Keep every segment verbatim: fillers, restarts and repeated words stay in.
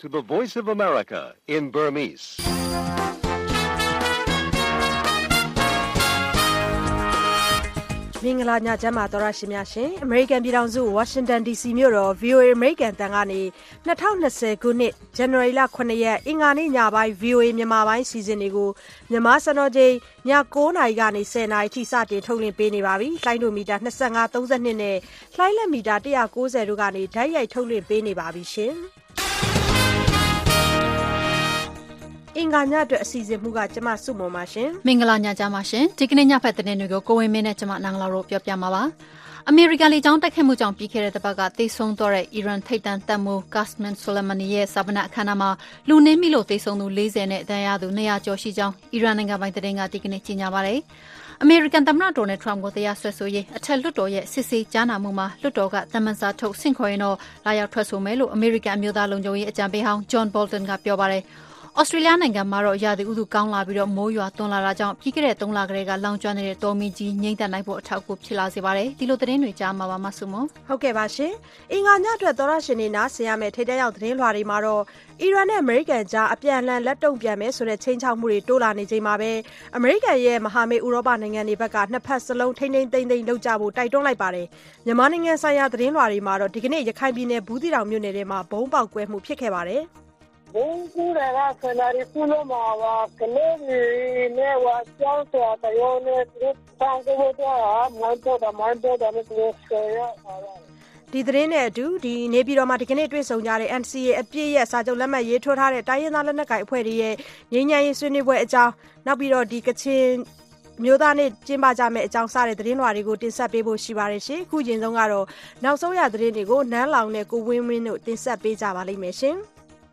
to the Voice of America in Burmese. မင်္ဂလာညချမ်းပါတော်ရရှိများရှင်အမေရိကန်ပြည်ထောင်စုဝါရှင်တန် ဒီ စီ မြို့တော် ဗီ အို အေ အမေရိကန်တန်ကနေ၂၀၂၀ခုနှစ်ဇန်နဝါရီလခုနှစ်ရက်အင်္ဂါနေ့ညပိုင်း ဗီ အို အေ မြန်မာပိုင်းစီစဉ်တွေကိုမြန်မာစံတော်ချိန်ည၉နာရီကနေ၁၀နာရီထိစတင်ထုတ်လွှင့်ပေးနေပါပြီ။လိုင်းဒိုမီတာ၂၅ ၃၂နဲ့လိုင်းလက်မီတာ၁၉၀တို့ကနေဓာတ်ရိုက်ထုတ်လွှင့်ပေးနေပါပြီရှင်။အင်္ဂါညအတွက်အစီအစဉ်မှုကကျမစုမုံပါရှင်မင်္ဂလာညချမ်းပါရှင်ဒီကနေ့ညဖက်တဲ့နေ့တွေကိုကိုဝင်းမင်းနဲ့ကျမနန်းလာတို့ပြောပြမှာပါအမေရိကန်လေကြောင်းတိုက်ခိုက်မှုကြောင့်ပြီးခဲ့တဲ့တစ်ပတ်ကသေဆုံးသွားတဲ့အီရန်ထိပ်တန်းတပ်မှူး Qasem Soleimani ရဲ့စာပနာအခမ်းအနားမှာလူနည်းမိလို့သေဆုံးသူ၄၀နဲ့ဒဏ်ရာသူ၂၀၀ကျော်ရှိကြောင်းအီရန်နိုင်ငံပိုင်သတင်းကဒီကနေ့ကြေညာပါတယ်အမေရိကန်သမ္မတဒေါ်နယ်ထရမ့်ကိုတရားစွဲဆိုရေးအထက်လွှတ်တော်ရဲ့စစ်ဆေးကြားနာမှုမှာလွှတ်တော်ကတမန်စာထုတ်ဆင့်ခေါ်ရင်တော့လာရောက်ထွက်ဆိုမယ်လို့အမေရိကန်အမျိုးသားလုံခြုံရေးအကြံပေးဟောင်း John Bolton ကပြောပါတယ်ဩစတြေးလျနိုင်ငံမှာတော့ရာသီဥတုကောင်းလာပြီးတော့မိုးရွာသွန်းလာတာကြောင့်ပြီးခဲ့တဲ့သုံးလကလေးကလောင်ကျွမ်းနေတဲ့တောမီးကြီးငြိမ့်သက်နိုင်ဖို့အထောက်အကူဖြစ်လာစေပါတယ်ဒီလိုသတင်းတွေကြားမှာပါမဆုမဟုတ်ကဲ့ပါရှင်အင်္ဂါညအတွက်သောရရှင်နေနားဆင်ရမယ့်ထိတဲ့ရောက်သတင်းလွှာတွေမှာတော့အီရန်နဲ့အမေရိကန်ကြားအပြန်အလှန်လက်တုံ့ပြန်မယ်ဆိုတဲ့ချိန်ချောက်မှုတွေတိုးလာနေချိန်မှာပဲအမေရိကန်ရဲ့မဟာမိတ်ဥရောပနိုင်ငံတွေဘက်ကနှစ်ဖက်စလုံးထိမ့်ထိမ့်သိမ့်သိမ့်လုပ်ကြဖို့တိုက်တွန်းလိုက်ပါတယ်မြန်မာနိုင်ငံဆိုင်ရာသတင်းလွှာတွေမှာတော့ဒီကနေ့ရခိုင်ပြည်နယ်ဘူးသီးတောင်မြို့နယ်ထဲမှာဘုံပေါက်ကွဲမှုဖြစ်ခဲ့ပါတယ်ဘုံကူရတာဆန္ဒရီကုလမှာပါကလေးကြီးနဲ့ဝါကျောင်းစွာတရောနဲ့သူတောင်းကြတော့မိုင်းတော့မိုင်းတော့နဲ့သူဆွဲရတာဒီသတင်းနဲ့အတူဒီနေပြည်တော်မှာဒီကနေ့တွေ့ဆုံကြတဲ့ N C A အပြည့်ရဲ့စာချုပ်လက်မှတ်ရေးထိုးထားတဲ့တိုင်းရင်းသားလက်နက်ကိုင်အဖွဲ့တွေရဲ့ငြိမ်းချမ်းရေးဆွေးနွေးပွဲအကြောင်းနောက်ပြီးတော့ဒီကချင်မျိုးသားနဲ့ကျင်းပကြမယ့်အကြောင်းစတဲ့သတင်းလွှာတွေကိုတင်ဆက်ပေးဖို့ရှိပါတယ်ရှင်အခုချိန်ဆုံးကတော့နောက်ဆုံးရသတင်းတွေကိုနန်းလောင်နဲ့ကိုဝင်းဝင်းတို့တင်ဆက်ပေးကြပါလိမ့်မယ်ရှင်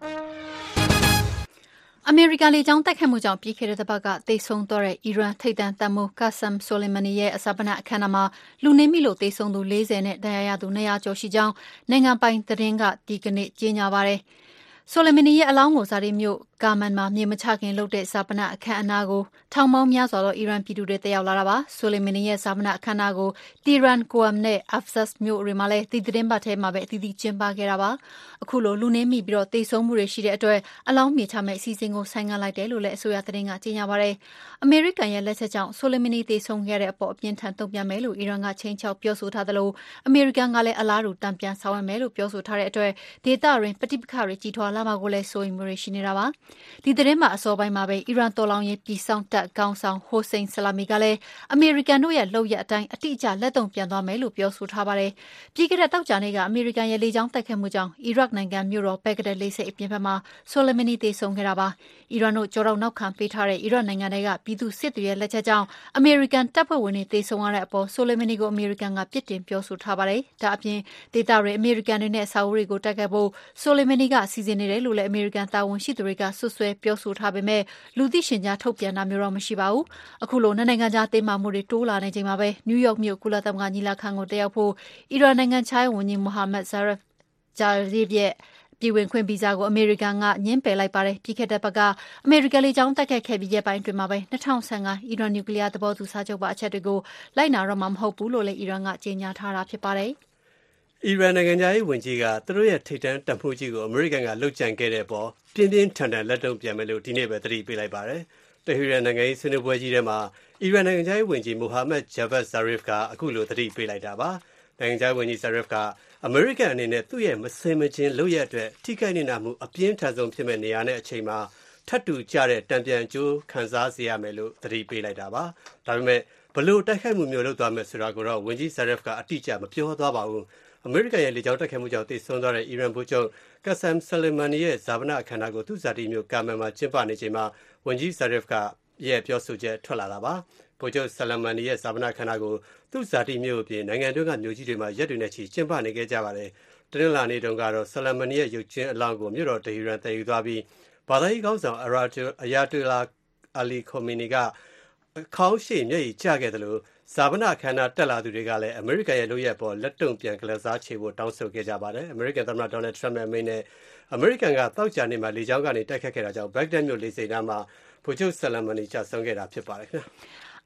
အမေရိကန်လေကြောင်းတိုက်ခိုက်မှုကြောင့်ပြီးခဲ့တဲ့တစ်ပတ်ကသေဆုံးသွားတဲ့အီရန်ထိပ်တန်းတပ်မှူး Qasem Soleimani ရဲ့အစပနအခမ်းအနားမှာလူနည်းမိလို့သေဆုံးသူ၄၀နဲ့ဒဏ်ရာရသူ၂၀၀ကျော်ရှိကြောင်းနိုင်ငံပိုင်သတင်းကဒီကနေ့ကြေညာပါတယ်။ Soleimani ရဲ့အလောင်းကိုဇာတိမြို့ကာမန်မှာမြေမချခင်လုပ်တဲ့ဇာပနအခမ်းအနားကိုထောင်ပေါင်းများစွာသောအီရန်ပြည်သူတွေတက်ရောက်လာတာပါ။ Soleimani ရဲ့ဇာပနအခမ်းအနားကိုတီရန်ကွမ်နဲ့ Afzas မြို့တွေမှာလည်းဒီသတင်းပတ်ထဲမှာပဲအသီးသီးကျင်းပခဲ့တာပါ။အခုလိုလူနည်းမိပြီးတော့သေဆုံးမှုတွေရှိတဲ့အတွက်အလောင်းမြေချမဲ့အစီအစဉ်ကိုဆိုင်းငံ့လိုက်တယ်လို့လည်းအစိုးရသတင်းကကြေညာပါတယ်။အမေရိကန်ရဲ့လက်ချက်ကြောင့် Soleimani သေဆုံးခဲ့တဲ့အပေါ်အပြင်းထန်တုံ့ပြန်မယ်လို့အီရန်ကချိန်ချောက်ပြောဆိုထားသလိုအမေရိကန်ကလည်းအလားတူတံပြန်ဆောင်ရွက်မယ်လို့ပြောဆိုထားတဲ့အတွက်ဒေသတွင်ပဋိပက္ခတွေကြီးထွားလာမှာကိုလည်းစိုးရိမ်မှုတွေရှိနေတာပါ။ဒီသတင်းမှာအစောပိုင်းမှာပဲအီရန်တော်လောင်ရေးပြည်ဆောင်တပ်ကောင်းဆောင်ဟိုစိန်ဆလာမီကလည်းအမေရိကန်တို့ရဲ့လုပ်ရက်အတိုင်းအတိအကျလက်တုံ့ပြန်သွားမယ်လို့ပြောဆိုထားပါတယ်။ပြီးခဲ့တဲ့တောက်ကြနေ့ကအမေရိကန်ရဲ့လေကြောင်းတိုက်ခိုက်မှုကြောင့်အီရတ်နိုင်ငံမြို့တော်ဘဂ္ဂဒက်လေဆိပ်အပြင်ဘက်မှာဆိုလိုမနီသေဆုံးခဲ့တာပါ။အီရန်တို့ကြောတော့နောက်ခံပေးထားတဲ့အီရတ်နိုင်ငံတွေကပြည်သူစစ်တွေရဲ့လက်ချက်ကြောင့်အမေရိကန်တပ်ဖွဲ့ဝင်တွေသေဆုံးရတဲ့အပေါ်ဆိုလိုမနီကိုအမေရိကန်ကပြစ်တင်ပြောဆိုထားပါတယ်။ဒါအပြင်ဒေသတွေအမေရိကန်တွေနဲ့အဆောက်အဦတွေကိုတိုက်ခိုက်ဖို့ဆိုလိုမနီကစီစဉ်နေတယ်လို့လည်းအမေရိကန်တာဝန်ရှိသူတွေကဆွဆွဲပြောဆိုထားပေမဲ့လူသိရှင်ကြားထုတ်ပြန်တာမျိုးတော့မရှိပါဘူး။အခုလိုနိုင်ငံခြားသိမ်းမှမှုတွေတိုးလာနေချိန်မှာပဲနယူးယောက်မြို့ကုလသမဂ္ဂညီလာခံကိုတက်ရောက်ဖို့အီရန်နိုင်ငံခြားရေးဝန်ကြီးမိုဟာမက်ဇာရဖ်ဂျာရီဗ်ရဲ့ပြည်ဝင်ခွင့်ဗီဇာကိုအမေရိကန်ကညှင်းပယ်လိုက်ပါတယ်။ပြီးခဲ့တဲ့ဘက်ကအမေရိကန်လေကြောင်းတိုက်ခိုက်ခဲ့ပြီးရဲ့ပိုင်းတွင်မှာပဲ၂၀၁၅အီရန်နျူကလ িয়ার သဘောတူစာချုပ်ပါအချက်တွေကိုလိုက်နာတော့မှာမဟုတ်ဘူးလို့လည်းအီရန်ကကြေညာထားတာဖြစ်ပါတယ်။အီရန်နိုင်ငံသားရေးဝန်ကြီးကသူတို့ရဲ့ထိပ်တန်းတပ်မှုကြီးကိုအမေရိကန်ကလှုပ်ကြံခဲ့တဲ့ပေါ်ပြင်းပြင်းထန်ထန်လက်တုံ့ပြန်မယ်လို့ဒီနေ့ပဲသတိပေးလိုက်ပါတယ်။တဟီရန်နိုင်ငံရေးဆွေးနွေးပွဲကြီးထဲမှာအီရန်နိုင်ငံသားရေးဝန်ကြီးမိုဟာမက်ဂျာဗတ်ဇာရစ်ကအခုလိုသတိပေးလိုက်တာပါ။နိုင်ငံသားဝန်ကြီးဇာရစ်ကအမေရိကန်အနေနဲ့သူ့ရဲ့မစင်မချင်းလုပ်ရတဲ့ထိခိုက်နေတာမှုအပြင်းထန်ဆုံးဖြစ်မဲ့နေရာနဲ့အချိန်မှာထပ်တူကြတဲ့တံပြန်ကျိုးခံစားစေရမယ်လို့သတိပေးလိုက်တာပါ။ဒါပေမဲ့ဘလို့တိုက်ခိုက်မှုမျိုးလုပ်သွားမယ်ဆိုတာကိုတော့ဝန်ကြီးဇာရစ်ကအတိအကျမပြောသွားပါဘူး။အမေရိကန်ရဲ့လေကြောင်းတိုက်ခိုက်မှုကြောင့်သေဆုံးသွားတဲ့အီရန်ဗိုလ်ချုပ် Qasem Soleimani ရဲ့ဇာပနအခမ်းအနားကိုသူ့ဇာတိမြို့ကာမန်မှာကျင်းပနေချိန်မှာဝန်ကြီးဇာရစ်ကရဲ့ပြောဆိုချက်ထွက်လာတာပါ။ဗိုလ်ချုပ်ဆလမန်နီရဲ့ဇာပနအခမ်းအနားကိုသူ့ဇာတိမြို့အပြင်နိုင်ငံတွင်းကမြို့ကြီးတွေမှာရက်တွေနဲ့ချီကျင်းပနေခဲ့ကြပါတယ်။တနင်္လာနေ့တုန်းကတော့ဆလမန်နီရဲ့ရုပ်ချင်းအလောင်းကိုမြို့တော်တဟီရန်တည်ယူသွားပြီးဘာသာရေးခေါင်းဆောင်အယာတိုလာအလီခိုမီနီကခေါင်းရှိမျက်ရည်ကျခဲ့တယ်လို့ဇာပနအခမ်းအနားတက်လာသူတွေကလည်းအမေရိကန်ရဲ့လုပ်ရက်ပေါ်လက်တုံ့ပြန်ကလစားချေဖို့တောင်းဆိုခဲ့ကြပါတယ်။အမေရိကန်သမ္မတဒေါ်နယ်ထရမ့်ရဲ့အမိန့်နဲ့အမေရိကန်ကတောက်ကြနေ့မှာလေကြောင်းကနေတိုက်ခတ်ခဲ့တာကြောင့်ဘဂ္ဂဒက်မြို့လေဆိပ်နားမှာဗိုလ်ချုပ်ဆလမန်နီကျဆုံးခဲ့တာဖြစ်ပါတယ်ခင်ဗျာ။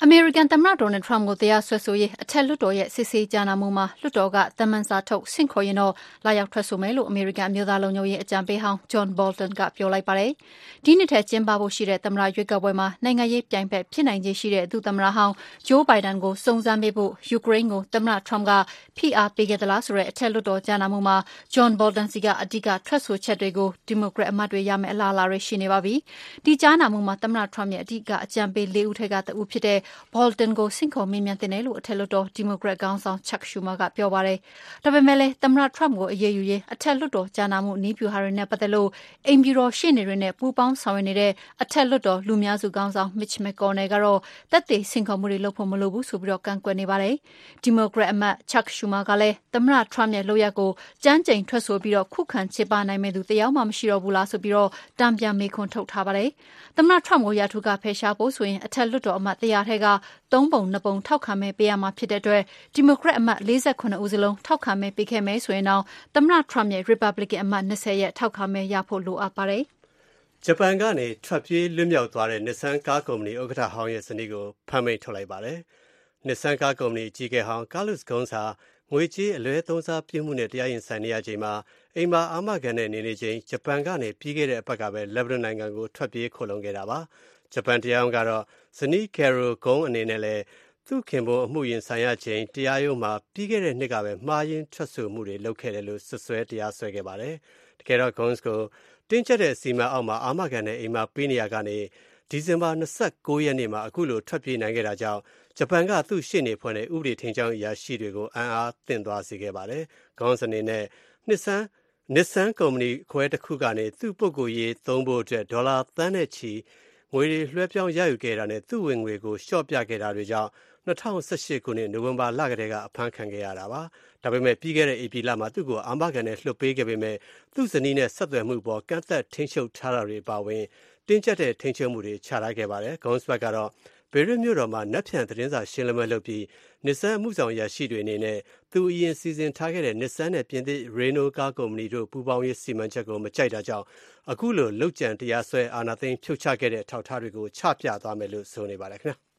အမေရိကန်သမ္မတဒေါ်နယ်ထရမ့်ကိုတရားစွဲဆိုရေးအထက်လွှတ်တော်ရဲ့စစ်ဆေးကြားနာမှုမှာလွှတ်တော်ကတမန်စာထုတ်ဆင့်ခေါ်ရင်တော့လာရောက်ထွက်ဆိုမယ်လို့အမေရိကန်အမျိုးသားလုံခြုံရေးအကြံပေးဟောင်း John Bolton ကပြောလိုက်ပါတယ်။ဒီနှစ်ထဲကျင်းပဖို့ရှိတဲ့သမ္မတရွေးကောက်ပွဲမှာနိုင်ငံရေးပြိုင်ဘက်ဖြစ်နိုင်ခြေရှိတဲ့ဒုသမ္မတဟောင်း Joe Biden ကိုစုံစမ်းပေးဖို့ယူကရိန်းကိုသမ္မတထရမ့်ကဖိအားပေးခဲ့သလားဆိုတဲ့အထက်လွှတ်တော်ကြားနာမှုမှာ John Bolton စီကအဓိကထွက်ဆိုချက်တွေကိုဒီမိုကရက်အမတ်တွေရမယ့်အလားအလာတွေရှိနေပါပြီ။ဒီကြားနာမှုမှာသမ္မတထရမ့်ရဲ့အဓိကအကြံပေးလေးဦးထက်ကတဦးဖြစ်တဲ့ Bolton ကိုဆင့်ခေါ်မေးမြန်းတင်တယ်လို့အထက်လွှတ်တော်ဒီမိုကရက်ခေါင်းဆောင် Chuck Schumer ကပြောပါတယ်။ဒါပေမဲ့လည်းသမ္မတထရမ့်ကိုအရေးယူရေးအထက်လွှတ်တော်ကြားနာမှုနည်းဗျူဟာတွေနဲ့ပတ်သက်လို့အိမ်ဖြူတော်ရှေ့နေတွေနဲ့ပူးပေါင်းဆောင်ရွက်နေတဲ့အထက်လွှတ်တော်လူများစုခေါင်းဆောင် Mitch McConnell ကတော့တပ်တွေဆင့်ခေါ်မှုတွေလုပ်ဖို့မလိုဘူးဆိုပြီးတော့ကန့်ကွက်နေပါတယ်။ဒီမိုကရက်အမတ် Chuck Schumer ကလည်းသမ္မတထရမ့်ရဲ့လုပ်ရပ်ကိုကြမ်းကြိမ်ထွက်ဆိုပြီးတော့ခုခံချေပနိုင်မဲ့သူတယောက်မှမရှိတော့ဘူးလားဆိုပြီးတော့တံပြန်မေးခွန်းထုတ်ထားပါတယ်။သမ္မတထရမ့်ကိုရာထူးကဖယ်ရှားဖို့ဆိုရင်အထက်လွှတ်တော်အမတ်တရာထဲကသုံးပုံနှစ်ပုံထောက်ခံမဲပေးရမှာဖြစ်တဲ့အတွက်ဒီမိုကရက်အမတ်၄၇ဦးစလုံးထောက်ခံမဲပေးခဲ့မယ်ဆိုရင်တော့သမ္မတထရမ့်ရဲ့ Republican အမတ်၂၀ရဲ့ထောက်ခံမဲရဖို့လိုအပ်ပါတယ်။ဂျပန်ကနေထွက်ပြေးလွတ်မြောက်သွားတဲ့ Nissan ကားကုမ္ပဏီဥက္ကဋ္ဌဟောင်းရဲ့ဇနီးကိုဖမ်းမိန့်ထုတ်လိုက်ပါတယ်။ Nissan ကားကုမ္ပဏီအကြီးအကဲဟောင်း Carlos Ghosn ဟာငွေကြေးအလွဲသုံးစားပြုမှုနဲ့တရားရင်ဆိုင်နေရချိန်မှာအိမ်မှာအာမခံနဲ့နေနေချိန်ဂျပန်ကနေပြီးခဲ့တဲ့အပတ်ကပဲလက်ဘနွန်နိုင်ငံကိုထွက်ပြေးခိုလုံခဲ့တာပါ။ဂျပန်တရားရုံးကတော့ဇနီး Carol Ghosn အနေနဲ့လည်းသူ့ခင်ပွန်းအမှုရင်ဆိုင်ရချိန်တရားရုံးမှာပြီးခဲ့တဲ့နှစ်ကပဲမှားယွင်းထွက်ဆိုမှုတွေလုပ်ခဲ့တယ်လို့စွပ်စွဲတရားစွဲခဲ့ပါတယ်။တကယ်တော့ Ghosn ကိုတင်းကျပ်တဲ့စီမံအောက်မှာအာမခံနဲ့အိမ်မှာပေးနေရကနေဒီဇင်ဘာ၂၉ရက်နေ့မှာအခုလိုထွက်ပြေးနိုင်ခဲ့တာကြောင့်ဂျပန်ကသူ့ရှေ့နေဖွဲ့တဲ့ဥပဒေထိန်းကျောင်းအရာရှိတွေကိုအံ့အားသင့်သွားစေခဲ့ပါတယ်။ Ghosn အနေနဲ့နှစ်ဆန်းNissan ကုမ္ပဏီခွဲတစ်ခုကနေသူ့ပုဂ္ဂိုလ်ရေးသုံးဖို့အတွက်ဒေါ်လာသန်းနဲ့ချီငွေတွေလွှဲပြောင်းရယူခဲ့တာနဲ့သူ့ဝင်ငွေကိုလျှော့ပြခဲ့တာတွေကြောင့်၂၀၁၈ခုနှစ်နိုဝင်ဘာလကတည်းကအဖမ်းခံခဲ့ရတာပါ။ဒါပေမဲ့ပြီးခဲ့တဲ့ဧပြီလမှာသူ့ကိုအာမခံနဲ့လွှတ်ပေးခဲ့ပေမဲ့သူ့ဇနီးနဲ့ဆက်သွယ်မှုပေါ်ကန့်သက်ထိန်းချုပ်ထားတာတွေပါဝင်တင်းကျပ်တဲ့ထိန်းချုပ်မှုတွေချထားခဲ့ပါတယ်။ Ghosn ဘက်ကတော့ဘေရွတ်မြို့တော်မှာနက်ဖြန်သတင်းစာရှင်းလင်းပွဲလုပ်ပြီး Nissan အမှုဆောင်အရာရှိတွေအနေနဲ့သူအရင်စီစဉ်ထားခဲ့တဲ့ Nissan နဲ့ပြင်သစ် Renault ကားကုမ္ပဏီတို့ပူးပေါင်းရေးစီမံချက်ကိုမကြိုက်တာကြောင့်အခုလိုလုပ်ကြံတရားစွဲအာဏာသိမ်းဖြုတ်ချခဲ့တဲ့အထောက်အထားတွေကိုချပြသွားမယ်လို့ဆိုနေပါတယ်ခင်ဗျာ။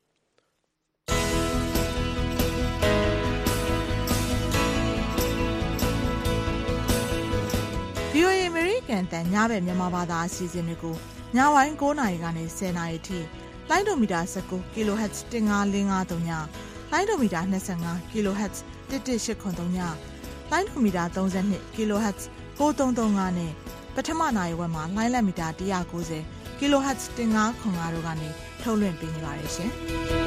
ဗွီအိုအေ American တန်ညဘက်မြန်မာဘာသာအစီအစဉ်တွေကိုညပိုင်း၉နာရီကနေ၁၀နာရီထိလိုင်းဒိုမီတာ၁၉ kHz ၁၅၄၅၃ညလိုင်းဒိုမီတာ၂၅ kHz ၁၁၈၇၃ညလိုင်းဒိုမီတာ၃၂ kHz ၉၃၃၅နဲ့ပထမနာရီဝက်မှာလိုင်းလက်မီတာ၁၉၀ kHz ၁၅၇၅တို့ကနေထုတ်လွှင့်ပေးနေပါတယ်ရှင်။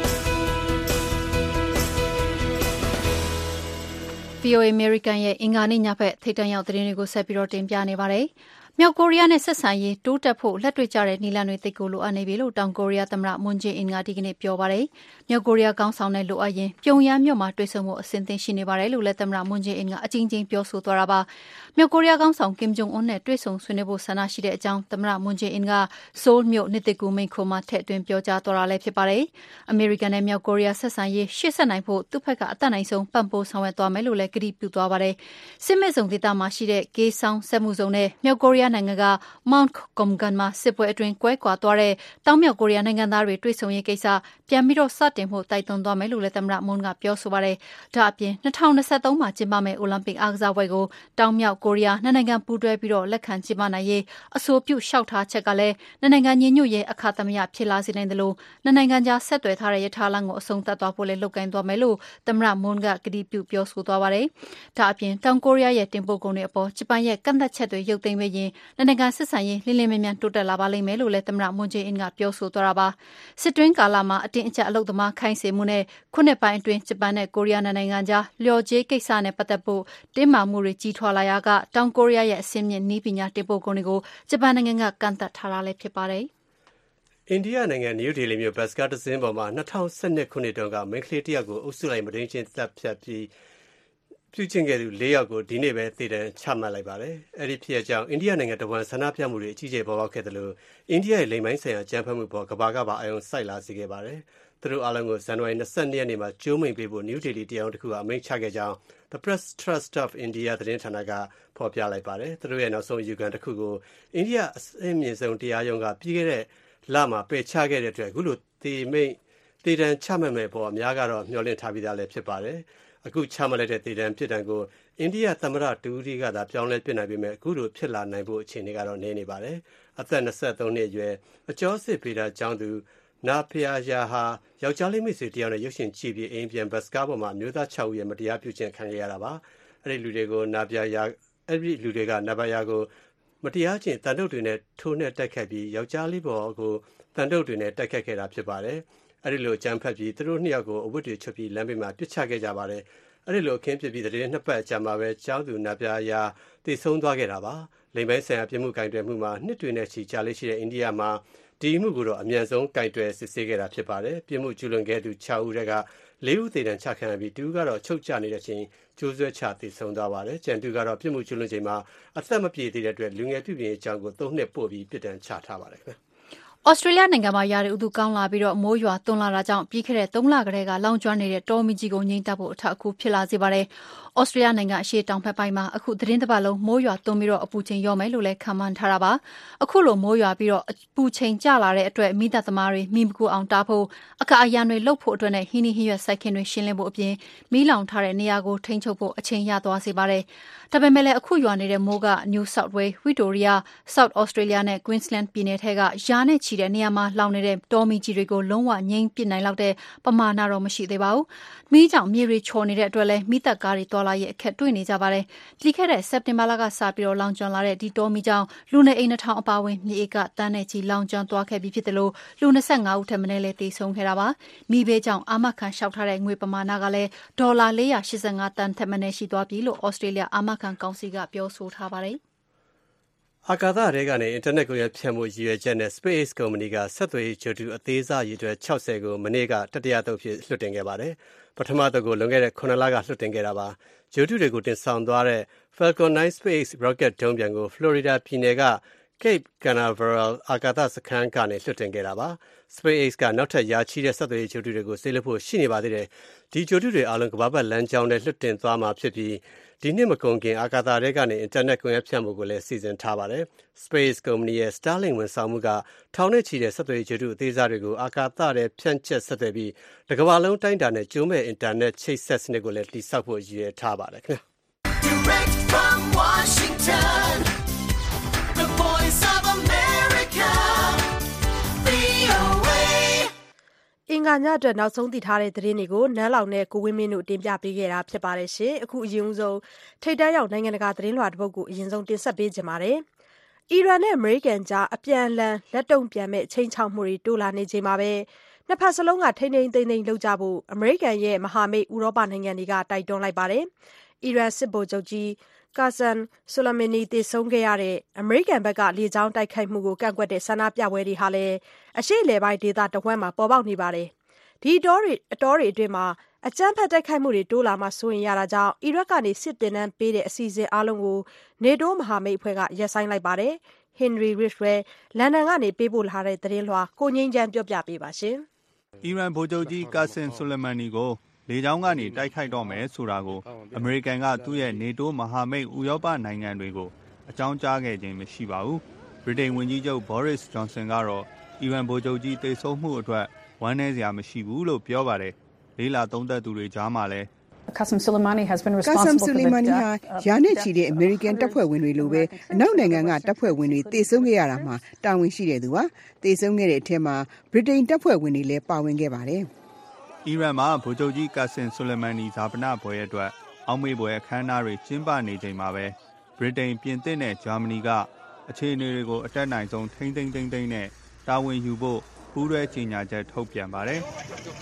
ဗွီအိုအေ American ရဲ့အင်္ဂါနေ့ညဘက်ထိပ်တန်းရောက်သတင်းတွေကိုဆက်ပြီးတော့တင်ပြနေပါတယ်။မြောက်ကိုရီးယားနဲ့ဆက်ဆံရေးတိုးတက်ဖို့လက်တွေ့ကျတဲ့နည်းလမ်းတွေသိကိုလိုအပ်နေပြီလို့တောင်ကိုရီးယားသမ္မတမွန်ဂျေအင်ကဒီကနေ့ပြောပါတယ်။မြောက်ကိုရီးယားကောင်းဆောင်တဲ့လိုအပ်ရင်ပြုံယမ်းမြို့မှာတွေ့ဆုံမှုအဆင်သင့်ရှိနေပါတယ်လို့လည်းသမ္မတမွန်ဂျေအင်ကအကြီးကြီးပြောဆိုသွားတာပါ။မြောက်ကိုရီးယားကောင်းဆောင်ကင်ဂျုံအွန်းနဲ့တွေ့ဆုံဆွေးနွေးဖို့ဆန္ဒရှိတဲ့အကြောင်းသမ္မတမွန်ဂျေအင်ကဆိုးလ်မြို့နှစ်တကူမိန့်ခွန်းမှာထည့်သွင်းပြောကြားသွားတာလည်းဖြစ်ပါတယ်။အမေရိကန်နဲ့မြောက်ကိုရီးယားဆက်ဆံရေးရှေ့ဆက်နိုင်ဖို့သူ့ဘက်ကအတတ်နိုင်ဆုံးပံ့ပိုးဆောင်ရွက်သွားမယ်လို့လည်းကတိပြုသွားပါတယ်။စစ်မဲ့စုံဒေသမှာရှိတဲ့ဂေးဆောင်စက်မှုစုံနဲ့မြောက်ကိုရီးယားနိုင်ငံကMount Kumgan မှာစစ်ပွဲအတွင်းကွဲကွာသွားတဲ့တောင်မြောက်ကိုရီးယားနိုင်ငံသားတွေတွေ့ဆုံရေးကိစ္စပြန်ပြီးတော့စတင်ဖို့တိုက်တွန်းသွားမယ်လို့လည်းသမ္မတမွန်းကပြောဆိုပါတယ်။ဒါအပြင်၂၀၂၃မှာကျင်းပမယ့်အိုလံပစ်အားကစားပွဲကိုတောင်မြောက်ကိုရီးယားနှစ်နိုင်ငံပူးတွဲပြီးတော့လက်ခံကျင်းပနိုင်ရေးအဆိုပြုလျှောက်ထားချက်ကလည်းနှစ်နိုင်ငံညီညွတ်ရေးအခါသမယဖြစ်လာစေနိုင်တယ်လို့နှစ်နိုင်ငံကြားဆက်သွယ်ထားတဲ့ရထားလမ်းကိုအဆုံးသတ်သွားဖို့လည်းလုပ်ကိုင်သွားမယ်လို့သမ္မတမွန်းကကတိပြုပြောဆိုသွားပါတယ်။ဒါအပြင်တောင်ကိုရီးယားရဲ့တင်ပို့ကုန်တွေအပေါ်ဂျပန်ရဲ့ကန့်သက်ချက်တွေရုပ်သိမ်းပေးရင်နှစ်နိုင်ငံဆက်ဆံရေးလင်းလင်းမြန်မြန်တိုးတက်လာပါလိမ့်မယ်လို့လည်းသမ္မတမွန်ဂျေအင်ကပြောဆိုသွားတာပါစစ်တွင်းကာလမှာအတင်းအကျပ်အလုပ်သမားခိုင်းစေမှုနဲ့ခုနှစ်ပိုင်းအတွင်းဂျပန်နဲ့ကိုရီးယားနိုင်ငံကြားလျော်ကြေးကိစ္စနဲ့ပတ်သက်ဖို့တင်းမာမှုတွေကြီးထွားလာရာကတောင်ကိုရီးယားရဲ့အစင်းမြင့်နည်းပညာတင်ပို့ကုန်တွေကိုဂျပန်နိုင်ငံကကန့်သတ်ထားတာလည်းဖြစ်ပါတယ်အိန္ဒိယနိုင်ငံနယူးဒေလီမြို့ဘတ်စကားတစ်စင်းပေါ်မှာ၂၀၁၂ခုနှစ်တုန်းကမိန်းကလေးတစ်ယောက်ကိုအုပ်စုလိုက်မုဒိန်းကျင့်သတ်ဖြတ်ပြီးပြုကျင့်ခဲ့သူလေးယောက်ကိုဒီနေ့ပဲသေဒဏ်ချမှတ်လိုက်ပါတယ်။အဲဒီဖြစ်အကြောင်းအိန္ဒိယနိုင်ငံတဝန်းဆန္ဒပြမှုတွေအကြီးအကျယ်ပေါ်ပေါက်ခဲ့တယ်လို့အိန္ဒိယရဲ့လိင်ပိုင်းဆိုင်ရာကြမ်းဖက်မှုပေါ်ကမ္ဘာကပါအာရုံစိုက်လာစေခဲ့ပါတယ်။သူတို့အားလုံးကိုဇန်နဝါရီ၂၂ရက်နေ့မှာကြိုးမိန်ပေးဖို့နယူးဒေလီတရားရုံးတစ်ခုကအမိန့်ချခဲ့ကြောင်း The Press Trust of India သတင်းဌာနကဖော်ပြလိုက်ပါတယ်။သူတို့ရဲ့နောက်ဆုံးအယူခံတစ်ခုကိုအိန္ဒိယအဆင့်မြင့်ဆုံးတရားရုံးကပြီးခဲ့တဲ့လမှာပယ်ချခဲ့တဲ့အတွက်အခုလိုသေမိန့်သေဒဏ်ချမှတ်မဲ့ပေါ်အများကတော့မျှော်လင့်ထားပြီးသားလည်းဖြစ်ပါတယ်။အခုချမှတ်လိုက်တဲ့သေဒဏ်ပြစ်ဒဏ်ကိုအိန္ဒိယသမ္မတတူရီကသာပြောင်းလဲပြစ်နိုင်ပေမဲ့အခုလိုဖြစ်လာနိုင်ဖို့အခြေအနေကတော့နေနေပါတယ်။အသက်၂၃နှစ်အရွယ်အကျော်စစ်ဗေဒကျောင်းသူနာဖျာယာဟာယောက်ျားလေးမိတ်ဆွေတယောက်နဲ့ရုပ်ရှင်ကြည့်ပြီးအိမ်ပြန်ဘတ်စကားပေါ်မှာမျိုးသား၆ဦးရဲ့မတရားပြုကျင့်ခံခဲ့ရတာပါ။အဲ့ဒီလူတွေကိုနာဖျာယာအဲ့ဒီလူတွေကနာဖျာယာကိုမတရားကျင့်တန်တုပ်တွေနဲ့ထိုးနဲ့တိုက်ခတ်ပြီးယောက်ျားလေးပေါ်ကိုတန်တုပ်တွေနဲ့တိုက်ခတ်ခဲ့တာဖြစ်ပါတယ်။အဲ့ဒီလိုကြမ်းဖက်ပြီးသူတို့နှစ်ယောက်ကိုအဝတ်တွေချွတ်ပြီးလမ်းဘေးမှာပစ်ချခဲ့ကြပါတယ်။အဲ့ဒီလိုအခင်းဖြစ်ပြီးတဲ့နှစ်ပတ်ကြာမှာပဲကျောင်းသူနာဖျာယာတည်ဆုံးသွားခဲ့တာပါ။လိမ်ပိုင်းဆိုင်ရာပြည်မှုကင်တွယ်မှုမှာနှစ်တွင်နဲ့ချီကြာလေးရှိတဲ့အိန္ဒိယမှာဒီမှုကိုတော့အမြန်ဆုံးကင်တွယ်စစ်ဆေးခဲ့တာဖြစ်ပါတယ်။ပြည်မှုကျူးလွန်ခဲ့သူ၆ဦးကလေးဦးသေဒဏ်ချခံရပြီးတူကတော့ချုပ်ချနေတဲ့အချိန်ကျိုးဆွဲချသေဆုံးသွားပါတယ်။ကျန်တူကတော့ပြည်မှုကျူးလွန်ချိန်မှာအသက်မပြည့်သေးတဲ့အတွက်လူငယ်ပြုပြင်ရေးအကြောင်းကိုသုံးနှစ်ပို့ပြီးပြစ်ဒဏ်ချထားပါတယ်ခင်ဗျာ။ဩစတြေးလျနိုင်ငံမှာရာသီဥတုကောင်းလာပြီးတော့မိုးရွာသွန်းလာတာကြောင့်ပြီးခဲ့တဲ့သုံးလကတည်းကလောင်ကျွမ်းနေတဲ့တောမီးကြီးကိုငြိမ်းသတ်ဖို့အထောက်အကူဖြစ်လာစေပါတယ်။ဩစတြေးလျနိုင်ငံအရှေ့တောင်ဘက်ပိုင်းမှာအခုသတင်းတစ်ပတ်လုံးမိုးရွာသွန်းပြီးတော့အပူချိန်လျော့မယ်လို့လည်းခန့်မှန်းထားတာပါ။အခုလိုမိုးရွာပြီးတော့အပူချိန်ကျလာတဲ့အတွက်မိသက်သမားတွေမိမကူအောင်တားဖို့အကာအရံတွေလှုပ်ဖို့အတွက်နဲ့ဟင်းဟင်းရွက်စိုက်ခင်းတွေရှင်းလင်းဖို့အပြင်မီးလောင်ထားတဲ့နေရာကိုထိန်းချုပ်ဖို့အချိန်ရသွားစေပါတယ်။ဒါပေမဲ့လည်းအခုရွာနေတဲ့မိုးက New South Wales, Victoria, South Australia နဲ့ Queensland ပြည်နယ်ထဲကရာနဲ့ချီတဲ့နေရာမှာလောင်နေတဲ့တောမီးကြီးတွေကိုလုံးဝငြိမ်းပစ်နိုင်လောက်တဲ့ပမာဏတော့မရှိသေးပါဘူး။မီးကြောင့်မြေတွေချော်နေတဲ့အတွက်လည်းမီးသက်ကားတွေတွာလာရဲ့အခက်တွေ့နေကြပါတယ်။ပြီးခဲ့တဲ့စက်တင်ဘာလကစပြီးတော့လောင်ကျွမ်းလာတဲ့ဒီတောမီးကြောင့်လူနေအိမ်နှစ်ထောင်အပါအဝင်မြေဧကတန်းနဲ့ချီလောင်ကျွမ်းသွားခဲ့ပြီးဖြစ်တယ်လို့လူ၂၅ဦးထက်မနည်းလည်းသေဆုံးခဲ့တာပါ။မီးဘေးကြောင့်အာမခံလျှောက်ထားတဲ့ငွေပမာဏကလည်းဒေါ်လာ၄၈၅တန်းထက်မနည်းရှိသွားပြီလို့ဩစတြေးလျအာမခံကောင်စီကပြောဆိုထားပါတယ်။အာကာသထဲကနေအင်တာနက်ကိုရဖြန့်မှုရည်ရွယ်ချက်နဲ့ Space ကုမ္ပဏီကဆက်သွယ်ရေးဂြိုဟ်တုအသေးစားရည်ရွယ်၆၀ကိုမနေ့ကတတိယသုတ်ဖြစ်လွှတ်တင်ခဲ့ပါတယ်။ပထမသုတ်ကိုလွန်ခဲ့တဲ့ခုနှစ်လကလွှတ်တင်ခဲ့တာပါ။ဂြိုဟ်တုတွေကိုတင်ဆောင်သွားတဲ့ Falcon နိုင်း Space Rocket ဒုံးပျံကို Florida ပြည်နယ်က Cape Canaveral အာကာသစခန်းကနေလွှတ်တင်ခဲ့တာပါ။ SpaceX ကနောက်ထပ်ရာချီတဲ့ဆက်သွယ်ရေးဂြိုဟ်တုတွေကိုဆေးလွှတ်ဖို့ရှိနေပါသေးတယ်။ဒီဂြိုဟ်တုတွေအားလုံးကမ္ဘာပတ်လမ်းကြောင်းနဲ့လွှတ်တင်သွားမှာဖြစ်ပြီးဒီနှစ်မကုန်ခင်အာကာသထဲကနေအင်တာနက်ကွန်ရက်ဖြန့်မှုကိုလည်းစီစဉ်ထားပါတယ်။ Space ကုမ္ပဏီရဲ့ Starlink ဝန်ဆောင်မှုကထောင်နဲ့ချီတဲ့ဆက်သွယ်ရေးဂြိုဟ်တုအသေးစားတွေကိုအာကာသထဲဖြန့်ကျက်ဆက်သွယ်ပြီးတစ်ကမ္ဘာလုံးတိုင်းတာနဲ့ကျိုးမဲ့အင်တာနက်ချိတ်ဆက်စနစ်ကိုလည်းတည်ဆောက်ဖို့ရည်ရွယ်ထားပါတယ်ခင်ဗျာ။ Direct from Washington, the voice of America, V O A အင်္ဂါညအတွက်နောက်ဆုံးသိထားတဲ့သတင်းတွေကိုနန်းလောင်နဲ့ကိုဝင်းမင်းတို့တင်ပြပေးခဲ့တာဖြစ်ပါတယ်ရှင်။အခုအရင်ဆုံးထိပ်တန်းရောက်နိုင်ငံတကာသတင်းလွှာတစ်ပုဒ်ကိုအရင်ဆုံးတင်ဆက်ပေးကြပါမယ်။အီရန်နဲ့အမေရိကန်ကြားအပြန်အလှန်လက်တုံ့ပြန်မဲ့ချိန်ချောက်မှုတွေတိုးလာနေချိန်မှာပဲနှစ်ဖက်စလုံးကထိန်းထိန်းသိမ်းသိမ်းလုပ်ကြဖို့အမေရိကန်ရဲ့မဟာမိတ်ဥရောပနိုင်ငံတွေကတိုက်တွန်းလိုက်ပါတယ်။အီရန်စစ်ဗိုလ်ချုပ်ကြီးQasem Soleimani သေဆုံးခဲ့ရတဲ့အမေရိကန်ဘက်ကလေကြောင်းတိုက်ခိုက်မှုကိုကန့်ကွက်တဲ့ဆန္ဒပြပွဲတွေဟာလည်းအရှေ့အလယ်ပိုင်းဒေသတဝက်မှာပေါ်ပေါက်နေပါတယ်။ဒီအတောတွေအတောတွေအတွင်းမှာအကြမ်းဖက်တိုက်ခိုက်မှုတွေတိုးလာမှစိုးရင်ရတာကြောင့်အီရတ်ကနေစစ်တင်တန်းပေးတဲ့အစီအစဉ်အလုံးကို NATO မဟာမိတ်အဖွဲ့ကရပ်ဆိုင်းလိုက်ပါတယ်။ Henry Ridgwell လန်ဒန်ကနေပေးပို့လာတဲ့သတင်းလွှာကိုငိမ့်ချမ်းပြောပြပေးပါရှင်။အီရန်ဗိုလ်ချုပ်ကြီး Qasem Soleimani ကိုလေကြောင်းကနေတိုက်ခိုက်တော့မယ်ဆိုတာကိုအမေရိကန်ကသူ့ရဲ့ NATO မဟာမိတ်ဥရောပနိုင်ငံတွေကိုအကြောင်းကြားခဲ့ခြင်းမရှိပါဘူး။ဗြိတိန်ဝန်ကြီးချုပ် Boris Johnson ကတော့အီရန်ဗိုလ်ချုပ်ကြီးသေဆုံးမှုအတွက်ဝမ်းနည်းစရာမရှိဘူးလို့ပြောပါတယ်။လေးလာသုံးသက်သူတွေကြားမှာလည်း Qasem Soleimani has been responsible for the death of ရာနဲ့ချီတဲ့အမေရိကန်တပ်ဖွဲ့ဝင်တွေလိုပဲအနောက်နိုင်ငံကတပ်ဖွဲ့ဝင်တွေသေဆုံးခဲ့ရတာမှာတာဝန်ရှိတဲ့သူပါ။သေဆုံးခဲ့တဲ့အထက်မှာဗြိတိန်တပ်ဖွဲ့ဝင်တွေလည်းပါဝင်ခဲ့ပါတယ်။အီရန်မှာဗိုလ်ချုပ်ကြီး Qasem Soleimani ဇာပနပွဲအတွက်အောက်မေ့ပွဲအခမ်းအနားတွေကျင်းပနေချိန်မှာပဲဗြိတိန်ပြင်သစ်နဲ့ဂျာမနီကအခြေအနေတွေကိုအတက်နိုင်ဆုံးထိမ့်သိမ့်သိမ့်သိမ့်နဲ့တာဝန်ယူဖို့ပူးတွဲကြေညာချက်ထုတ်ပြန်ပါတယ်။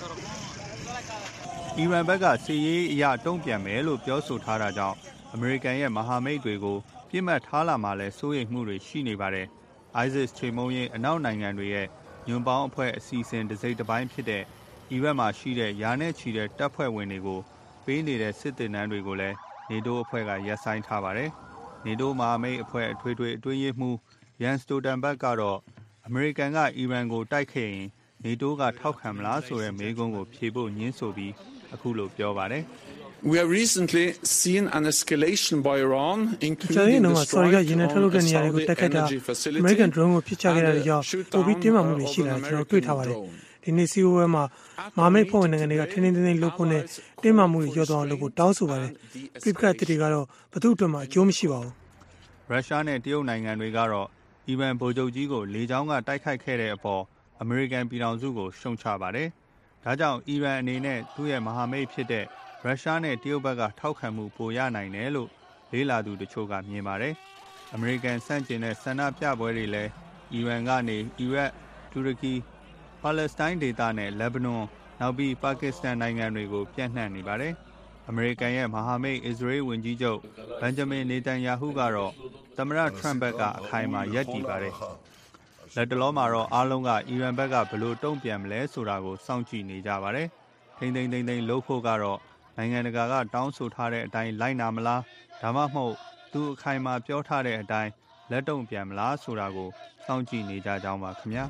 အီရန်ဘက်ကစစ်ရေးအရတုံ့ပြန်မယ်လို့ပြောဆိုထားတာကြောင့်အမေရိကန်ရဲ့မဟာမိတ်တွေကိုပြစ်မှတ်ထားလာမှလည်းစိုးရိမ်မှုတွေရှိနေပါတယ်။ ISIS ချေမှုန်းရေးအနောက်နိုင်ငံတွေရဲ့ညွန့်ပေါင်းအဖွဲ့အစီအစဉ်တစ်စိတ်တစ်ပိုင်းဖြစ်တဲ့အီရတ်မှာရှိတဲ့ရာနဲ့ချီတဲ့တပ်ဖွဲ့ဝင်တွေကိုပေးနေတဲ့စစ်သည်နှန်းတွေကိုလည်း NATO အဖွဲ့ကရပ်ဆိုင်းထားပါတယ်။ NATO မဟာမိတ်အဖွဲ့အထွေထွေအတွင်းရေးမှူး Jens Stoltenberg ကတော့အမေရိကန်ကအီရန်ကိုတိုက်ခဲ့ရင် NATO ကထောက်ခံမလားဆိုတဲ့မေးခွန်းကိုဖြေဖို့ညှင်းဆိုပြီးအခုလိုပြောပါတယ်။ We have recently seen an escalation by Iran, including the strike on Saudi energy facility, American drone ကိုဖြစ်ချခဲ့တဲ့ကြောင့်ပိုပြီးတင်းမာမှုတွေရှိလာကျွန်တော်တွေ့ထားပါတယ်။ဒီနေ့စီအိုဝဲမှာမဟာမိတ်ဖွဲ့ဝင်နိုင်ငံတွေကထင်းထင်းထင်းထင်းလုပ်ဖို့နဲ့တင်းမာမှုတွေရောသွားအောင်လုပ်ဖို့တောင်းဆိုပါတယ်ပြစ်ခတ်တွေကတော့ဘသူ့အတွက်မှအကျိုးမရှိပါဘူးရုရှားနဲ့တရုတ်နိုင်ငံတွေကတော့အီဗန်ဗိုလ်ချုပ်ကြီးကိုလေကြောင်းကတိုက်ခိုက်ခဲ့တဲ့အပေါ်အမေရိကန်ပြည်ထောင်စုကိုရှုံချပါတယ်ဒါကြောင့်အီရန်အနေနဲ့သူ့ရဲ့မဟာမိတ်ဖြစ်တဲ့ရုရှားနဲ့တရုတ်ဘက်ကထောက်ခံမှုပိုရနိုင်တယ်လို့လေးလာသူတချို့ကမြင်ပါတယ်အမေရိကန်စန့်ကျင်တဲ့ဆန္ဒပြပွဲတွေလည်းအီရန်ကနေအီရတ်တူရကီပါလက်စတိုင်းဒေသနဲ့လက်ဘနွန်နောက်ပြီးပါကစ္စတန်နိုင်ငံတွေကိုပြန့်နှံ့နေပါတယ်အမေရိကန်ရဲ့မဟာမိတ်အစ္စရေးဝန်ကြီးချုပ်ဘန်ဂျမင်နေတန်ယာဟုကတော့သမ္မတထရန့်ဘက်ကအခိုင်အမာရပ်တည်ပါတယ်လက်တလောမှာတော့အားလုံးကအီရန်ဘက်ကဘယ်လိုတုံ့ပြန်မလဲဆိုတာကိုစောင့်ကြည့်နေကြပါတယ်ထိမ့်သိမ့်သိမ့်သိမ့်လှုပ်ဖို့ကတော့နိုင်ငံတကာကတောင်းဆိုထားတဲ့အတိုင်းလိုက်နာမလားဒါမှမဟုတ်သူအခိုင်အမာပြောထားတဲ့အတိုင်းလက်တုံ့ပြန်မလားဆိုတာကိုစောင့်ကြည့်နေကြကြောင်းပါခင်ဗျာ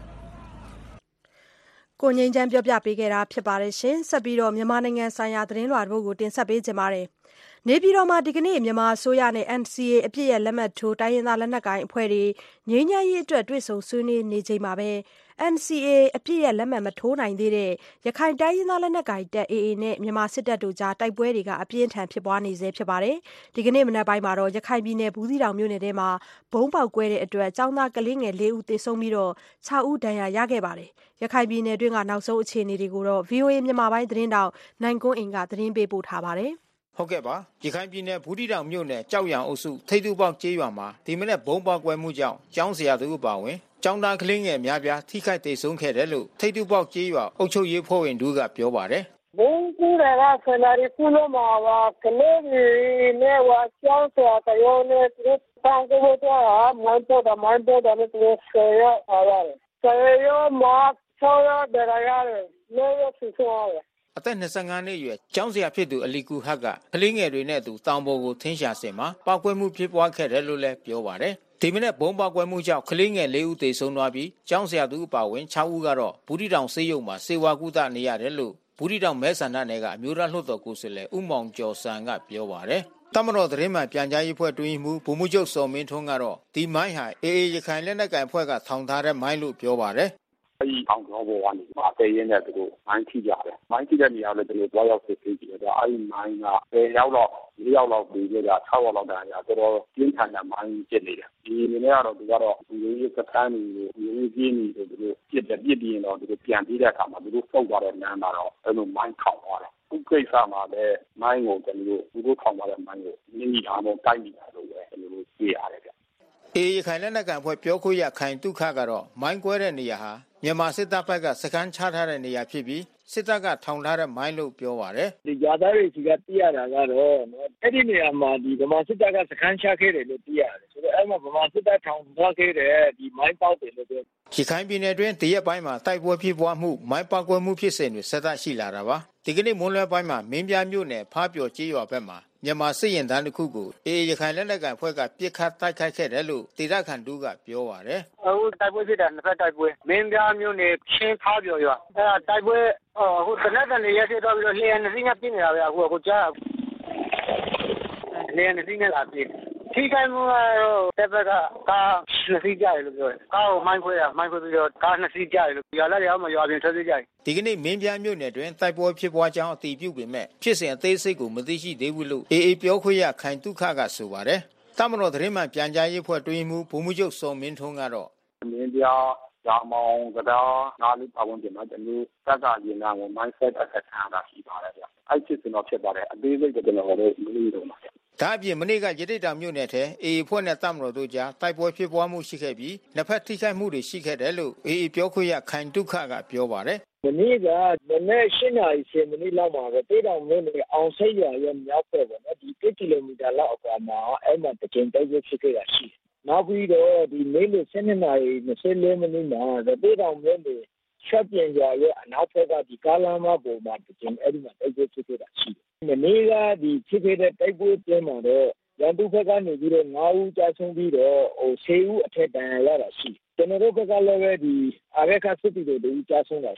ကိုငိမ့်ချမ်းပြောပြပေးခဲ့တာဖြစ်ပါတယ်ရှင်ဆက်ပြီးတော့မြန်မာနိုင်ငံဆိုင်ရာသတင်းလွှာတို့ကိုတင်ဆက်ပေးကြပါမယ်နေပြည်တော်မှာဒီကနေ့မြန်မာအစိုးရနဲ့ N C A အပြည့်ရဲ့လက်မှတ်ထိုးတိုင်းရင်းသားလက်နက်ကိုင်အဖွဲ့တွေငြိမ်းချမ်းရေးအတွက်တွေ့ဆုံဆွေးနွေးနေချိန်မှာပဲ N C A အပြည့်ရဲ့လက်မှတ်မထိုးနိုင်သေးတဲ့ရခိုင်တိုင်းရင်းသားလက်နက်ကိုင်တပ် A A နဲ့မြန်မာစစ်တပ်တို့ကြားတိုက်ပွဲတွေကအပြင်းထန်ဖြစ်ပွားနေဆဲဖြစ်ပါတယ်ဒီကနေ့မနက်ပိုင်းမှာတော့ရခိုင်ပြည်နယ်ဘူးသီးတောင်မြို့နယ်ထဲမှာဘုံပေါက်ကွဲတဲ့အတွက်ចောင်းသားကလေးငယ်၄ဦးသေဆုံးပြီးတော့၆ဦးဒဏ်ရာရခဲ့ပါတယ်ရခိုင်ပြည်နယ်တွင်းကနောက်ဆုံးအခြေအနေတွေကိုတော့ V O A မြန်မာပိုင်းသတင်းတောက်နိုင်ကွန်းအင်ကသတင်းပေးပို့ထားပါတယ်ဟုတ်ကဲ့ပါရခိုင်ပြည်နယ်ဘူးတီတောင်မြို့နယ်ကြောက်ရံအုပ်စုထိတ်တူပေါက်ကျေးရွာမှာဒီမနေ့ဘုံပေါက်ကွဲမှုကြောင့်ကျောင်းဆရာတို့ပါဝင်ကျောင်းသားကလေးငယ်များပြားထိခိုက်ဒေဆုံးခဲ့တယ်လို့ထိတ်တူပေါက်ကျေးရွာအုပ်ချုပ်ရေးဖွဲ့ဝင်တို့ကပြောပါတယ်ဘုံကူရကဆန္ဒရီကုလမှာဝါကလေးကြီးနဲ့ဝါကျောင်းဆရာတယောက်နဲ့သူတန်ကိုတော့မန်တော့မန်တော့နဲ့သူဆရာအားရတယ်ဆရာမဆောရဒရာရတယ်လည်းရစီဆောရအသက်၂၅နှစ်အရွယ်ကျောင်းဆရာဖြစ်သူအလီကူဟတ်ကကလေးငယ်တွေနဲ့အတူတောင်ပေါ်ကိုထင်းရှာစင်မှာပောက်ကွဲမှုဖြစ်ပွားခဲ့တယ်လို့လည်းပြောပါတယ်ဒီမနေ့ဘုံပေါက်ကွဲမှုကြောင့်ကလေးငယ်၄ဦးသေဆုံးသွားပြီးကျောင်းဆရာသူအပါဝင်၆ဦးကတော့ဘူးတီတောင်ဆေးရုံမှာစေဝါကုသနေရတယ်လို့ဘူးတီတောင်မဲဆန္ဒနယ်ကအမျိုးသားလွှတ်တော်ကိုယ်စားလှယ်ဦးမောင်ကျော်စံကပြောပါတယ်တမတော်သတင်းမှန်ပြန်ကြားရေးဖွဲ့တွင်းမှုဗိုလ်မှူးချုပ်စော်မင်းထွန်းကတော့ဒီမိုင်းဟာ A A ရခိုင်လက်နက်ကိုင်ဖွဲ့ကထောင်ထားတဲ့မိုင်းလို့ပြောပါတယ်အဲဒီအောင်ကျော်ပေါ်ကနေမှာတည်ရင်းတဲ့သူတို့မိုင်းထိကြတယ်မိုင်းထိတဲ့နေရာလည်းကျွန်တော်တွားရောက်စစ်ဆေးကြည့်တယ်အဲဒီမိုင်းက၁၀ရောက်တော့၄ရောက်လောက်ပြီးကြတာ၆ရောက်လောက်တန်းရတော်တော်ပြင်းထန်တဲ့မိုင်းဖြစ်နေတယ်ဒီအနေနဲ့ကတော့သူကတော့ဒီလိုရေးစခန်းတွေရေးကြီးနေတယ်သူတို့ပြစ်တယ်ပြစ်ပြီးရင်တော့သူတို့ပြန်ပြီးတဲ့အခါမှာသူတို့ပုတ်သွားတဲ့လမ်းမှာတော့အဲလိုမိုင်းထောင်သွားတယ်အခုကိစ္စမှာလည်းမိုင်းကိုကျွန်တော်တို့သူတို့ထောင်သွားတဲ့မိုင်းကိုနည်းနည်းအားလုံးတိုက်နေတာလို့ပဲကျွန်တော်တို့သိရတယ်ဗျအေရခိုင်လက်နက်ကန်ဖွဲ့ပြောခွင့်ရခိုင်တုခကတော့မိုင်းကွဲတဲ့နေရာဟာမြန်မာစစ်တပ်ဘက်ကစခန်းချထားတဲ့နေရာဖြစ်ပြီးစစ်တပ်ကထောင်ထားတဲ့မိုင်းလို့ပြောပါတယ်ဒီဂျာသားတွေစီကသိရတာကတော့အဲ့ဒီနေရာမှာဒီဗမာစစ်တပ်ကစခန်းချခဲ့တယ်လို့သိရတယ်ဆိုတော့အဲ့မှာဗမာစစ်တပ်ထောင်ထားခဲ့တယ်ဒီမိုင်းပေါက်တယ်လို့ပြောရခိုင်ပြည်နယ်တွင်းတရက်ပိုင်းမှာတိုက်ပွဲဖြစ်ပွားမှုမိုင်းပေါက်ကွဲမှုဖြစ်စဉ်တွေဆက်တိုက်ရှိလာတာပါဒီကနေ့မွန်းလွဲပိုင်းမှာမင်းပြားမြို့နယ်ဖားပျော်ကျေးရွာဘက်မှာမြန်မာစစ်ရင်တန်းတစ်ခုကိုအေရခိုင်လက်နက်ကန်ဖွဲ့ကပစ်ခတ်တိုက်ခိုက်ခဲ့တယ်လို့ဒေသခံတို့ကပြောပါတယ်အခုတိုက်ပွဲဖြစ်တာနှစ်ဖက်တိုက်ပွဲမင်းပြားမြို့နယ်ချင်းဖားပျော်ရွာအဲတိုက်ပွဲအခုတနက်တန်ရရဖြစ်တော့ပြီးတော့လျှံနေစီးနဲ့ပြင်းနေတာပဲအခုအခုကြားလျှံနေစီးနဲ့လာပြင်းထိခိုက်မှုကတော့တစ်ဖက်ကကားနှစ်စီးကြတယ်လို့ပြောတယ်ကားကိုမိုင်းခွဲတာမိုင်းခွဲပြီးတော့ကားနှစ်စီးကြတယ်လို့ရွာလည်းရောမရွာပြင်ထွက်သေးကြတယ်ဒီကနေ့မင်းပြားမြို့နယ်တွင်တိုက်ပွဲဖြစ်ပွားကြောင်းအတည်ပြုပေမဲ့ဖြစ်စဉ်အသေးစိတ်ကိုမသိရှိသေးဘူးလို့အေအေပြောခွင့်ရခိုင်တုခကဆိုပါတယ်တမတော်သတင်းမှန်ပြန်ကြားရေးဖွဲ့တွင်းမှုဗိုလ်မှူးချုပ်စော်မင်းထွန်းကတော့မင်းပြားရာမောင်ကဒါနားလေးပါဝင်တယ်မှာကျွန်တော်တက်ကရင်နာကို mindset အဆက်ခံတာရှိပါတယ်ဗျအဲ့ဖြစ်စဉ်တော့ဖြစ်ပါတယ်အသေးစိတ်ကကျွန်တော်တို့မသိတော့ပါဒါအပြင်မနေ့ကရတိတာမြို့နယ်ထဲအေအေဖွဲ့နဲ့တမတော်တို့ကြားတိုက်ပွဲဖြစ်ပွားမှုရှိခဲ့ပြီးနှစ်ဖက်ထိခိုက်မှုတွေရှိခဲ့တယ်လို့အေအေပြောခွင့်ရခိုင်တုခကပြောပါတယ်မနေ့ကမနေ့၈နာရီဆယ်မိနစ်လောက်မှာပဲတေးတောင်မြို့နယ်အောင်ဆိပ်ရွာရဲ့မြောက်ဘက်ပေါ့နော်ဒီတစ်ကီလိုမီတာလောက်အကွာမှာအဲ့မှာတကြိမ်တိုက်ပွဲဖြစ်ခဲ့တာရှိတယ်နောက်ပြီးတော့ဒီနေ့လို၁၂နာရီ၂၄မိနစ်မှာတေးတောင်မြို့နယ်ချက်ပြင်ရွာရဲ့အနောက်ဘက်ကဒီကားလမ်းမပေါ်မှာတကြိမ်အဲ့ဒီမှာတိုက်ပွဲဖြစ်ခဲ့တာရှိတယ်မနေ့ကဒီဖြစ်ခဲ့တဲ့တိုက်ပွဲပြင်းမှာတော့ရန်သူဘက်ကနေပြီးတော့၅ဦးကြာဆုံးပြီးတော့ဟို၁၀ဦးအထက်တန်းရတာရှိကျွန်တော်တို့ဘက်ကလည်းပဲဒီအာရခစစ်တီတွေတူကြာဆုံးတာရှိ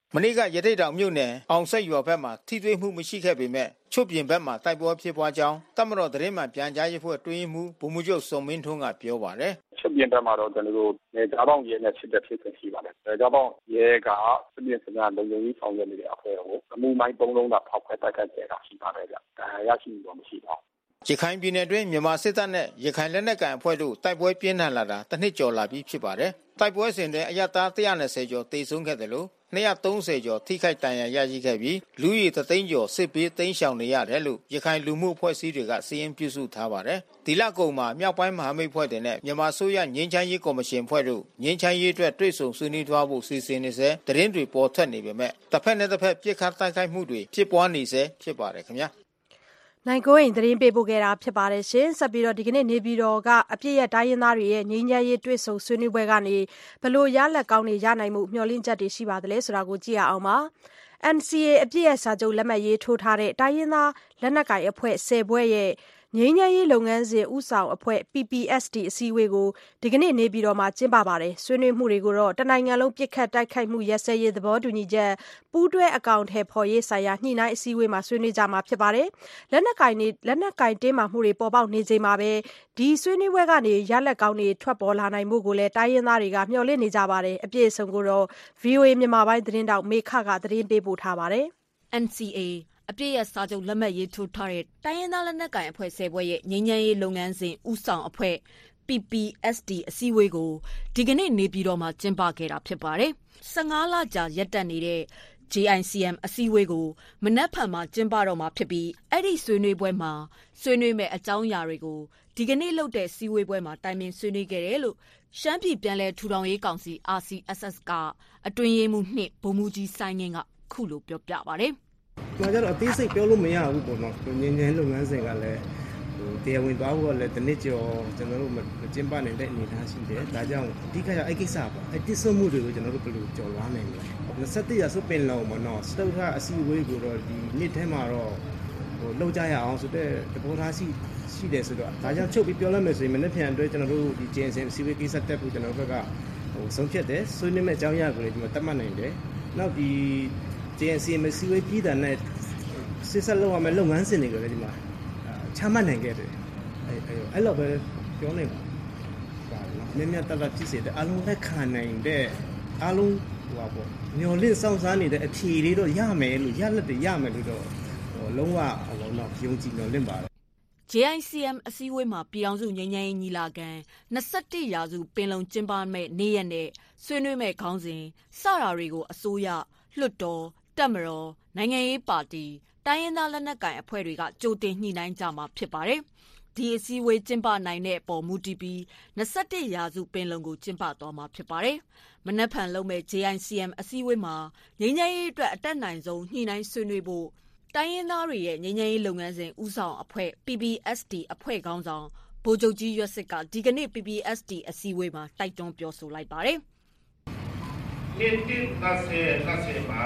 မနေ့ကရတိတ်တောင်မြို့နယ်အောင်ဆက်ရွာဘက်မှာထိတွေ့မှုမရှိခဲ့ပေမဲ့ချွတ်ပြင်ဘက်မှာတိုက်ပွဲဖြစ်ပွားကြောင်းတပ်မတော်သတင်းမှပြန်ကြားရေးဖွဲ့တွင်းမှုဗိုလ်မှူးချုပ်စုံမင်းထွန်းကပြောပါတယ်ချွတ်ပြင်ဘက်မှာတော့ကျွန်တော်တို့နေကြားပေါင်းရဲနဲ့ဖြစ်တဲ့ဖြစ်စဉ်ရှိပါတယ်။နေကြားပေါင်းရဲကစစ်ပြင်စင်ကလုံခြုံရေးဆောင်ရွက်နေတဲ့အဖွဲ့ကိုအမှုမိုင်းသုံးလုံးသာဖောက်ခွဲတိုက်ခိုက်ခဲ့တာရှိပါတယ်ဗျ။ဒါရရှိမှုတော့မရှိပါဘူး။ရခိုင်ပြည်နယ်တွင်းမြန်မာစစ်တပ်နဲ့ရခိုင်လက်နက်ကိုင်အဖွဲ့တို့တိုက်ပွဲပြင်းထန်လာတာတစ်နှစ်ကျော်လာပြီဖြစ်ပါတယ်။တိုက်ပွဲစဉ်တွင်အရတားone hundred twentyကျော်တေဆုံးခဲ့တယ်လို့two hundred thirtyကျော်ထိခိုက်ဒဏ်ရာရရှိခဲ့ပြီးလူဦးရေတစ်သိန်းကျော်စစ်ဘေးတိမ်းရှောင်နေရတယ်လို့ရခိုင်လူမှုအဖွဲ့အစည်းတွေကစီရင်ပြုစုထားပါတယ်။ဒီလကုန်မှာမြောက်ပိုင်းမဟာမိတ်ဖွဲ့တွေနဲ့မြန်မာဆိုရငြိမ်းချမ်းရေးကော်မရှင်ဖွဲ့တို့ငြိမ်းချမ်းရေးအတွက်တွေ့ဆုံဆွေးနွေးသွားဖို့စီစဉ်နေစေတရင်တွေပေါ်ထွက်နေပေမဲ့တစ်ဖက်နဲ့တစ်ဖက်ပြစ်ခတ်တိုက်ခိုက်မှုတွေဖြစ်ပွားနေစေဖြစ်ပါတယ်ခင်ဗျာ။နိုင်ကိုရင်သတင်းပေးပို့ခဲ့တာဖြစ်ပါတယ်ရှင်ဆက်ပြီးတော့ဒီကနေ့နေပြည်တော်ကအပြည့်ရတိုင်းရင်းသားတွေရဲ့ငြိမ်းချမ်းရေးတွေ့ဆုံဆွေးနွေးပွဲကနေဘလို့ရလက်ကောင်းတွေရနိုင်မှုမျှော်လင့်ချက်တွေရှိပါတယ်လဲဆိုတာကိုကြည့်ရအောင်ပါ N C A အပြည့်ရစာချုပ်လက်မှတ်ရေးထိုးထားတဲ့တိုင်းရင်းသားလက်နက်ကိုင်အဖွဲ့tenဘွဲ့ရဲ့ငြိမ်းချမ်းရေးလုပ်ငန်းစဉ်ဥဆောင်အဖွဲ့ P P S D အစည်းအဝေးကိုဒီကနေ့နေပြည်တော်မှာကျင်းပပါတယ်ဆွေးနွေးမှုတွေကိုတော့တနိုင်ငံလုံးပြစ်ခတ်တိုက်ခိုက်မှုရက်စဲရေးသဘောတူညီချက်ပူးတွဲအကောင့်ထဲပေါ်ရေးဆိုင်ရာညှိနှိုင်းအစည်းအဝေးမှာဆွေးနွေးကြမှာဖြစ်ပါတယ်လက်နက်ကိုင်နေလက်နက်ကိုင်တင်းမာမှုတွေပေါ်ပေါက်နေချိန်မှာပဲဒီဆွေးနွေးပွဲကနေရလက်ကောင်းတွေထွက်ပေါ်လာနိုင်မှုကိုလည်းတိုင်းရင်းသားတွေကမျှော်လင့်နေကြပါတယ်အပြည့်အစုံကိုတော့ V O A မြန်မာပိုင်းသတင်းတောက်မေခကသတင်းပေးပို့ထားပါတယ် N C Aအပြည့်ရစာချုပ်လက်မှတ်ရေးထိုးထားတဲ့တိုင်းရင်းသားလက်နက်ကိုင်အဖွဲ့tenဘွဲ့ရဲ့ငြိမ်းချမ်းရေးလုပ်ငန်းစဉ်ဥဆောင်အဖွဲ့ P P S D အစည်းအဝေးကိုဒီကနေ့နေပြည်တော်မှာကျင်းပခဲ့တာဖြစ်ပါတယ်။fifteenလကြာရပ်တန့်နေတဲ့ J I C M အစည်းအဝေးကိုမနက်ဖြန်မှာကျင်းပတော့မှာဖြစ်ပြီးအဲ့ဒီဆွေးနွေးပွဲမှာဆွေးနွေးမဲ့အကြောင်းအရာတွေကိုဒီကနေ့လုပ်တဲ့စည်းဝေးပွဲမှာတိုင်ပင်ဆွေးနွေးခဲ့တယ်လို့ရှမ်းပြည်ပြန်လည်ထူထောင်ရေးကောင်စီ R C S S ကအတွင်းရေးမှူးtwoဗိုလ်မှူးကြီးစိုင်းငင်းကခုလိုပြောပြပါတယ်။ကျွန်တော်ကတော့အသေးစိတ်ပြောလို့မရဘူးပေါ့နော်ငင်းငင်းလုပ်ငန်းစဉ်ကလည်းဟိုတရားဝင်သွားဖို့ကလည်းတစ်နှစ်ကျော်ကျွန်တော်တို့မကျင်းပနိုင်တဲ့အနေအထားရှိတယ်ဒါကြောင့်အဓိကကအဲ့ကိစ္စပေါ့အဲ့တိစုံမှုတွေကိုကျွန်တော်တို့ဘယ်လိုကျော်လွှားနိုင်မလဲtwenty-oneရာစုပင်လုံပေါ့နော်စတုထအစည်းအဝေးကိုတော့ဒီနှစ်ထဲမှာတော့ဟိုလောက်ကြရအောင်ဆိုတဲ့သဘောထားရှိရှိတယ်ဆိုတော့ဒါကြောင့်ချုပ်ပြီးပြောလိုက်မယ်ဆိုရင်မနေ့ပြန်အတွက်ကျွန်တော်တို့ဒီ J N C အစည်းအဝေးကိစ္စတက်ဖို့ကျွန်တော်တို့ဘက်ကဟိုဆုံးဖြတ်တယ်ဆွေးနွေးမဲ့အကြောင်းအရာကိုလည်းဒီမှာတတ်မှတ်နိုင်တယ်နောက်ဒီ J N C မစည်းဝေးပြည်တာနဲ့စစ်ဆက်လုပ်ရမယ့်လုပ်ငန်းစဉ်တွေကိုလည်းဒီမှာချမှတ်နိုင်ခဲ့တယ်အဲအဲ့လိုပဲပြောနေပါပါနော်မြတ်မြတ်တတ်တတ်ဖြစ်စေတဲ့အလုံးလက်ခံနိုင်တဲ့အလုံးဟိုပါပေါ့ညှော်လင့်စောင့်စားနေတဲ့အဖြေလေးတော့ရမယ်လို့ရလက်တွေရမယ်လို့တော့ဟိုလုံးဝဟိုတော့ယုံကြည်မျှော်လင့်ပါတယ် J I C M အစည်းအဝေးမှာပြည်အောင်စုငြိမ်းချမ်းရေးညီလာခံtwenty-oneရာစုပင်လုံကျင်းပမဲ့နေ့ရက်နဲ့ဆွေးနွေးမဲ့ခေါင်းစဉ်စတာတွေကိုအစိုးရလွှတ်တော်တပ်မတော်နိုင်ငံရေးပါတီတိုင်းရင်းသားလက်နက်ကိုင်အဖွဲ့တွေကကြိုတင်ညှိနှိုင်းကြမှာဖြစ်ပါတယ်။ဒီအစည်းအဝေးကျင်းပနိုင်တဲ့အပေါ်မူတည်ပြီးtwenty-oneရာစုပင်လုံကိုကျင်းပသွားမှာဖြစ်ပါတယ်။မနက်ဖြန်လုပ်မဲ့ J I C M အစည်းအဝေးမှာငြိမ်းချမ်းရေးအတွက်အတက်နိုင်ဆုံးညှိနှိုင်းဆွေးနွေးဖို့တိုင်းရင်းသားတွေရဲ့ငြိမ်းချမ်းရေးလုပ်ငန်းစဉ်ဦးဆောင်အဖွဲ့ P P S D အဖွဲ့ခေါင်းဆောင်ဗိုလ်ချုပ်ကြီးရွက်စစ်ကဒီကနေ့ P P S D အစည်းအဝေးမှာတိုက်တွန်းပြောဆိုလိုက်ပါတယ်။နေ့တစ်twenty twentyမှာ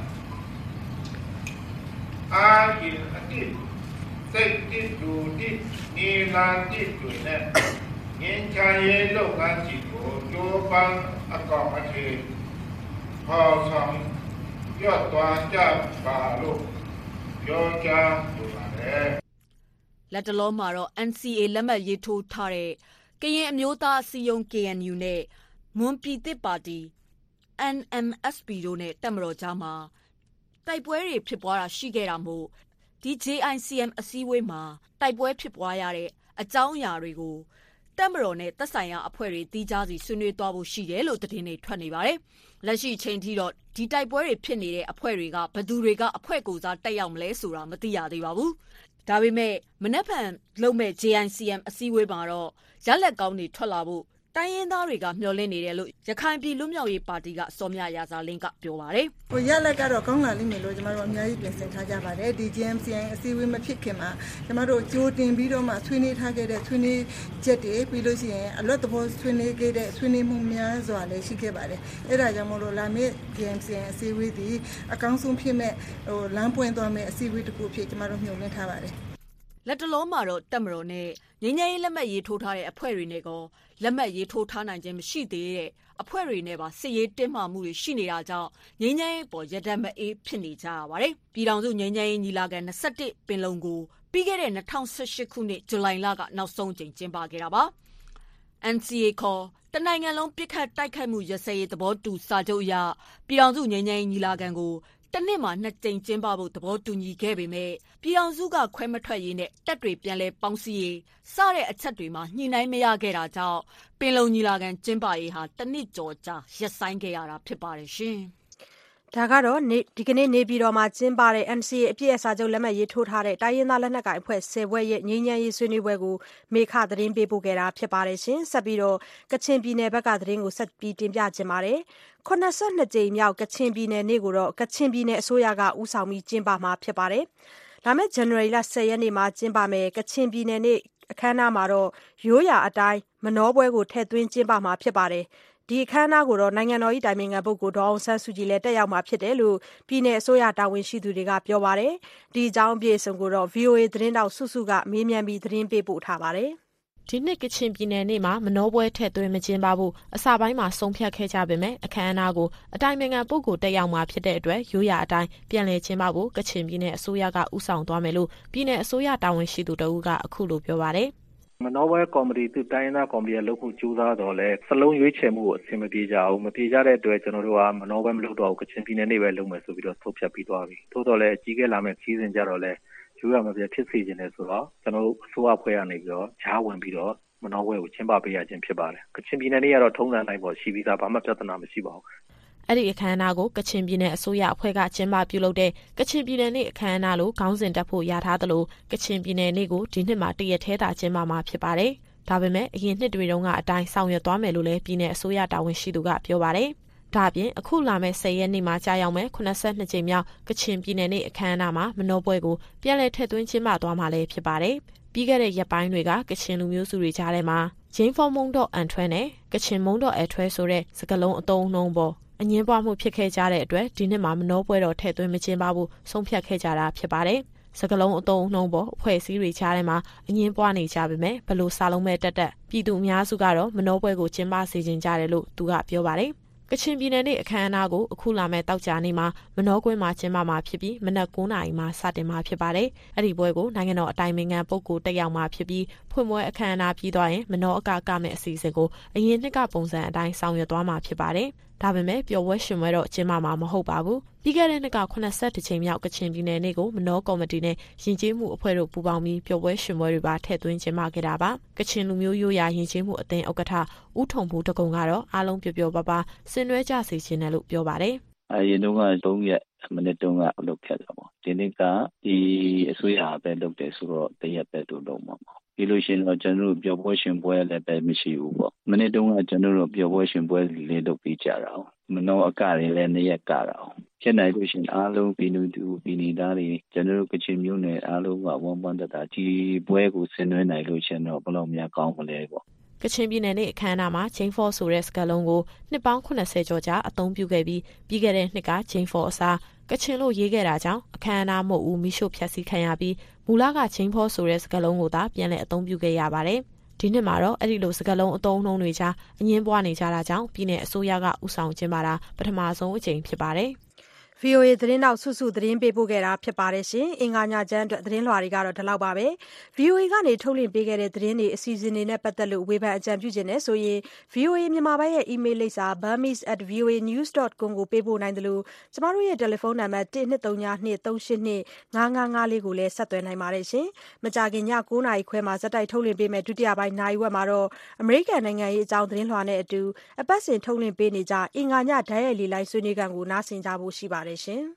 အာရင်အတိစိတ်တိဒူတိနီလာတိတွေနဲ့ငင်းချရေးလုပ်ငန်းကြီးကိုကြိုးပမ်းအကောင်အထည်ဟောဆောင်ရွတ်သွားကြပါလို့ပြောကြလိုပါတယ်လက်တလုံးမှာတော့ N C A လက်မှတ်ရေးထိုးထားတဲ့ကရင်အမျိုးသားအစည်းအရုံး K N U နဲ့မွန်ပြည်သစ်ပါတီ N M S P တို့နဲ့တပ်မတော်ကြားမှာတိုက်ပွဲတွေဖြစ်ပွားတာရှိခဲ့တာမို့ဒီ J I C M အစည်းအဝေးမှာတိုက်ပွဲဖြစ်ပွားရတဲ့အကြောင်းအရာတွေကိုတပ်မတော်နဲ့သက်ဆိုင်ရာအဖွဲ့တွေတီးခြားစီဆွေးနွေးသွားဖို့ရှိတယ်လို့သတင်းတွေထွက်နေပါတယ်။လက်ရှိချိန်ထိတော့ဒီတိုက်ပွဲတွေဖြစ်နေတဲ့အဖွဲ့တွေကဘယ်သူတွေကအဖွဲ့ကိုစားတက်ရောက်မလဲဆိုတာမသိရသေးပါဘူး။ဒါပေမဲ့မနက်ဖြန်လုပ်မဲ့ J I C M အစည်းအဝေးမှာတော့ရလက်ကောင်းတွေထွက်လာဖို့တိုင်းရင်းသားတွေကမျှော်လင့်နေတယ်လို့ရခိုင်ပြည်လွတ်မြောက်ရေးပါတီကစောမြရာဇာလင်းကပြောပါတယ်။ဟိုရလက်ကတော့ကောင်းလာလိမ့်မယ်လို့ကျမတို့အများကြီးပြင်ဆင်ထားကြပါတယ်။ဒီ J M C M အစည်းအဝေးမဖြစ်ခင်မှာကျမတို့ကြိုတင်ပြီးတော့မှဆွေးနွေးထားခဲ့တဲ့ဆွေးနွေးချက်တွေပြီးလို့ရှိရင်အလွတ်သဘောဆွေးနွေးခဲ့တဲ့ဆွေးနွေးမှုများစွာလည်းရှိခဲ့ပါတယ်။အဲဒါကြောင့်မို့လို့လာမယ့် J M C M အစည်းအဝေးဒီအကောင်းဆုံးဖြစ်မဲ့ဟိုလမ်းပွင့်သွားမယ့်အစည်းအဝေးတစ်ခုဖြစ်ကျမတို့မျှော်လင့်ထားပါတယ်။လက်တလုံးမှာတော့တက်မတော်နဲ့ငြိမ်းချမ်းရေးလက်မှတ်ရေးထိုးထားတဲ့အဖွဲ့တွေနဲ့ကောလက်မှတ်ရေးထိုးထားနိုင်ခြင်းမရှိသေးတဲ့အဖွဲ့တွေနဲ့ပါစစ်ရေးတင်းမာမှုတွေရှိနေတာကြောင့်ငြိမ်းချမ်းရေးပေါ်ရဒတ်မအေးဖြစ်နေကြရပါတယ်။ပြည်ထောင်စုငြိမ်းချမ်းရေးညီလာခံ၂၁ပင်လုံကိုပြီးခဲ့တဲ့၂၀၁၈ခုနှစ်ဇူလိုင်လကနောက်ဆုံးကြိမ်ကျင်းပခဲ့တာပါ။ အန် စီ အေ ခေါ်တနိုင်ငံလုံးပစ်ခတ်တိုက်ခိုက်မှုရစဲရေးသဘောတူစာချုပ်အရပြည်ထောင်စုငြိမ်းချမ်းရေးညီလာခံကိုတနှစ်မှာနှစ်ကြိမ်ကျင်းပဖို့သဘောတူညီခဲ့ပေမဲ့ပြည်ထောင်စုကခွဲမထွက်ရေးနဲ့တပ်တွေပြန်လည်ပေါင်းစည်းရေးစတဲ့အချက်တွေမှာညှိနှိုင်းမရခဲ့တာကြောင့်ပင်လုံညီလာခံကျင်းပရေးဟာတနှစ်ကျော်ကြာရပ်ဆိုင်းခဲ့ရတာဖြစ်ပါတယ်ရှင်။ဒါကတော့ဒီကနေ့နေပြည်တော်မှာကျင်းပတဲ့ အန် စီ အေ အပြည့်အစာချုပ်လက်မှတ်ရေးထိုးထားတဲ့တိုင်းရင်းသားလက်နက်ကိုင်အဖွဲ့ဆယ်ဘွဲ့ရဲ့ငြိမ်းချမ်းရေးဆွေးနွေးပွဲကိုမေခသတင်းပေးပို့ခဲ့တာဖြစ်ပါတယ်ရှင်။ဆက်ပြီးတော့ကချင်ပြည်နယ်ဘက်ကသတင်းကိုဆက်ပြီးတင်ပြခြင်းပါတယ်။ခုနှစ်ကြိမ်မြောက်ကချင်ပြည်နယ်နေ့ကိုတော့ကချင်ပြည်နယ်အစိုးရကဦးဆောင်ပြီးကျင်းပမှာဖြစ်ပါတယ်။လာမယ့်ဇန်နဝါရီလဆယ်ရက်နေ့မှာကျင်းပမယ်ကချင်ပြည်နယ်နေ့အခမ်းအနားမှာတော့ရိုးရာအတိုင်းမနောပွဲကိုထည့်သွင်းကျင်းပမှာဖြစ်ပါတယ်။ဒီအခမ်းအနားကိုတော့နိုင်ငံတော်၏တိုင်ပင်ခံပုဂ္ဂိုလ်ဒေါ်အောင်ဆန်းစုကြည်လည်းတက်ရောက်မှာဖြစ်တယ်လို့ပြည်내အစိုးရတာဝန်ရှိသူတွေကပြောပါတယ်။ဒီအကြောင်းအပြည့်အစုံကိုတော့ ဗွီအိုအေ သတင်းတောက်စုစုကမေးမြန်းပြီးသတင်းပေးပို့ထားပါတယ်။ဒီနှစ်ကချင်ပြည်နယ်နေ့မှာမနောပွဲထည့်သွင်းမကျင်းပဖို့အစပိုင်းမှာဆုံးဖြတ်ခဲ့ကြပေမဲ့အခမ်းအနားကိုအတိုင်ပင်ခံပုဂ္ဂိုလ်တက်ရောက်မှာဖြစ်တဲ့အတွက်ရိုးရာအတိုင်းပြန်လည်ကျင်းပဖို့ကချင်ပြည်နယ်အစိုးရကဦးဆောင်သွားမယ်လို့ပြည်내အစိုးရတာဝန်ရှိသူတဦးကအခုလိုပြောပါတယ်။မနောပွဲကော်မတီသူတိုင်းရင်းသားကော်မတီကလုပ်ဖို့ကြိုးစားတော့လဲစလုံးရွေးချယ်မှုကိုအဆင်မပြေကြဘူးမပြေကြတဲ့အတွက်ကျွန်တော်တို့ကမနောပွဲမလုပ်တော့ဘူးကချင်ပြည်နယ်နေ့ပဲလုပ်မယ်ဆိုပြီးတော့ထုတ်ဖြတ်ပြီးသွားပြီထို့တော်လဲအကြီးကဲလာမဲ့ခီးစဉ်ကြတော့လဲယူရမှာပြဖြစ်စေခြင်းလဲဆိုတော့ကျွန်တော်တို့အစိုးရဖွဲ့ရနေပြီးတော့ဂျားဝင်ပြီးတော့မနောပွဲကိုကျင်းပပေးရခြင်းဖြစ်ပါတယ်ကချင်ပြည်နယ်နေ့ကတော့ထုံးစံတိုင်းပေါ်ရှိပြီးသားဘာမှပြဿနာမရှိပါဘူးအဲ့ဒီအခမ်းအနားကိုကချင်ပြည်နယ်အစိုးရအဖွဲ့ကကျင်းပပြုလုပ်တဲ့ကချင်ပြည်နယ်နေ့အခမ်းအနားလို့ခေါင်းစဉ်တက်ဖို့ရထားသလိုကချင်ပြည်နယ်နေ့ကိုဒီနှစ်မှာတရက်ထဲသာကျင်းပမှာဖြစ်ပါတယ်။ဒါပေမဲ့အရင်နှစ်တွေတုန်းကအတိုင်းဆောင်ရွက်သွားမယ်လို့လည်းပြည်내အစိုးရတာဝန်ရှိသူကပြောပါတယ်။ဒါ့အပြင်အခုလာမယ့်ဆယ်ရက်နေ့မှာကြာရောက်မဲ့ခုနှစ်ကြိမ်မြောက်ကချင်ပြည်နယ်နေ့အခမ်းအနားမှာမနောပွဲကိုပြန်လည်ထည့်သွင်းကျင်းပသွားမှာလည်းဖြစ်ပါတယ်။ပြီးခဲ့တဲ့ရက်ပိုင်းတွေကကချင်လူမျိုးစုတွေကြားထဲမှာဂျင်းဖော်မုံတော့အန်ထွဲနဲ့ကချင်မုံတော့အထွဲဆိုတဲ့စကားလုံးအသုံးအနှုန်းပေါ်အငင်းပွားမှုဖြစ်ခဲ့ကြတဲ့အတွက်ဒီနှစ်မှာမနောပွဲတော်ထည့်သွင်းမကျင်းပဖို့ဆုံးဖြတ်ခဲ့ကြတာဖြစ်ပါတယ်။စကလုံးအသုံးအနှုန်းပေါ်အဖွဲ့အစည်းတွေကြားထဲမှာအငင်းပွားနေကြပေမဲ့ဘလို့စာလုံးမဲ့တက်တက်ပြည်သူအများစုကတော့မနောပွဲကိုကျင်းပစေချင်ကြတယ်လို့သူကပြောပါတယ်။ကချင်ပြည်နယ်နေ့အခမ်းအနားကိုအခုလာမဲ့တောက်ကြနေ့မှာမနောကွင်းမှာကျင်းပမှာဖြစ်ပြီးမနက်၉နာရီမှာစတင်မှာဖြစ်ပါတယ်။အဲ့ဒီပွဲကိုနိုင်ငံတော်အတိုင်ပင်ခံပုဂ္ဂိုလ်တက်ရောက်မှာဖြစ်ပြီးဖွင့်ပွဲအခမ်းအနားပြီးသွားရင်မနောအကကမဲ့အစီအစဉ်ကိုအရင်နှစ်ကပုံစံအတိုင်းဆောင်ရွက်သွားမှာဖြစ်ပါတယ်။ဒါပေမဲ့ပျော်ပွဲရှင်ပွဲတော့ကျင်းပမှာမဟုတ်ပါဘူး။ပြီးခဲ့တဲ့နှစ်ကခုနှစ်ကြိမ်မြောက်ကချင်ပြည်နယ်နေ့ကိုမနောကော်မတီနဲ့ယဉ်ကျေးမှုအဖွဲ့တို့ပူးပေါင်းပြီးပျော်ပွဲရှင်ပွဲတွေပါထည့်သွင်းကျင်းပခဲ့တာပါ။ကချင်လူမျိုးရိုးရာယဉ်ကျေးမှုအသင်းဥက္ကဋ္ဌဦးထုံဘူးတကုံကတော့အားလုံးပျော်ပျော်ပါပါဆင်နွှဲကြစေခြင်းနဲ့လို့ပြောပါတယ်။အရင်တုန်းကသုံးရက်မနေ့တုန်းကလုပ်ခဲ့တာပေါ့။ဒီနေ့ကဒီအစိုးရပဲလုပ်တယ်ဆိုတော့တရက်ပဲတို့လုပ်မှာပေါ့။ပြီးလို့ရှိရင်တော့ကျွန်တော်တို့ပျော်ပွဲရှင်ပွဲလည်းပဲမရှိဘူးပေါ့။မနေ့တုန်းကကျွန်တော်တို့ပျော်ပွဲရှင်ပွဲလေးလုပ်ပြီးကြတာ။မနောအကတွေလည်းနှစ်ရက်ကတာ။ဖြစ်နိုင်လို့ရှိရင်အားလုံးပြည်သူပြည်နေသားတွေကျွန်တော်တို့ကချင်မျိုးနယ်အားလုံးကဝမ်းပန်းတတာဒီပွဲကိုဆင်နွှဲနိုင်လို့ရှိရင်တော့ဘယ်လောက်များကောင်းမလဲပေါ့။ကချင်ပြည်နယ်နေ့အခမ်းအနားမှာဂျိန်းဖော့ဆိုတဲ့စကားလုံးကိုနှစ်ပေါင်းခုနှစ်ဆယ်ကျော်ကြာအသုံးပြုခဲ့ပြီးပြီးခဲ့တဲ့နှစ်ကဂျိန်းဖော့အစားကချင်လို့ရေးခဲ့တာကြောင့်အခမ်းအနားမဟုတ်ဘူးမိရှုဖြတ်စည်းခံရပြီးမူလကဂျိန်းဖော့ဆိုတဲ့စကားလုံးကိုသာပြန်လည်အသုံးပြုခဲ့ရပါတယ်။ဒီနှစ်မှာတော့အဲ့ဒီလိုစကားလုံးအသုံးအနှုန်းတွေကြားအငင်းပွားနေကြတာကြောင့်ပြည်내အစိုးရကဥဆောင်ကျင်းပတာပထမဆုံးအကြိမ်ဖြစ်ပါတယ်။ဗွီအိုအေသတင်းတောက်စုစုသတင်းပေးပို့ခဲ့တာဖြစ်ပါတယ်ရှင်။အင်္ဂါညချမ်းအတွက်သတင်းလွှာတွေကတော့ဒီလောက်ပါပဲ။ ဗွီအိုအေကနေထုတ်လွှင့်ပေးခဲ့တဲ့သတင်းတွေအစီအစဉ်တွေနဲ့ပတ်သက်လို့ဝေဖန်အကြံပြုခြင်းနဲ့ဆိုရင် ဗွီအိုအေမြန်မာပိုင်းရဲ့ email လိပ်စာ burmese at voa news dot com ကိုပေးပို့နိုင်တယ်လို့ကျမတို့ရဲ့တယ်လီဖုန်းနံပါတ်one two three two two three eight five five fiveကိုလည်းဆက်သွယ်နိုင်ပါတယ်ရှင်။မကြာခင်ညnineနာရီခွဲမှာဇက်တိုက်ထုတ်လွှင့်ပေးမယ့်ဒုတိယပိုင်းနာရီဝက်မှာတော့အမေရိကန်နိုင်ငံရေးအကြောင်းသတင်းလွှာနဲ့အတူအပတ်စဉ်ထုတ်လွှင့်ပေးနေကြအင်္ဂါညဓာတ်ရိုက်လေလိုင်းဆွေးနွေးခန်းကိုနားဆင်ကြဖို့ရှိပါတယ်ရှင်။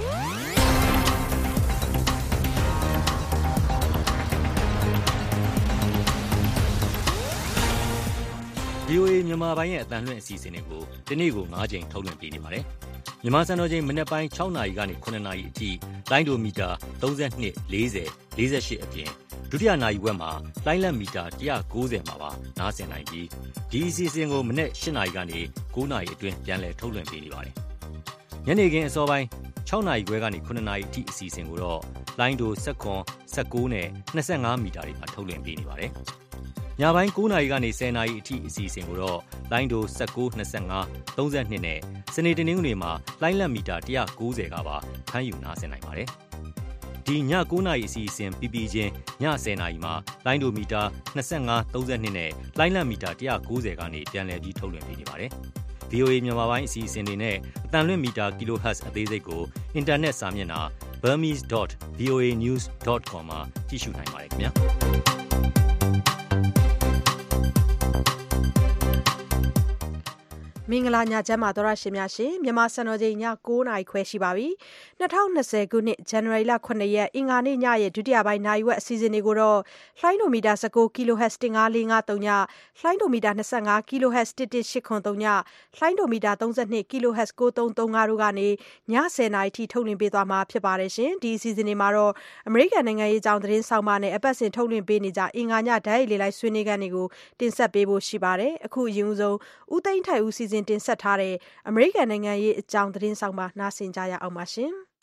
ဗွီအိုအေမြန်မာပိုင်းရဲ့အသံလွှင့်အစီအစဉ်တွေကိုဒီနေ့ကို၅ကြိမ်ထုတ်လွှင့်ပေးနေပါတယ်။မြန်မာစံတော်ချိန်မနက်ပိုင်း၆နာရီကနေ၇နာရီအထိလိုင်းဒိုမီတာ၃၂ ၄၀ ၄၈အပြင်ဒုတိယနာရီဝက်မှာလိုင်းလက်မီတာone ninetyမှာပါနားဆင်နိုင်ပြီးဒီအစီအစဉ်ကိုမနက်၈နာရီကနေ၉နာရီအတွင်းပြန်လည်ထုတ်လွှင့်ပေးနေပါတယ်။ညနေခင်းအစောပိုင်း၆နာရီခွဲကနေ၇နာရီအထိအစီအစဉ်ကိုတော့လိုင်းဒို၁၇ ၁၉နဲ့၂၅မီတာတွေမှာထုတ်လွှင့်ပေးနေပါတယ်။ညပိုင်း၉နာရီကနေ၁၀နာရီအထိအစီအစဉ်ကိုတော့လိုင်းဒို၁၉ ၂၅ ၃၂နဲ့စနေတနင်္ဂနွေမှာလိုင်းလက်မီတာ၁၉၀ကပါဖမ်းယူနားဆင်နိုင်ပါတယ်။ဒီည၉နာရီအစီအစဉ်ပြီးပြီးချင်းည၁၀နာရီမှာလိုင်းဒိုမီတာ၂၅ ၃၂နဲ့လိုင်းလက်မီတာ၁၉၀ကနေပြန်လည်ပြီးထုတ်လွှင့်ပေးနေပါတယ်။ ဗီအိုအေ မြန်မာပိုင်းအစီအစဉ်တွေနဲ့အသံလွှင့်မီတာ kilohertz အသေးစိတ်ကိုအင်တာနက်စာမျက်နှာ burmese dot v o a news dot com မှာကြည့်ရှုနိုင်ပါတယ်ခင်ဗျာ။မင်္ဂလာညချမ်းပါသောရရှင်များရှင်မြန်မာစံတော်ချိန်ည၉နာရီခွဲရှိပါပြီ။၂၀၂၀ခုနှစ်ဇန်နဝါရီလခုနှစ်ရက်အင်္ဂါနေ့ညရဲ့ဒုတိယပိုင်းနာရီဝက်အစီအစဉ်တွေကိုတော့လှိုင်းဒိုမီတာ၁၉ kilohertz ၁၅၄၅၃ညလှိုင်းဒိုမီတာ၂၅ kilohertz ၁၁၈၇၃ညလှိုင်းဒိုမီတာ၃၂ kilohertz ၉၃၃၅တို့ကနေည၁၀နာရီထိထုတ်လွှင့်ပေးသွားမှာဖြစ်ပါတယ်ရှင်။ဒီအစီအစဉ်တွေမှာတော့အမေရိကန်နိုင်ငံရေးအကြောင်းသတင်းဆောင်ပါနဲ့အပတ်စဉ်ထုတ်လွှင့်ပေးနေကြအင်္ဂါညဓာတ်ရိုက်လေလိုက်ဆွေးနွေးခန်းတွေကိုတင်ဆက်ပေးဖို့ရှိပါတယ်။အခုအရင်ဆုံးဦးသိန်းထိုက်ဦးစီစဉ်တင်ဆက်ထားတဲ့အမေရိကန်နိုင်ငံရေးအကြောင်းသတင်းဆောင်ပါနားဆင်ကြရအောင်ပါရှင်။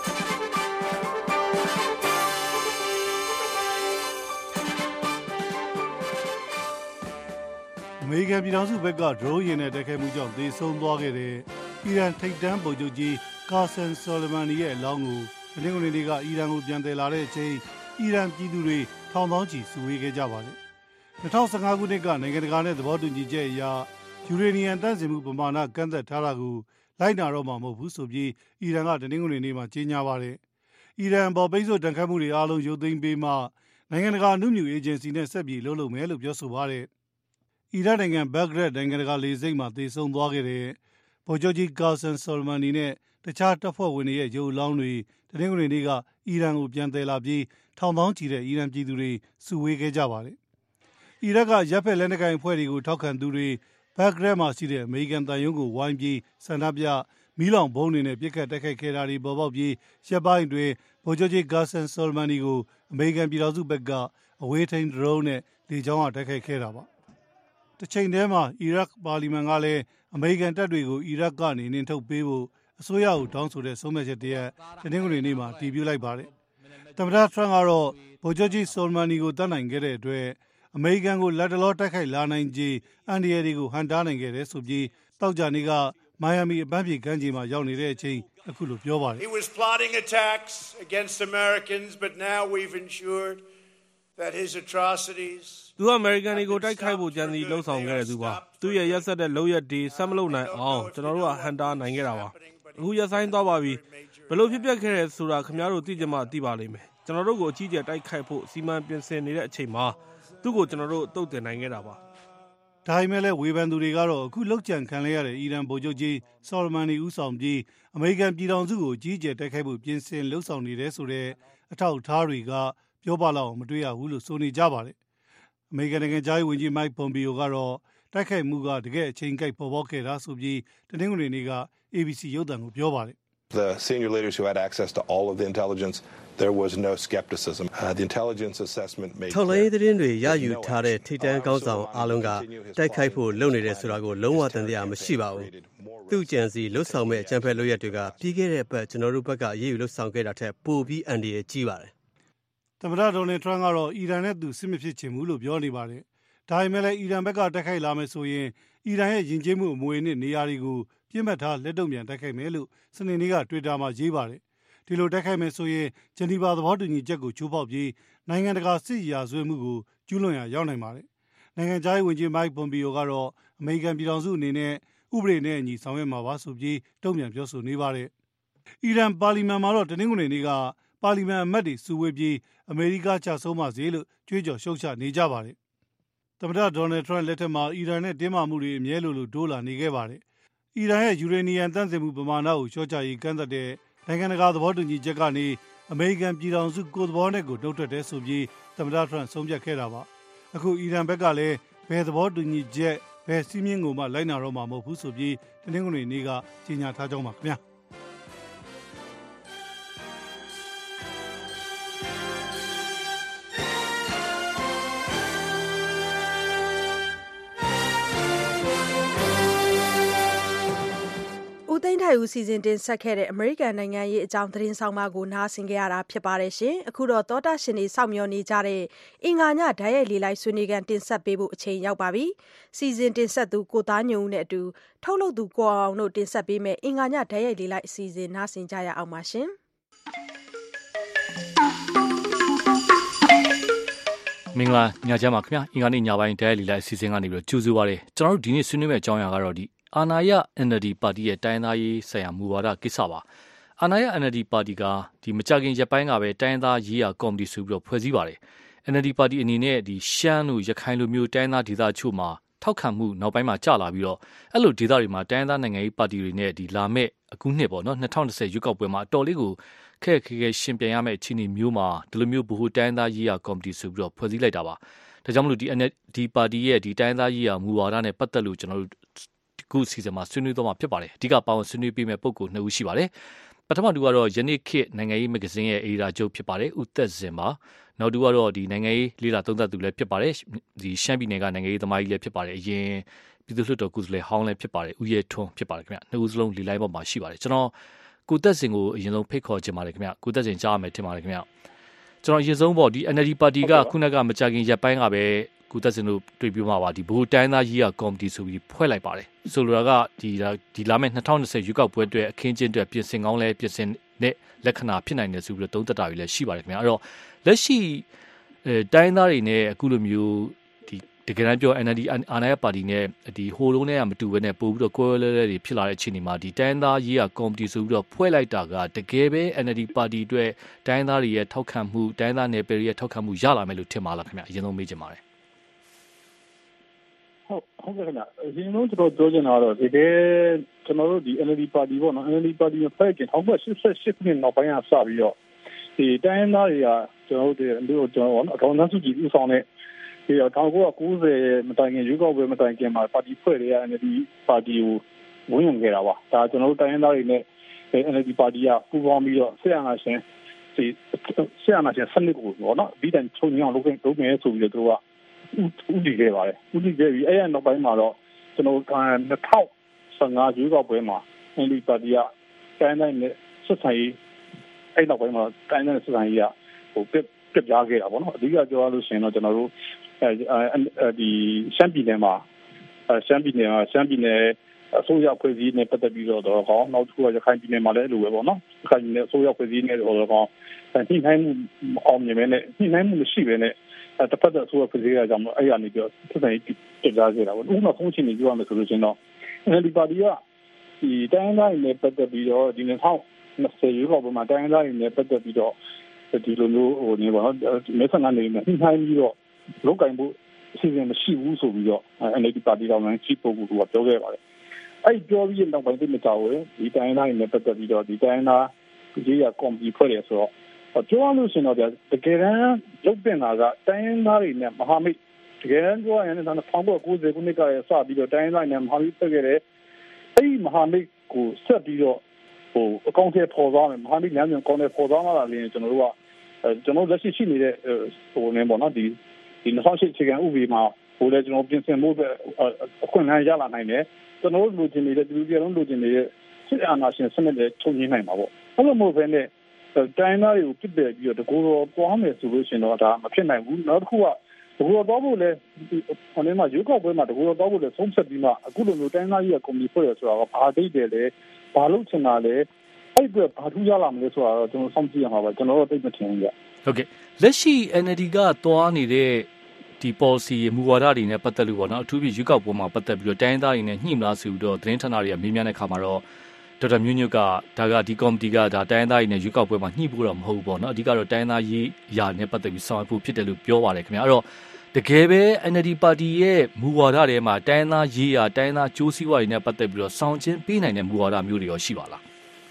အမေရိကန်ပြည်ထောင်စုဘက်ကဒရုန်းယာဉ်နဲ့တိုက်ခိုက်မှုကြောင့်သေဆုံးသွားခဲ့တဲ့အီရန်ထိပ်တန်းဗိုလ်ချုပ်ကြီးကာဆန်ဆိုလမန်နီရဲ့အလောင်းကိုတနင်္ဂနွေနေ့ကအီရန်ကိုပြန်သယ်လာတဲ့အချိန်အီရန်ပြည်သူတွေထောင်သောင်းချီစုဝေးခဲ့ကြပါတယ်။၂၀၁၅ခုနှစ်ကနိုင်ငံတကာနဲ့သဘောတူညီချက်အရယူရေနီယံတန့်စင်မှုပမာဏကန့်သက်ထားတာကိုလိုက်နာတော့မှာမဟုတ်ဘူးဆိုပြီးအီရန်ကတနင်္ဂနွေနေ့မှာကြေညာပါတယ်။အီရန်ပေါ်ပိတ်ဆို့တန်ခတ်မှုတွေအားလုံးရုပ်သိမ်းပေးမှနိုင်ငံတကာအနုမြူအေဂျင်စီနဲ့ဆက်ပြီးလှုပ်လှုပ်မယ်လို့ပြောဆိုပါတယ်။အီရန်နိုင်ငံဘက်ဂရက်နိုင်ငံတကာလေဆိပ်မှာသေဆုံးသွားခဲ့တဲ့ဗိုလ်ချုပ်ကြီးကာဆန်ဆိုလမန်နီနဲ့တခြားတပ်ဖွဲ့ဝင်တွေရဲ့ရုပ်အလောင်းတွေတနင်္ဂနွေနေ့ကအီရန်ကိုပြန်သယ်လာပြီးထောင်သောင်းချီတဲ့အီရန်ပြည်သူတွေစုဝေးခဲ့ကြပါတယ်။အီရတ်ကရပ်ဖက်လက်နက်ကိုင်အဖွဲ့တွေကိုထောက်ခံသူတွေဘက်ဂရက်မှာရှိတဲ့အမေရိကန်တန်ယုံကိုဝိုင်းပြီးဆန္ဒပြမီးလောင်ဘုံတွေနဲ့ပြစ်ခတ်တိုက်ခိုက်ခဲ့တာတွေပေါ်ပေါက်ပြီးရပ်ပိုင်းတွင်ဗိုလ်ချုပ်ကြီးကာဆန်ဆိုလမန်နီကိုအမေရိကန်ပြည်ထောင်စုဘက်ကအဝေးထိန်းဒရုန်းနဲ့လေကြောင်းကတိုက်ခိုက်ခဲ့တာပါ။တစ်ချိန်တည်းမှာအီရတ်ပါလီမန်ကလည်းအမေရိကန်တပ်တွေကိုအီရတ်ကနေနှင်ထုတ်ပေးဖို့အစိုးရကိုတောင်းဆိုတဲ့ဆုံးဖြတ်ချက်တရက်တနင်္ဂနွေနေ့မှာတည်ပြုလိုက်ပါတယ်။သမ္မတထရန့်ကတော့ဗိုလ်ချုပ်ကြီးဆိုလမန်နီကိုတတ်နိုင်ခဲ့တဲ့အတွက်အမေရိကန်ကိုလက်တလောတိုက်ခိုက်လာနိုင်ခြေအန်ဒီယာတွေကိုဟန်တားနိုင်ခဲ့တယ်ဆိုပြီးတောက်ကြနေကမိုင်ယာမီအပန်းဖြေကမ်းခြေမှာရောက်နေတဲ့အချိန်အခုလိုပြောပါတယ် He was plotting attacks against Americans but now we've ensured that his atrocities သူအမေရိကန်တွေကိုတိုက်ခိုက်ဖို့ကြံစီလှုံ့ဆော်ခဲ့တဲ့သူပါသူရဲ့ရက်ဆက်တဲ့လုပ်ရက်တွေဆက်မလုပ်နိုင်အောင်ကျွန်တော်တို့ကဟန်တားနိုင်ခဲ့တာပါအခုရက်ဆိုင်သွားပါပြီဘယ်လိုဖြစ်ပျက်ခဲ့တယ်ဆိုတာခင်ဗျားတို့သိကြမှသိပါလိမ့်မယ်ကျွန်တော်တို့ကိုအကြီးအကျယ်တိုက်ခိုက်ဖို့စီမံပြင်ဆင်နေတဲ့အချိန်မှာသူ့ကိုကျွန်တော်တို့တုတ်တင်နိုင်ခဲ့တာပါဒါပေမဲ့လည်းဝေဖန်သူတွေကတော့အခုလောက်ကျန်ခံရတဲ့အီရန်ဗိုလ်ချုပ်ကြီးဆော်လမန်နီဦးဆောင်ပြီးအမေရိကန်ပြည်ထောင်စုကိုကြီးကျယ်တိုက်ခိုက်ဖို့ပြင်ဆင်လှုံ့ဆော်နေတယ်ဆိုတဲ့အထောက်အထားတွေကပြောပါလောက်မတွေ့ရဘူးလို့ဆိုနေကြပါတယ်အမေရိကန်နိုင်ငံသားရေးဝန်ကြီးမိုက်ပွန်ပီယိုကတော့တိုက်ခိုက်မှုကတကယ်အချိန်ကိုက်ပေါ်ပေါက်ခဲ့တာဆိုပြီးတနင်္ဂနွေနေ့က A B C ရုပ်သံကိုပြောပါတယ် The senior leaders who had access to all of the intelligence, there was no skepticism. Uh, the intelligence assessment made ထောက်လှမ်းရေးသတင်းတွေရယူထားတဲ့ထိပ်တန်းကောင်းဆောင်အားလုံးကတိုက်ခိုက်ဖို့လုပ်နေတယ်ဆိုတာကိုလုံးဝတန်တရားမရှိပါဘူး။သူ့ကြံစီလှုပ်ဆောင်မဲ့အကြံဖက်လုပ်ရက်တွေကပြီးခဲ့တဲ့ဘက်ကျွန်တော်တို့ဘက်ကအရေးယူလှုပ်ဆောင်ခဲ့တာထက်ပိုပြီးအန်ဒီရဲ့ကြီးပါတယ်။သမ္မတဒေါ်နယ်ထရန့်ကတော့အီရန်နဲ့သူစစ်မဖြစ်ချင်ဘူးလို့ပြောနေပါတယ်။ဒါပေမဲ့လည်းအီရန်ဘက်ကတိုက်ခိုက်လာမယ်ဆိုရင်အီရန်ရဲ့ယဉ်ကျေးမှုအမွေအနှစ်နေရာတွေကိုပြစ်မှတ်ထားလက်တုံ့ပြန်တိုက်ခိုက်မယ်လို့စနေနေ့က Twitter မှာရေးပါတယ်။ဒီလိုတိုက်ခိုက်မယ်ဆိုရင်ဂျနီဗာသဘောတူညီချက်ကိုချိုးဖောက်ပြီးနိုင်ငံတကာစစ်ရာဇဝတ်မှုကိုကျူးလွန်ရာရောက်နိုင်ပါတယ်။နိုင်ငံခြားရေးဝန်ကြီးမိုက်ပွန်ပီယိုကတော့အမေရိကန်ပြည်ထောင်စုအနေနဲ့ဥပဒေနဲ့အညီဆောင်ရွက်မှာပါဆိုပြီးတုံ့ပြန်ပြောဆိုနေပါတယ်။အီရန်ပါလီမန်မှာတော့တနင်္ဂနွေနေ့ကပါလီမန်အမတ်တွေစုဝေးပြီးအမေရိကချဆုံးပါစေလို့ကြွေးကြော်ရှုတ်ချနေကြပါတယ်။သမ္မတဒေါ်နယ်ထရန့်လက်ထက်မှာအီရန်နဲ့တင်းမာမှုတွေအမြဲလိုလိုတိုးလာနေခဲ့ပါတယ်။အီရန်ရဲ့ယူရေနီယံတန့်စင်မှုပမာဏကိုလျှော့ချရေးကန့်သတ်တဲ့နိုင်ငံတကာသဘောတူညီချက်ကနေအမေရိကန်ပြည်ထောင်စုကိုယ်သဘောနဲ့ကိုနှုတ်ထွက်တယ်ဆိုပြီးသမ္မတထရန့်ဆုံးဖြတ်ခဲ့တာပါအခုအီရန်ဘက်ကလည်းဘယ်သဘောတူညီချက်ဘယ်စည်းမျဉ်းကိုမှလိုက်နာတော့မှာမဟုတ်ဘူးဆိုပြီးတနင်္ဂနွေနေ့ကကြေညာထားကြောင်းပါခင်ဗျာသိန်းထိုခိုင်ဦးစီစဉ်တင်ဆက်ခဲ့တဲ့အမေရိကန်နိုင်ငံရေးအကြောင်းသတင်းဆောင်မကိုနားဆင်ကြရတာဖြစ်ပါတယ်ရှင်။အခုတော့သောတာရှင်တွေစောင့်မျှော်နေကြတဲ့အင်္ဂါညဓာတ်ရိုက်လေးလိုက်ဆွေးနွေးခန်းတင်ဆက်ပေးဖို့အချိန်ရောက်ပါပြီ။စီစဉ်တင်ဆက်သူကိုသားညုံနဲ့အတူထုတ်လုပ်သူကိုအောင်တို့တင်ဆက်ပေးမယ်အင်္ဂါညဓာတ်ရိုက်လေးလိုက်အစီအစဉ်နားဆင်ကြရအောင်ပါရှင်။မင်္ဂလာညချမ်းပါခင်ဗျာအင်္ဂါနေ့ညပိုင်းဓာတ်ရိုက်လေးလိုက်အစီအစဉ်ကနေပြီးတော့ကြိုးစားပါရစေ။ကျွန်တော်တို့ဒီနေ့ဆွေးနွေးမယ့်အကြောင်းအရာကတော့ဒီအာဏာရ N L D ပါတီရဲ့တိုင်းသားရေးဆိုင်ရာမူဝါဒကိစ္စပါအာဏာရ N L D ပါတီကဒီမကြခင်ရက်ပိုင်းကပဲတိုင်းသားရေးရာကော်မတီဆိုပြီးတော့ဖွဲ့စည်းပါတယ် N L D ပါတီအနေနဲ့ဒီရှမ်းတို့ရခိုင်လိုမျိုးတိုင်းသားဒေသချို့မှာထောက်ခံမှုနောက်ပိုင်းမှာကျလာပြီးတော့အဲ့လိုဒေသတွေမှာတိုင်းသားနိုင်ငံရေးပါတီတွေနဲ့ဒီလာမဲ့အခုနှစ်ပေါ့နော်၂၀၂၀ရွေးကောက်ပွဲမှာအတော်လေးကိုခက်ခဲခဲရှင်ပြန်ရမယ့်အခြေအနေမျိုးမှာဒီလိုမျိုးဗဟိုတိုင်းသားရေးရာကော်မတီဆိုပြီးတော့ဖွဲ့စည်းလိုက်တာပါဒါကြောင့်မလို့ဒီ N L D ပါတီရဲ့ဒီတိုင်းသားရေးရာမူဝါဒနဲ့ပတ်သက်လို့ကျွန်တော်တို့ခုစီစဉ်မှာဆွေးနွေးတော့မှာဖြစ်ပါတယ်အဓိကပါဝင်ဆွေးနွေးပေးမယ့်ပုဂ္ဂိုလ်နှစ်ဦးရှိပါတယ်ပထမတူကတော့ယနေ့ခေတ်နိုင်ငံရေးမဂ္ဂဇင်းရဲ့အေဒါချုပ်ဖြစ်ပါတယ်ဦးသက်စင်ပါနောက်တူကတော့ဒီနိုင်ငံရေးလေ့လာသုံးသပ်သူလည်းဖြစ်ပါတယ်ဒီရှမ်းပြည်နယ်ကနိုင်ငံရေးသမားကြီးလည်းဖြစ်ပါတယ်အရင်ပြည်သူ့လွှတ်တော်ကိုယ်စားလှယ်ဟောင်းလည်းဖြစ်ပါတယ်ဦးရဲထွန်းဖြစ်ပါတယ်ခင်ဗျနှစ်ဦးစလုံးလေလိုက်ပေါ်မှာရှိပါတယ်ကျွန်တော်ကိုသက်စင်ကိုအရင်ဆုံးဖိတ်ခေါ်ချင်ပါတယ်ခင်ဗျကိုသက်စင်ကြားရမယ်ထင်ပါတယ်ခင်ဗျကျွန်တော်အရင်ဆုံးပေါ့ဒီ N L D ပါတီကခုနကမကြခင်ရက်ပိုင်းကပဲကိုသက်စင်တို့တွေ့ပြီးမှပါဒီဘိုးတိုင်းသားရေးရာကော်မတီဆိုပြီးဖွဲ့လိုက်ပါတယ်ဆိုလိုတာကဒီဒီလာမယ့်၂၀၂၀ရွေးကောက်ပွဲအတွက်အခင်းကျင်းအတွက်ပြင်ဆင်ကောင်းလဲပြင်ဆင်တဲ့လက္ခဏာဖြစ်နိုင်တယ်ဆိုပြီးတော့သုံးသပ်တာတွေလည်းရှိပါတယ်ခင်ဗျာအဲ့တော့လက်ရှိအဲတိုင်းသားတွေနဲ့အခုလိုမျိုးဒီတကယ်တမ်းပြော N L D အာဏာရပါတီနဲ့ဒီဟိုလုံးနဲ့ကမတူဘဲနဲ့ပို့ပြီးတော့ကွဲလဲလဲတွေဖြစ်လာတဲ့အခြေအနေမှာဒီတိုင်းသားရေးရာကော်မတီဆိုပြီးတော့ဖွဲ့လိုက်တာကတကယ်ပဲ N L D ပါတီအတွက်တိုင်းသားတွေရဲ့ထောက်ခံမှုတိုင်းသားနယ်ပယ်တွေရဲ့ထောက်ခံမှုရလာမယ်လို့ထင်ပါလားခင်ဗျာအရင်ဆုံးမေးချင်ပါတယ်ဟုတ်ဟုတ်ကဲ့ခင်ဗျအရင်ဆုံးကျွန်တော်ပြောချင်တာကတော့ဒီကဲကျွန်တော်တို့ဒီ N L D ပါတီပေါ့နော် N L D ပါတီရဲ့ဖွဲ့ကင်၁၉၈၈ခုနှစ်နောက်ပိုင်းကစပြီးတော့ဒီတိုင်းသားတွေကကျွန်တော်တို့ဒီကျွန်တော်တို့အထောင်သားစုကြည်ဥဆောင်တဲ့ဒီ၁၉၉၀မတိုင်ခင်ရွေးကောက်ပွဲမတိုင်ခင်မှာပါတီဖွဲ့တွေက N L D ပါတီကိုဝင်ဝင်ခဲ့တာပါဒါကျွန်တော်တို့တိုင်းသားတွေနဲ့ N L D ပါတီကပူးပေါင်းပြီးတော့ဆက်အာဏာရှင်ဒီဆက်အာဏာရှင်စနစ်ကိုပေါ့နော်ဒီတိုင်ချုံညောင်းလုပ်လုပ်မယ်ဆိုပြီးတော့သူကဦးတည်ခဲ့ပါတယ်ဦးတည်ခဲ့ပြီးအဲ့ရနောက်ပိုင်းမှာတော့ကျွန်တော်၂၀၁၅ရွေးကောက်ပွဲမှာ N L D ပါတီကတိုင်းတိုင်းနဲ့ဆက်ဆံရေးအဲ့နောက်ပိုင်းမှာတိုင်းတိုင်းဆက်ဆံရေးကဟိုပြပြပြခဲ့တာပေါ့နော်အဓိကပြောရလို့ရှိရင်တော့ကျွန်တော်တို့အဲဒီရှမ်းပြည်နယ်မှာရှမ်းပြည်နယ်မှာရှမ်းပြည်နယ်အစိုးရဖွဲ့စည်းနဲ့ပတ်သက်ပြီးတော့တော့ကောင်းနောက်တစ်ခုကရခိုင်ပြည်နယ်မှာလည်းအဲ့လိုပဲပေါ့နော်ရခိုင်ပြည်နယ်အစိုးရဖွဲ့စည်းနဲ့တော့ကောင်းညှိနှိုင်းမှုအောင်မြင်ပဲနဲ့ညှိနှိုင်းမှုမရှိပဲနဲ့တစ်ဖက်သက်ဆိုဖွဲ့စည်းရကြမှာအဲ့ရနေပြီးတော့သက်ဆိုင်ပြကြခဲ့တာပေါ့ဥပမာဆုံးချင်းနေပြောရမယ်ဆိုလို့ရှိရင်တော့ဒီပါတီကဒီတိုင်းတိုင်းနဲ့ပတ်သက်ပြီးတော့ဒီ၂၀၂၀ရွေးကောက်ပွဲမှာတိုင်းတိုင်းနဲ့ပတ်သက်ပြီးတော့ဒီလိုမျိုးဟိုနေပါတော့မဲဆန္ဒနေနဲ့ညှိနှိုင်းပြီးတော့လောက်ကင်ဖို့အစီအစဉ်မရှိဘူးဆိုပြီးတော့ N L D ပါတီတော်မှချိပုဂ္ဂိုလ်ကပြောခဲ့ပါတယ်အဲ့ပြောပြီးနောက်ပိုင်းသိမကြောက်ဘူးဒီတိုင်းတိုင်းနဲ့ပတ်သက်ပြီးတော့ဒီတိုင်းသားဒီရကော်မတီဖွဲ့တယ်ဆိုတော့ပြောရလို့ရှိရင်တော့တကယ်တမ်းရုပ်တင်တာကတိုင်းသားတွေနဲ့မဟာမိတ်တကယ်တမ်းပြောရရင်၁၉၉၀ခုနှစ်ကစပြီးတော့တိုင်းသားနဲ့မဟာမိတ်ဖွဲ့ခဲ့တယ်အဲ့ဒီမဟာမိတ်ကိုဆက်ပြီးတော့ဟိုအကောင့်ထဲပေါ်သွားမယ်မဟာမိတ်ညာမြန်ကောင်းတဲ့ပေါ်သွားမှလာရင်ကျွန်တော်တို့ကကျွန်တော်လက်ရှိရှိနေတဲ့ဟိုနေပေါ့နော်ဒီဒီ၂၀၀၈အခြေခံဥပဒေမှာဟိုလည်းကျွန်တော်ပြင်ဆင်ဖို့အတွက်အခွင့်အရေးရလာနိုင်တယ်ကျွန်တော်တို့လူချင်းနေတဲ့လူတွေလုံးလူချင်းနေတဲ့စစ်အာဏာရှင်စနစ်တွေချုပ်ငြိမ်းနိုင်မှာပေါ့အဲ့လိုမျိုးပဲနဲ့တိုင်းသားတွေကိုပြစ်ပယ်ပြီးတော့တကူတော်ပွားမယ်ဆိုလို့ရှိရင်တော့ဒါမဖြစ်နိုင်ဘူးနောက်တစ်ခုကတကူတော်တော့ဖို့လဲဟိုနေမှာရုပ်ောက်ပွဲမှာတကူတော်တော့ဖို့လဲဆုံးဖြတ်ပြီးမှအခုလိုမျိုးတိုင်းသားကြီးကကွန်မြူဖွဲ့ရဆိုတာကဘာဒိတ်တယ်လဲဘာလို့ချင်တာလဲအဲ့ဒီဘာထူးရလာမလဲဆိုတာတော့ကျွန်တော်စောင့်ကြည့်ရမှာပါကျွန်တော်တို့သိမထင်ဘူးကြဟုတ်ကဲ့လက်ရှိ N L D ကသွားနေတဲ့ဒီ policy မူဝါဒတွေနဲ့ပတ်သက်လို့ပေါ့နော်အထူးဖြင့်ရွေးကောက်ပွဲမှာပတ်သက်ပြီးတော့တိုင်းသားတွေနဲ့ညှိမလားဆိုပြီးတော့သတင်းဌာနတွေကမေးမြန်းတဲ့အခါမှာတော့ဒေါက်တာမျိုးညွတ်ကဒါကဒီကော်မတီကဒါတိုင်းသားတွေနဲ့ရွေးကောက်ပွဲမှာညှိဖို့တော့မဟုတ်ဘူးပေါ့နော်အဓိကတော့တိုင်းသားရေးရာနဲ့ပတ်သက်ပြီးဆောင်ရွက်ဖို့ဖြစ်တယ်လို့ပြောပါတယ်ခင်ဗျာအဲ့တော့တကယ်ပဲ N L D ပါတီရဲ့မူဝါဒတွေမှာတိုင်းသားရေးရာတိုင်းသားကျိုးစည်းဝါးတွေနဲ့ပတ်သက်ပြီးတော့ဆောင်ကျဉ်ပေးနိုင်တဲ့မူဝါဒမျိုးတွေရောရှိပါလား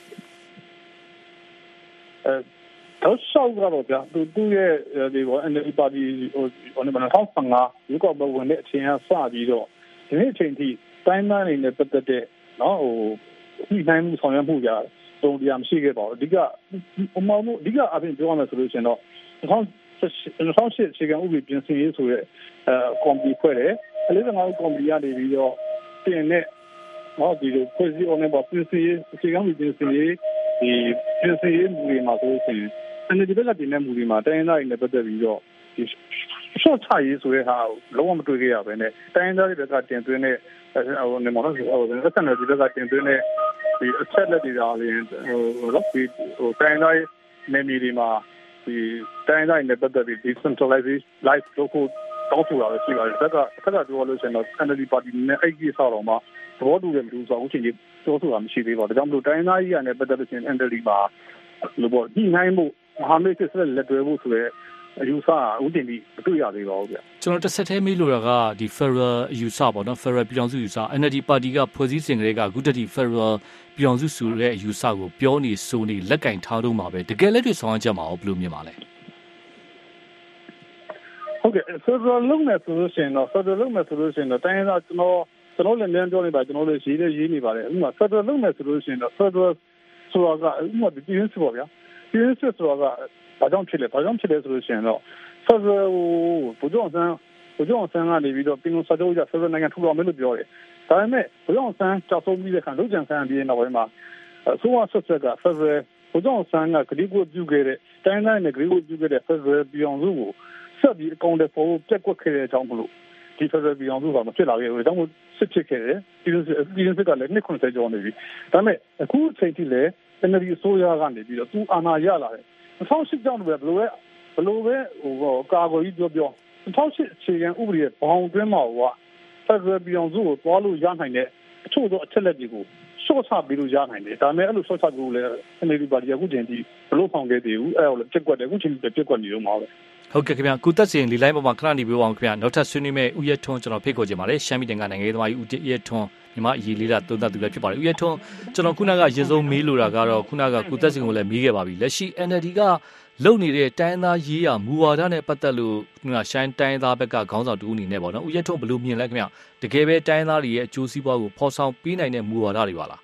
အဲတော့ဆောက်ကတော့ဗျာသူသူရဲ့ဒီဘော N L D ပါတီဟိုဟိုနေမနာထောက်ဆံကရွေးကောက်ပွဲဝင်တဲ့အချိန်ကစပြီးတော့ဒီနေ့အချိန်ထိတိုင်းသားတွေနဲ့ပတ်သက်တဲ့နော်ဟိုညှိနှိုင်းမှုဆောင်ရွက်မှုကြတုံ့ပြန်မရှိခဲ့ပါဘူးအဓိကဟိုမှာအဓိကအပြင်ပြောရမယ်ဆိုလို့ရှိရင်တော့၂၀၀၈အခြေခံဥပဒေပြင်ဆင်ရေးဆိုရဲအဲကော်မတီဖွဲ့တယ်၄၅ကော်မတီကနေပြီးတော့တင်တဲ့ဟနော်ဒီလိုဖွဲ့စည်းအောင်နဲ့ပြင်ဆင်ရေးအခြေခံမှုပြင်ဆင်ရေးဒီပြင်ဆင်ရေးမူတွေမှာဆိုရင် N L D ဘက်ကတင်တဲ့မူတွေမှာတိုင်းရင်းသားတွေနဲ့ပတ်သက်ပြီးတော့ဒီဆော့ချရေးဆိုတဲ့ဟာလုံးဝမတွေ့ခဲ့ရပဲနဲ့တိုင်းရင်းသားတွေဘက်ကတင်သွင်းတဲ့ဟိုနေမလို့ဟိုစက်နယ်ဒီဘက်ကတင်သွင်းတဲ့ဒီအချက်လက်တွေဒါလည်းဟိုတော့ဒီဟိုတိုင်းရင်းသားနေမီတွေမှာဒီတိုင်းရင်းသားတွေနဲ့ပတ်သက်ပြီး decentralization life လို့ကိုတောင်းဆိုတာရှိပါတယ်။ဒါကဆက်တာပြောလို့ရှိရင်တော့ N L D ပါတီနဲ့အဲ့ဒီဆောက်တော့မှသဘောတူတယ်မလို့ဆိုအခုချိန်ကြီးပြောဆိုတာမရှိသေးပါဘူး။ဒါကြောင့်မလို့တိုင်းရင်းသားကြီးကနေပတ်သက်လို့ရှိရင် N L D မှာလို့ပေါ့ဒီနိုင်မှုမဟာမိတ်စစ်လက်တွဲဖို့ဆိုရဲအယူဆအဦးတင်ပြီးမတွေ့ရသေးပါဘူးဗျ။ကျွန်တော်တစ်ဆက်တည်းမေးလိုတာကဒီ Federal အယူဆပေါ့နော် Federal ပြည်ထောင်စုအယူဆ N L D ပါတီကဖွဲ့စည်းစဉ်ကလေးကအခုတည်း Federal ပြည်ထောင်စုဆိုတဲ့အယူဆကိုပြောနေဆိုနေလက်ကင်ထားတော့မှာပဲတကယ်လက်တွေ့ဆောင်ရွက်ချက်မှာဘယ်လိုမြင်ပါလဲ။ဟုတ်ကဲ့ Federal လုံးနဲ့ဆိုလို့ရှိရင်တော့ Federal လုံးနဲ့ဆိုလို့ရှိရင်တော့တိုင်းရင်းသားကျွန်တော်ကျွန်တော်လည်းမြန်ပြောနေတာကျွန်တော်လည်းရေးရေးရေးနေပါတယ်ဥပမာ Federal လုံးနဲ့ဆိုလို့ရှိရင်တော့ Federal ဆိုတာကဥပမာဒီရင်းစစ်ပေါ့ဗျာဒီရင်းစစ်ဆိုတာကဘာကြောင့်ဖြစ်လဲဘာကြောင့်ဖြစ်လဲဆိုလို့ရှိရင်တော့ Federal ကိုဘုကြောင့်ဆန်းဘုကြောင့်ဆန်းကနေပြီးတော့ပြည်သူ့စာချုပ်ရ Federal နိုင်ငံထူထောင်မယ်လို့ပြောတယ်ဒါပေမဲ့ဘုကြောင့်ဆန်းကြောက်ဆုံးပြီးတဲ့ခါလုံခြံဆန်းပြီးနောက်ပိုင်းမှာအစိုးရဆက်ဆက်က Federal ဘုကြောင့်ဆန်းကဂရီကိုပြုခဲ့တဲ့တိုင်းတိုင်းနဲ့ဂရီကိုပြုခဲ့တဲ့ Federal ပြည်အောင်စုကိုဆက်ပြီးအကောင့်တွေပေါ်ပြက်ကွက်ခဲ့တဲ့အကြောင်းမလို့ဒီ Federal ပြည်အောင်စုကမဖြစ်လာခဲ့ဘူး။ဒါကြောင့်စစ်ဖြစ်ခဲ့တယ်။ပြည်သူ့ပြည်သူ့စစ်ကလည်းနှစ်ခုနှစ်ကျော်နေပြီ။ဒါပေမဲ့အခုချိန်ထိလည်း N L D အစိုးရကနေပြီးတော့သူအာဏာရလာတယ်။၂၀၀၈ကြောင့်ပဲဘယ်လိုပဲဘယ်လိုပဲဟိုကာကွယ်ကြီးပြောပြော၂၀၀၈အခြေခံဥပဒေရဲ့ဘောင်တွင်းမှာက Federal ပြည်အောင်စုကိုတွားလို့ရနိုင်တဲ့အချို့သောအချက်လက်တွေကိုရှော့ချပြီးလို့ရနိုင်တယ်။ဒါပေမဲ့အဲ့လိုရှော့ချပြီးလို့လည်း N L D ပါတီကအခုချိန်ထိဘလို့ဆောင်ခဲ့သေးဘူး။အဲ့ဒါလည်းပြက်ကွက်တယ်အခုချိန်ထိပြက်ကွက်နေတော့မှာပဲ။ဟုတ်ကဲ့ခင်ဗျာကုသက်စင်လီလိုင်းပေါ်မှာခဏနေပြောအောင်ခင်ဗျာနောက်ထပ်ဆွေးနွေးမဲ့ဦးရဲထွန်းကျွန်တော်ဖိတ်ခေါ်ချင်ပါတယ်ရှမ်းပြည်နယ်ကနိုင်ငံရေးသမားကြီးဦးရဲထွန်းညီမအရေးလေးလာသုံးသပ်သူလည်းဖြစ်ပါတယ်ဦးရဲထွန်းကျွန်တော်ခုနကရေစုံမေးလိုတာကတော့ခုနကကုသက်စင်ကိုလည်းမေးခဲ့ပါပြီလက်ရှိ N L D ကလုံနေတဲ့တိုင်းသားရေးရမူဝါဒနဲ့ပတ်သက်လို့ခုနရှမ်းတိုင်းသားဘက်ကခေါင်းဆောင်တူအနေနဲ့ပေါ့နော်ဦးရဲထွန်းဘယ်လိုမြင်လဲခင်ဗျာတကယ်ပဲတိုင်းသားတွေရဲ့အကျိုးစီးပွားကိုဖော်ဆောင်ပေးနိုင်တဲ့မူဝါဒတွေပါလား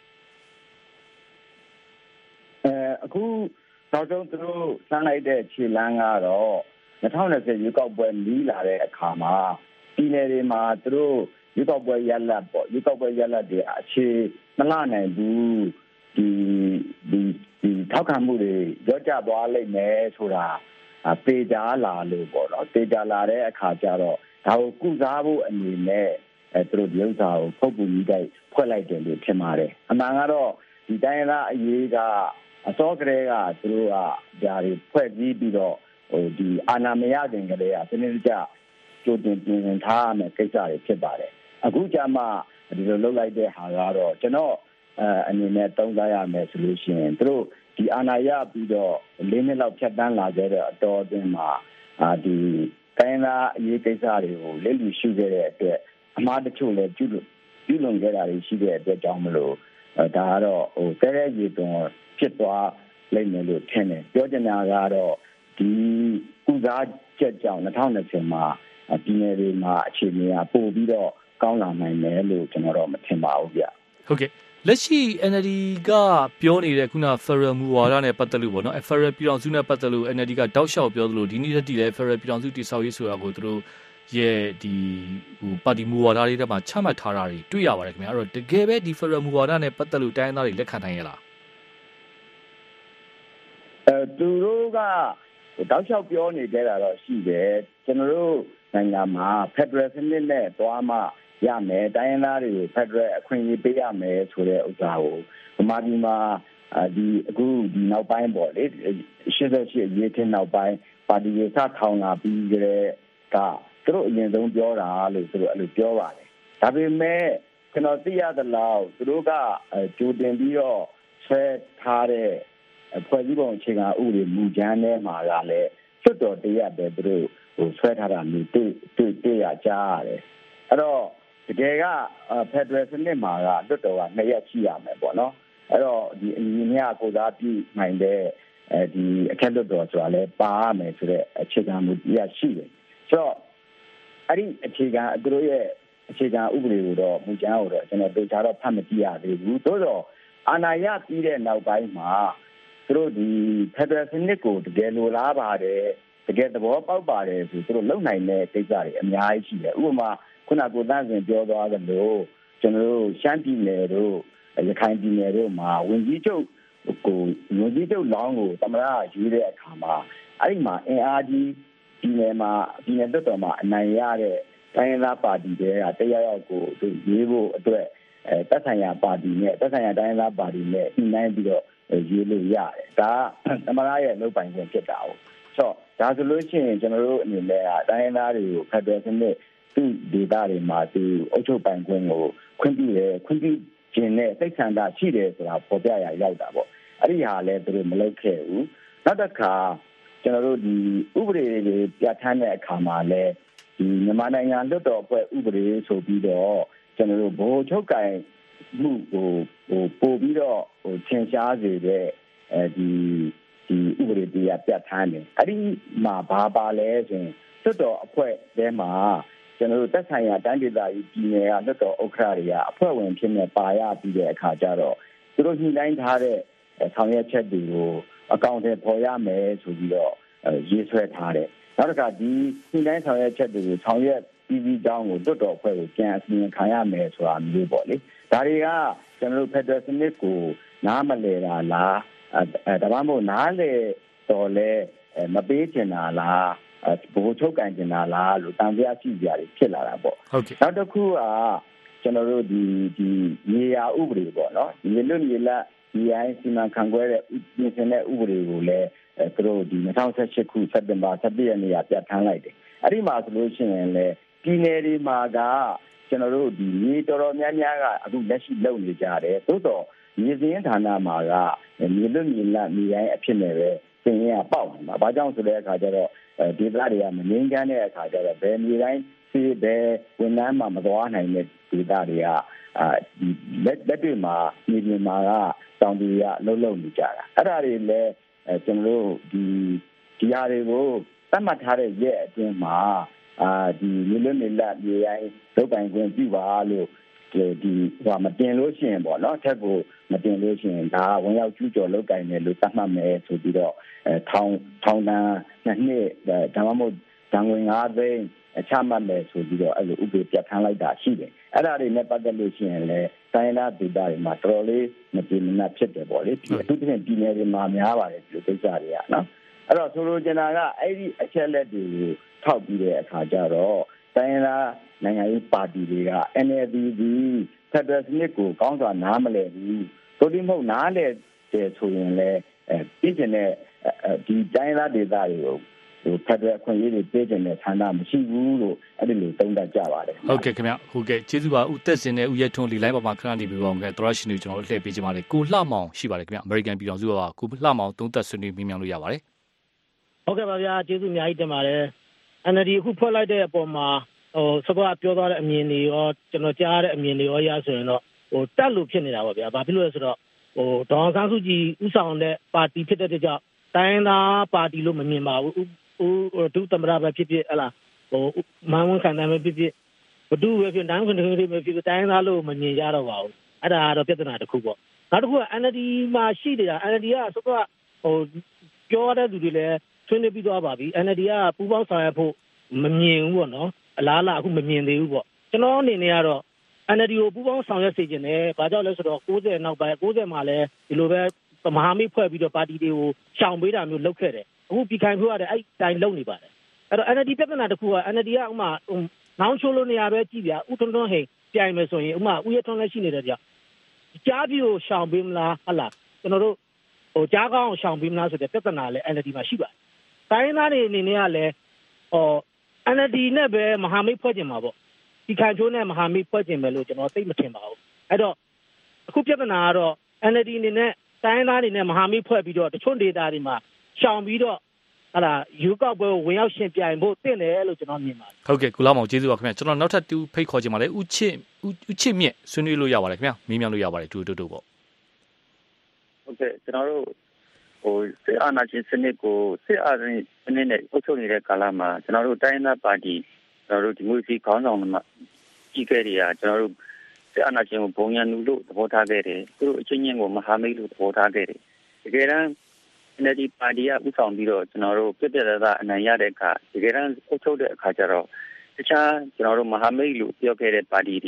အဲအခုနောက်ဆုံးသူတို့စမ်းလိုက်တဲ့ခြေလမ်းကတော့၂၀၂၀ရွေးကောက်ပွဲနီးလာတဲ့အခါမှာပြည်နယ်တွေမှာသူတို့ရွေးကောက်ပွဲရလဒ်ပေါ့ရွေးကောက်ပွဲရလဒ်တွေအခြေမလာနိုင်ဘူးဒီဒီဒီထောက်ခံမှုတွေရောကျသွားလိမ့်မယ်ဆိုတာပေကြလာလို့ပေါ့နော်ပေကြလာတဲ့အခါကျတော့ဒါကိုကုစားဖို့အနေနဲ့အဲသူတို့ဒီဥစ္စာကိုပုတ်ပူကြီးတိုက်ဖွဲ့လိုက်တယ်လို့ထင်ပါတယ်အမှန်ကတော့ဒီတိုင်းရင်းသားအရေးကအစောကတည်းကသူတို့ကဒါတွေဖွဲ့စည်းပြီးတော့ဟိုဒီအာဏာမရတဲ့ကလေးကစနစ်တကျကြိုတင်ပြင်ထားရမယ်ကိစ္စတွေဖြစ်ပါတယ်အခုကြမှာဒီလိုလုပ်လိုက်တဲ့ဟာကတော့ကျွန်တော်အဲအနေနဲ့သုံးသပ်ရမယ်ဆိုလို့ရှိရင်သူတို့ဒီအာဏာရပြီးတော့လေးနှစ်လောက်ဖြတ်တန်းလာခဲ့တဲ့အတော်အသင်းမှာအာဒီတိုင်းလာအရေးကိစ္စတွေကိုလက်လူရှုခဲ့တဲ့အတွက်အမှားတချို့လည်းပြုလို့ပြုလုပ်ခဲ့တာတွေရှိတဲ့အတွက်ကြောင့်မလို့ဒါကတော့ဟိုတဲတဲ့ရေသွန်ဖြစ်သွားလိမ့်မယ်လို့ထင်တယ်ပြောချင်တာကတော့ဒီကုစားချက်ကြောင့်၂၀၂၀မှာပြည်နယ်တွေမှာအခြေအနေအပိုပြီးတော့ကောင်းလာနိုင်တယ်လို့ကျွန်တော်တော့မထင်ပါဘူးဗျဟုတ်ကဲ့လက်ရှိ N L D ကပြောနေတဲ့ခုန Federal မူဝါဒနဲ့ပတ်သက်လို့ပေါ့နော် Federal ပြည်ထောင်စုနဲ့ပတ်သက်လို့ N L D ကတောက်လျှောက်ပြောသလိုဒီနေ့တည်းလည်း Federal ပြည်ထောင်စုတည်ဆောက်ရေးဆိုတာကိုသူတို့ရဲ့ဒီဟိုပါတီမူဝါဒလေးတွေမှာချမှတ်ထားတာတွေတွေ့ရပါတယ်ခင်ဗျာအဲ့တော့တကယ်ပဲဒီ Federal မူဝါဒနဲ့ပတ်သက်လို့တိုင်းသားတွေလက်ခံနိုင်ရလားအဲသူတို့ကတောက်လျှောက်ပြောနေကြတာတော့ရှိတယ်ကျွန်တော်တို့နိုင်ငံမှာ Federal စနစ်နဲ့တွားမှရမယ်တိုင်းရင်းသားတွေကို Federal အခွင့်အရေးပေးရမယ်ဆိုတဲ့ဥစ္စာကိုဗမာပြည်မှာဒီအခုဒီနောက်ပိုင်းပေါ့လေရှစ်ဆက်ရှစ်ရေးတဲ့နောက်ပိုင်းပါတီရေးစထောင်လာပြီးကြတဲ့ကသူတို့အရင်ဆုံးပြောတာလို့သူတို့အဲ့လိုပြောပါတယ်ဒါပေမဲ့ကျွန်တော်သိရသလောက်သူတို့ကကြိုတင်ပြီးတော့ဆွဲထားတဲ့ဖွဲ့စည်းပုံအခြေခံဥပဒေမူကြမ်းထဲမှာကလည်းစွတ်တော်တရက်ပဲသူတို့ဟိုဆွဲထားတာမျိုးတွေ့တွေ့တွေ့ရကြရတယ်အဲ့တော့တကယ်က Federal စနစ်မှာကလွတ်တော်ကနှစ်ရက်ရှိရမယ်ပေါ့နော်အဲ့တော့ဒီအညီမျှကိုစားပြုနိုင်တဲ့အဲဒီအခက်လွတ်တော်ဆိုတာလည်းပါရမယ်ဆိုတဲ့အခြေခံမူတရားရှိတယ်ဆိုတော့အဲ့ဒီအခြေခံသူတို့ရဲ့အခြေခံဥပဒေကိုတော့မူကြမ်းကိုတော့ကျွန်တော်တို့ခြားတော့ဖတ်မကြည့်ရသေးဘူးသို့တော့အာဏာရပြီးတဲ့နောက်ပိုင်းမှာသူတို့ဒီ Federal စနစ်ကိုတကယ်လိုလားပါတယ်တကယ်သဘောပေါက်ပါတယ်ဆိုသူတို့လုံနိုင်တဲ့ကိစ္စတွေအများကြီးရှိတယ်ဥပမာခုနကကိုတန်းစင်ပြောသွားသလိုကျွန်တော်တို့ရှမ်းပြည်နယ်တို့ရခိုင်ပြည်နယ်တို့မှာဝင်ကြီးချုပ်ကိုဝင်ကြီးချုပ်လောင်းကိုသမ္မတရွေးတဲ့အခါမှာအဲ့ဒီမှာအင်အားကြီးပြည်နယ်မှာပြည်နယ်တော်မှာအနိုင်ရတဲ့တိုင်းရင်းသားပါတီတွေကတရားရောက်ကိုရွေးဖို့အတွက်အဲတက်ဆိုင်ရာပါတီနဲ့တက်ဆိုင်ရာတိုင်းရင်းသားပါတီနဲ့ညှိနှိုင်းပြီးတော့ရွေးလို့ရတယ်ဒါကသမ္မတရဲ့လုပ်ပိုင်ခွင့်ဖြစ်တာ哦ဆိုတော့ဒါဆိုလို့ရှိရင်ကျွန်တော်တို့အနေနဲ့ကတိုင်းရင်းသားတွေကိုဖက်ဒရယ်စနစ်သူ့ဒေသတွေမှာသူအုပ်ချုပ်ပိုင်ခွင့်ကိုခွင့်ပြုတယ်ခွင့်ပြုခြင်းနဲ့စိတ်ဆန္ဒရှိတယ်ဆိုတာပေါ်ပြရရောက်တာပေါ့အဲ့ဒီဟာလည်းသူတို့မလုပ်ခဲ့ဘူးနောက်တစ်ခါကျွန်တော်တို့ဒီဥပဒေတွေပြဋ္ဌာန်းတဲ့အခါမှာလည်းဒီမြန်မာနိုင်ငံလွှတ်တော်အဖွဲ့ဥပဒေဆိုပြီးတော့ကျွန်တော်တို့ဗဟိုချုပ်ကိုင်မှုဟိုဟိုပို့ပြီးတော့ဟိုထင်ရှားစေတဲ့အဲဒီဒီဥပဒေတရားပြဋ္ဌာန်းတယ်အဲ့ဒီမှာဘာပါလဲဆိုရင်လွှတ်တော်အဖွဲ့ထဲမှာကျွန်တော်တို့သက်ဆိုင်ရာတိုင်းဒေသကြီးပြည်နယ်ကလွှတ်တော်ဥက္ကဋ္ဌတွေကအဖွဲ့ဝင်ဖြစ်နေပါရပြီးတဲ့အခါကျတော့သူတို့ညှိနှိုင်းထားတဲ့ဆောင်ရွက်ချက်တွေကိုအကောင့်ထဲပေါ်ရမယ်ဆိုပြီးတော့ရေးဆွဲထားတယ်နောက်တစ်ခါဒီညှိနှိုင်းဆောင်ရွက်ချက်တွေကိုဆောင်ရွက်ပြီးပြီးတောင်းကိုလွှတ်တော်အဖွဲ့ကိုပြန်အစီရင်ခံရမယ်ဆိုတာမျိုးပေါ့လေဒါတွေကကျွန်တော်တို့ဖက်ဒရယ်စနစ်ကိုနားမလည်တာလားအဲဒါမှမဟုတ်နားလေတော့လဲမပေးချင်တာလားဘိုးချုပ်ကန်ချင်တာလားလို့တန်ပြားရှိကြတယ်ဖြစ်လာတာပေါ့ဟုတ်ကဲ့နောက်တစ်ခုကကျွန်တော်တို့ဒီဒီမြေယာဥပဒေပေါ့နော်မြေလွတ်မြေလပ်ဒီအိုင်းစီမံခန့်ခွဲတဲ့ပြင်ဆင်တဲ့ဥပဒေကိုလည်းသူတို့ဒီ၂၀၁၈ခုစက်တင်ဘာ၁၁ရက်နေ့ကပြဋ္ဌာန်းလိုက်တယ်အဲ့ဒီမှာဆိုလို့ရှိရင်လည်းပြည်နယ်တွေမှာကကျွန်တော်တို့ဒီမြေတော်တော်များများကအခုလက်ရှိလုပ်နေကြတယ်သို့တော့မြေစင်းဌာနမှာကမြေလွတ်မြေလပ်မြေရိုင်းအဖြစ်နဲ့ပဲသင်ရပေါက်နေတာဘာကြောင့်ဆိုတဲ့အခါကျတော့ဒေသတွေကမငင်းကန်းတဲ့အခါကျတော့ဘယ်မြေတိုင်းစီးဘယ်ဝန်ထမ်းမှမသွားနိုင်တဲ့ဒေသတွေကအာဒီလက်လက်တွေမှာမြေပြင်မှာကတောင်သူတွေကလှုပ်လှုပ်နေကြတာအဲ့ဒါတွေလည်းအဲကျွန်တော်တို့ဒီဒီဟာတွေကိုသတ်မှတ်ထားတဲ့ရက်အတွင်းမှာအာဒီမြေလွတ်မြေလပ်မြေရိုင်းလုပ်ပိုင်ခွင့်ပြုပါလို့ဒီဟိုမတင်လို့ရှိရင်ပေါ့နော်ထက်ကိုမတင်လို့ရှိရင်ဒါဝင်ရောက်ကျူးကျော်လုပ်ကိုင်တယ်လို့သတ်မှတ်မယ်ဆိုပြီးတော့အဲထောင်ထောင်တန်းနှစ်နှစ်ဒါမှမဟုတ်ဒဏ်ငွေ၅သိန်းအချမှတ်မယ်ဆိုပြီးတော့အဲ့လိုဥပဒေပြဋ္ဌာန်းလိုက်တာရှိတယ်အဲ့ဒါတွေနဲ့ပတ်သက်လို့ရှိရင်လည်းတိုင်းဒေသတွေမှာတော်တော်လေးမပြေမနပ်ဖြစ်တယ်ပေါ့လေဒီအထူးသဖြင့်ပြည်နယ်တွေမှာများပါတယ်ဒီကိစ္စတွေကနော်အဲ့တော့ဆိုလိုချင်တာကအဲ့ဒီအချက်လက်တွေကိုထောက်ပြီးတဲ့အခါကျတော့တိုင်းဒေသနိုင်ငံရေးပါတီတွေက N L D ဒီဖက်ဒရယ်စနစ်ကိုကောင်းစွာနားမလည်ဘူးတို့ဒီမဟုတ်နားလည်တယ်ဆိုရင်လည်းအဲပြည်ကျင်တဲ့ဒီတိုင်းဒေသတွေကိုဟိုဖက်ဒရယ်အခွင့်အရေးတွေပေးခြင်းနဲ့ဌာနမရှိဘူးလို့အဲ့ဒီလိုသုံးသပ်ကြပါတယ်ဟုတ်ကဲ့ခင်ဗျဟုတ်ကဲ့ကျေးဇူးပါဦးသက်စင်နဲ့ဦးရဲထွန်းဒီလိုင်းပေါ်မှာခဏနေပြီးပါအောင်ခင်ဗျသရရှင်တွေကျွန်တော်တို့လှည့်ပေးကြပါလေကိုလှမောင်ရှိပါတယ်ခင်ဗျအမေရိကန်ပြည်ထောင်စုကကိုလှမောင်သုံးသပ်ဆွေးနွေးမြင်မြန်လို့ရပါတယ်ဟုတ်ကဲ့ပါဗျာကျေးဇူးအများကြီးတင်ပါတယ် N L D အခုဖွဲ့လိုက်တဲ့အပေါ်မှာဟိုစကားပြောသွားတဲ့အမြင်တွေရောကျွန်တော်ကြားတဲ့အမြင်တွေရောရဆိုရင်တော့ဟိုတက်လို့ဖြစ်နေတာပေါ့ဗျာဘာဖြစ်လို့လဲဆိုတော့ဟိုဒေါ်ဆန်းစုကြည်ဥဆောင်တဲ့ပါတီဖြစ်တဲ့ကြောင့်တိုင်းသားပါတီလို့မမြင်ပါဘူးဦးဒုသမ္မတပဲဖြစ်ဖြစ်ဟလာဟိုမန်ဝန်ခံတယ်ပဲဖြစ်ဖြစ်ဘဒုပဲဖြစ်တိုင်းဝန်ခံတယ်ပဲဖြစ်ဖြစ်တိုင်းသားလို့မမြင်ကြတော့ပါဘူးအဲ့ဒါကတော့ပြဿနာတစ်ခုပေါ့နောက်တစ်ခုက N L D မှာရှိနေတာ N L D ကဆိုတော့ဟိုပြောတဲ့သူတွေလည်းဆွေးနွေးပြီးသွားပါပြီ N L D ကပူးပေါင်းဆောင်ရွက်ဖို့မမြင်ဘူးပေါ့နော်အလားအလာအခုမမြင်သေးဘူးပေါ့ကျွန်တော်အနေနဲ့ကတော့ N L D ကိုပူးပေါင်းဆောင်ရွက်စေချင်တယ်ဘာကြောင့်လဲဆိုတော့၉၀နောက်ပိုင်း၉၀မှာလည်းဒီလိုပဲမဟာမိတ်ဖွဲ့ပြီးတော့ပါတီတွေကိုရှောင်ပေးတာမျိုးလုပ်ခဲ့တယ်အခုပြည်ခိုင်ဖွဲ့ရတယ်အဲ့တိုင်းလုပ်နေပါတယ်အဲ့တော့ N L D ပြဿနာတစ်ခုက N L D ကဥမာနောင်ချိုးလို့နေရာပဲကြည့်ဗျာဥထွန်းထွန်းဟိန်ပြိုင်မယ်ဆိုရင်ဥမာဥရထွန်းလည်းရှိနေတဲ့ကြောင့်ကြားပြီးကိုရှောင်ပေးမလားဟုတ်လားကျွန်တော်တို့ဟိုကြားကောင်းရှောင်ပေးမလားဆိုတဲ့ပြဿနာလည်း N L D မှာရှိပါတယ်တိုင်းသားတွေအနေနဲ့ကလည်းဟောN L D နဲ့ပဲမဟာမိတ်ဖွဲ့ကျင်မှာပေါ့ဒီခိုင်ချိုးနဲ့မဟာမိတ်ဖွဲ့ကျင်မယ်လို့ကျွန်တော်သိမထင်ပါဘူးအဲ့တော့အခုပြဿနာကတော့ N L D အနေနဲ့တိုင်းသားတွေနဲ့မဟာမိတ်ဖွဲ့ပြီးတော့တချို့ဒေသတွေမှာရှောင်ပြီးတော့ဟာလာယူကောက်ပွဲကိုဝင်ရောက်ရှင်ပြိုင်ဖို့တင့်တယ်လို့ကျွန်တော်မြင်ပါတယ်ဟုတ်ကဲ့ကုလားမောင်ကျေးဇူးပါခင်ဗျကျွန်တော်နောက်ထပ်တူဖိတ်ခေါ်ချင်ပါလေဦးချစ်ဦးချစ်မြင့်ဆွေးနွေးလို့ရပါတယ်ခင်ဗျမေးမြန်းလို့ရပါတယ်တူတူတူပေါ့ဟုတ်ကဲ့ကျွန်တော်တို့ဟိုစစ်အာဏာရှင်စနစ်ကိုစစ်အာဏာရှင်စနစ်နဲ့အုပ်ချုပ်နေတဲ့ကာလမှာကျွန်တော်တို့တိုင်းသားပါတီကျွန်တော်တို့ဒီမိုကရေစီခေါင်းဆောင်တွေမှာကြီးခဲ့တွေကကျွန်တော်တို့စစ်အာဏာရှင်ကိုဘုံရန်လူလို့သဘောထားခဲ့တယ်သူတို့အချင်းချင်းကိုမဟာမိတ်လို့သဘောထားခဲ့တယ်တကယ်တမ်း N L D ပါတီကဥဆောင်ပြီးတော့ကျွန်တော်တို့ပြည့်ပြည့်သားသားအနိုင်ရတဲ့အခါတကယ်တမ်းအုပ်ချုပ်တဲ့အခါကျတော့တခြားကျွန်တော်တို့မဟာမိတ်လို့ပြောခဲ့တဲ့ပါတီတွေက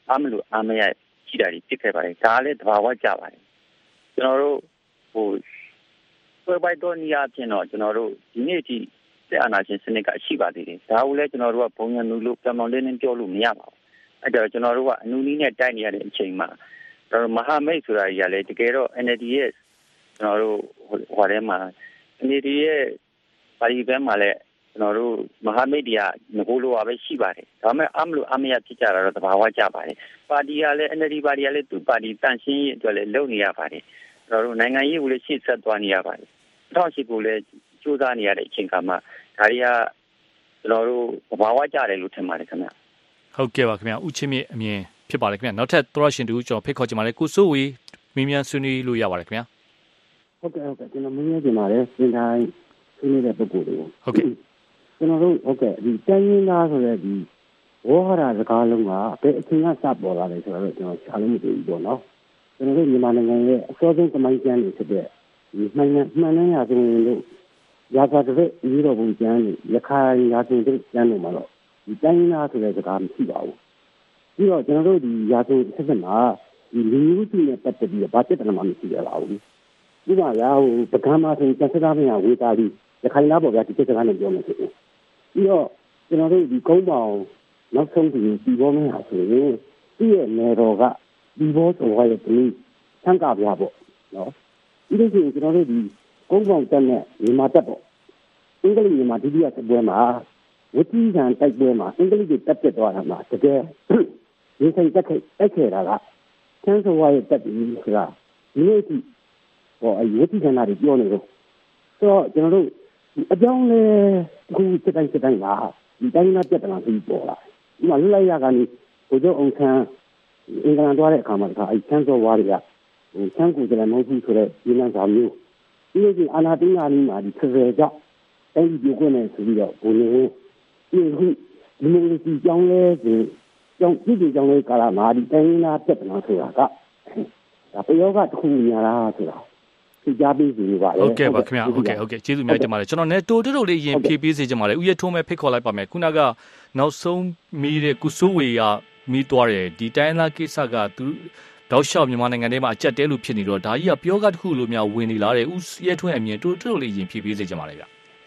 အားမလို့အားမရရှိတာတွေဖြစ်ခဲ့ပါတယ်ဒါလည်းသဘာဝကျပါတယ်ကျွန်တော်တို့ဟိုဆွဲပိုက်တော့နေရာချင်းတော့ကျွန်တော်တို့ဒီနေ့အထိစစ်အာဏာရှင်စနစ်ကရှိပါသေးတယ်ဒါကိုလည်းကျွန်တော်တို့ကဘုံရနူလို့ပြောင်းပြောင်းလေးလေးပြောလို့မရပါဘူးအဲ့တော့ကျွန်တော်တို့ကအနူနည်းနဲ့တိုက်နေရတဲ့အချိန်မှာကျွန်တော်မဟာမိတ်ဆိုတာကြီးကလည်းတကယ်တော့ N L D ရဲ့ကျွန်တော်တို့ဟိုထဲမှာ N L D ရဲ့ပါတီဘက်မှာလည်းကျွန်တော်တို့မဟာမိတ်တွေကငကိုလိုပါပဲရှိပါတယ်ဒါပေမဲ့အမလို့အမရဖြစ်ကြတာတော့သဘာဝကျပါတယ်ပါတီကလည်း N L D ပါတီကလည်းသူ့ပါတီတန့်ရှင်းရေးအတွက်လည်းလုပ်နေရပါတယ်ကျွန်တော်တို့နိုင်ငံရေးကိုလည်းရှေ့ဆက်သွားနေရပါတယ်၂၀၀၈ကိုလည်းစူးစမ်းနေရတဲ့အချိန်ကမှဒါတွေကကျွန်တော်တို့သဘာဝကျတယ်လို့ထင်ပါတယ်ခင်ဗျဟုတ်ကဲ့ပါခင်ဗျဦးချင်းမြင့်အမြင်ဖြစ်ပါတယ်ခင်ဗျနောက်ထပ်သောရရှင်တူကျွန်တော်ဖိတ်ခေါ်ချင်ပါတယ်ကိုစိုးဝေမင်းမြန်ဆွေးနွေးလို့ရပါတယ်ခင်ဗျဟုတ်ကဲ့ဟုတ်ကဲ့ကျွန်တော်မင်းမြန်ချင်ပါတယ်စင်တိုင်းဆွေးနွေးတဲ့ပုဂ္ဂိုလ်တွေကိုဟုတ်ကဲ့ကျွန်တော်တို့ဟုတ်ကဲ့ဒီတိုင်းရင်းသားဆိုတဲ့ဒီဝေါ်ဟာရစကားလုံးကဘယ်အချိန်ကစပေါ်လာလဲဆိုတော့ကျွန်တော်ရှားလို့မသိဘူးပေါ့နော်ကျွန်တော်တို့မြန်မာနိုင်ငံရဲ့အစောဆုံးကမိုင်းကျန်းတွေဖြစ်တဲ့ဒီမှန်မှန်ရဆုံးလို့ရာဇာတဲ့ဤတော်ဘုံကျန်းတွေရခိုင်ရာဇဝင်တဲ့ကျန်းတွေမှာတော့ဒီတိုင်းရင်းသားဆိုတဲ့စကားမရှိပါဘူးပြီးတော့ကျွန်တော်တို့ဒီရာဇဝင်တစ်ဆက်မှာဒီလူမျိုးစုနဲ့ပတ်သက်ပြီးဘာပြဿနာမှမရှိကြပါဘူးဒီမှာရာဟိုပကံမှာဆိုကျန်စစ်သားများဝေတာပြီးရခိုင်သားပေါ်ကဒီစကားနဲ့ပြောမယ်ဆိုရင်ပြီးတော့ကျွန်တော်တို့ဒီကုန်းပေါင်နောက်ဆုံးဒီဒီဘောမင်းဟာဆိုရင်သူ့ရဲ့နယ်တော်ကဒီဘောဆိုရဲ့ဒီဆန့်ကပြပေါ့နော်ဒီလိုဆိုကျွန်တော်တို့ဒီကုန်းပေါင်တက်နဲ့မြန်မာတက်ပေါ့အင်္ဂလိပ်မြန်မာဒုတိယစပွဲမှာဝတိကံတိုက်ပွဲမှာအင်္ဂလိပ်တွေတက်ပြတ်သွားတာမှာတကယ်ဒီဆိုင်တက်ခဲ့တက်ခဲ့တာကဆန်းစောရဲ့တက်ပြီးဆိုတာဒီလိုဒီဟောအဝတိကံနာတွေပြောနေတော့ဆိုတော့ကျွန်တော်တို့အကြောင်းလဲအခုစတိုင်းစတိုင်းလာဒီတိုင်းနာပြတ်တာပြီးပေါ်လာဒီမှာလွတ်လိုက်ရကနေဘုရားအောင်ဆန်းအင်္ဂလန်သွားတဲ့အခါမှာတခါအဲဆန်းစောဝါတွေကဟိုဆန်းကိုကြလည်းမဟုတ်ဘူးဆိုတော့ဒီလမ်းစာမျိုးဒီလိုကြီးအာနာတိနာနီမှာဒီဆယ်ဆယ်ကြောက်တိုင်းပြည်ကိုနေဆိုပြီးတော့ဘုံနေဒီခုဒီလိုကြီးကြောင်းလဲဆိုကြောင်းပြည်ကြောင်းလဲကာလာမာဒီတိုင်းနာပြတ်တာဆိုတာကဒါပယောဂတစ်ခုများလားဆိုတာသိကြပေးစီပါလေဟုတ်ကဲ့ပါခင်ဗျာဟုတ်ကဲ့ဟုတ်ကဲ့ကျေးဇူးများတင်ပါတယ်ကျွန်တော်လည်းတိုးတိုးလေးရင်ဖြည့်ပေးစေချင်ပါတယ်ဥယျာဉ်ထုံးမဲ့ဖိတ်ခေါ်လိုက်ပါမယ်ခုနကနောက်ဆုံးမီးတဲ့ကုစိုးဝေကမီးသွားတယ်ဒီတိုင်းသားကိစ္စကသူတောက်လျှောက်မြန်မာနိုင်ငံထဲမှာအကြက်တဲလို့ဖြစ်နေတော့ဒါကြီးကပြောကတစ်ခုလိုများဝင်နေလာတယ်ဥယျာဉ်ထုံးအမြင်တိုးတိုးလေးရင်ဖြည့်ပေးစေချင်ပါတယ်ဗျ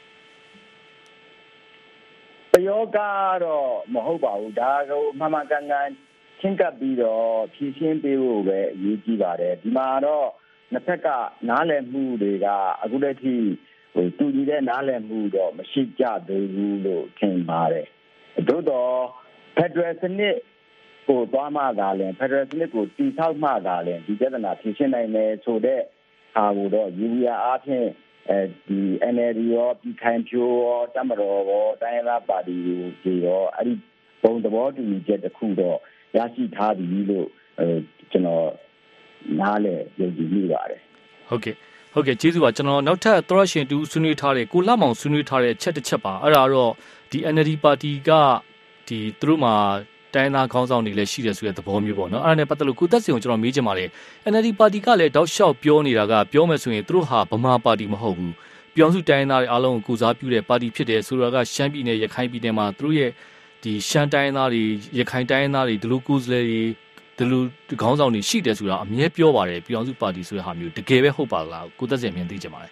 ပယောကတော့မဟုတ်ပါဘူးဒါကမှန်မှန်ကန်ကန်ချင်းကပ်ပြီးတော့ဖြည့်ရှင်းပေးဖို့ပဲအရေးကြီးပါတယ်ဒီမှာတော့နှစ်ဖက်ကနားလည်မှုတွေကအခုတည်းကဟိုတူညီတဲ့နားလည်မှုတော့မရှိကြသေးဘူးလို့ထင်ပါတယ်။သို့တော့ဖက်ဒရယ်စနစ်ကိုသွားမှသာလဲဖက်ဒရယ်စနစ်ကိုတည်ဆောက်မှသာလဲဒီပြဿနာဖြေရှင်းနိုင်မယ်ဆိုတဲ့ဟာကိုတော့ယူရီယာအားဖြင့်အဲဒီ N L D ရောပြည်ခိုင်ဖြိုးရောတမတော်ရောတိုင်းရင်းသားပါတီတွေရောအဲ့ဒီဘုံသဘောတူညီချက်တစ်ခုတော့ရရှိထားပြီလို့အဲကျွန်တော်နားလေယုံကြည်မိပါတယ်ဟုတ်ကဲ့ဟုတ်ကဲ့ကျေးဇူးပါကျွန်တော်နောက်ထပ်သရရှင်တူဆွေးနွေးထားတဲ့ကိုလှမောင်ဆွေးနွေးထားတဲ့ချက်တစ်ချက်ပါအဲ့ဒါတော့ဒီ N L D ပါတီကဒီသူတို့မှာတိုင်းသားခေါင်းဆောင်တွေလည်းရှိတယ်ဆိုတဲ့သဘောမျိုးပေါ့နော်အဲ့ဒါနဲ့ပတ်သက်လို့ကိုသက်စင်ကိုကျွန်တော်မေးချင်ပါတယ် N L D ပါတီကလည်းတောက်လျှောက်ပြောနေတာကပြောမယ်ဆိုရင်သူတို့ဟာဗမာပါတီမဟုတ်ဘူးပြောင်းစုတိုင်းသားတွေအားလုံးကိုကူစားပြုတဲ့ပါတီဖြစ်တယ်ဆိုတော့ကရှမ်းပြည်နယ်ရခိုင်ပြည်နယ်မှာသူတို့ရဲ့ဒီရှမ်းတိုင်းသားတွေရခိုင်တိုင်းသားတွေဒီလိုကူစလဲတွေဒီလိုခေါင်းဆောင်တွေရှိတယ်ဆိုတာအမြဲပြောပါတယ်ပြောင်းစုပါတီဆိုတဲ့ဟာမျိုးတကယ်ပဲဟုတ်ပါလားကိုသက်စင်မြင်သိကြပါတယ်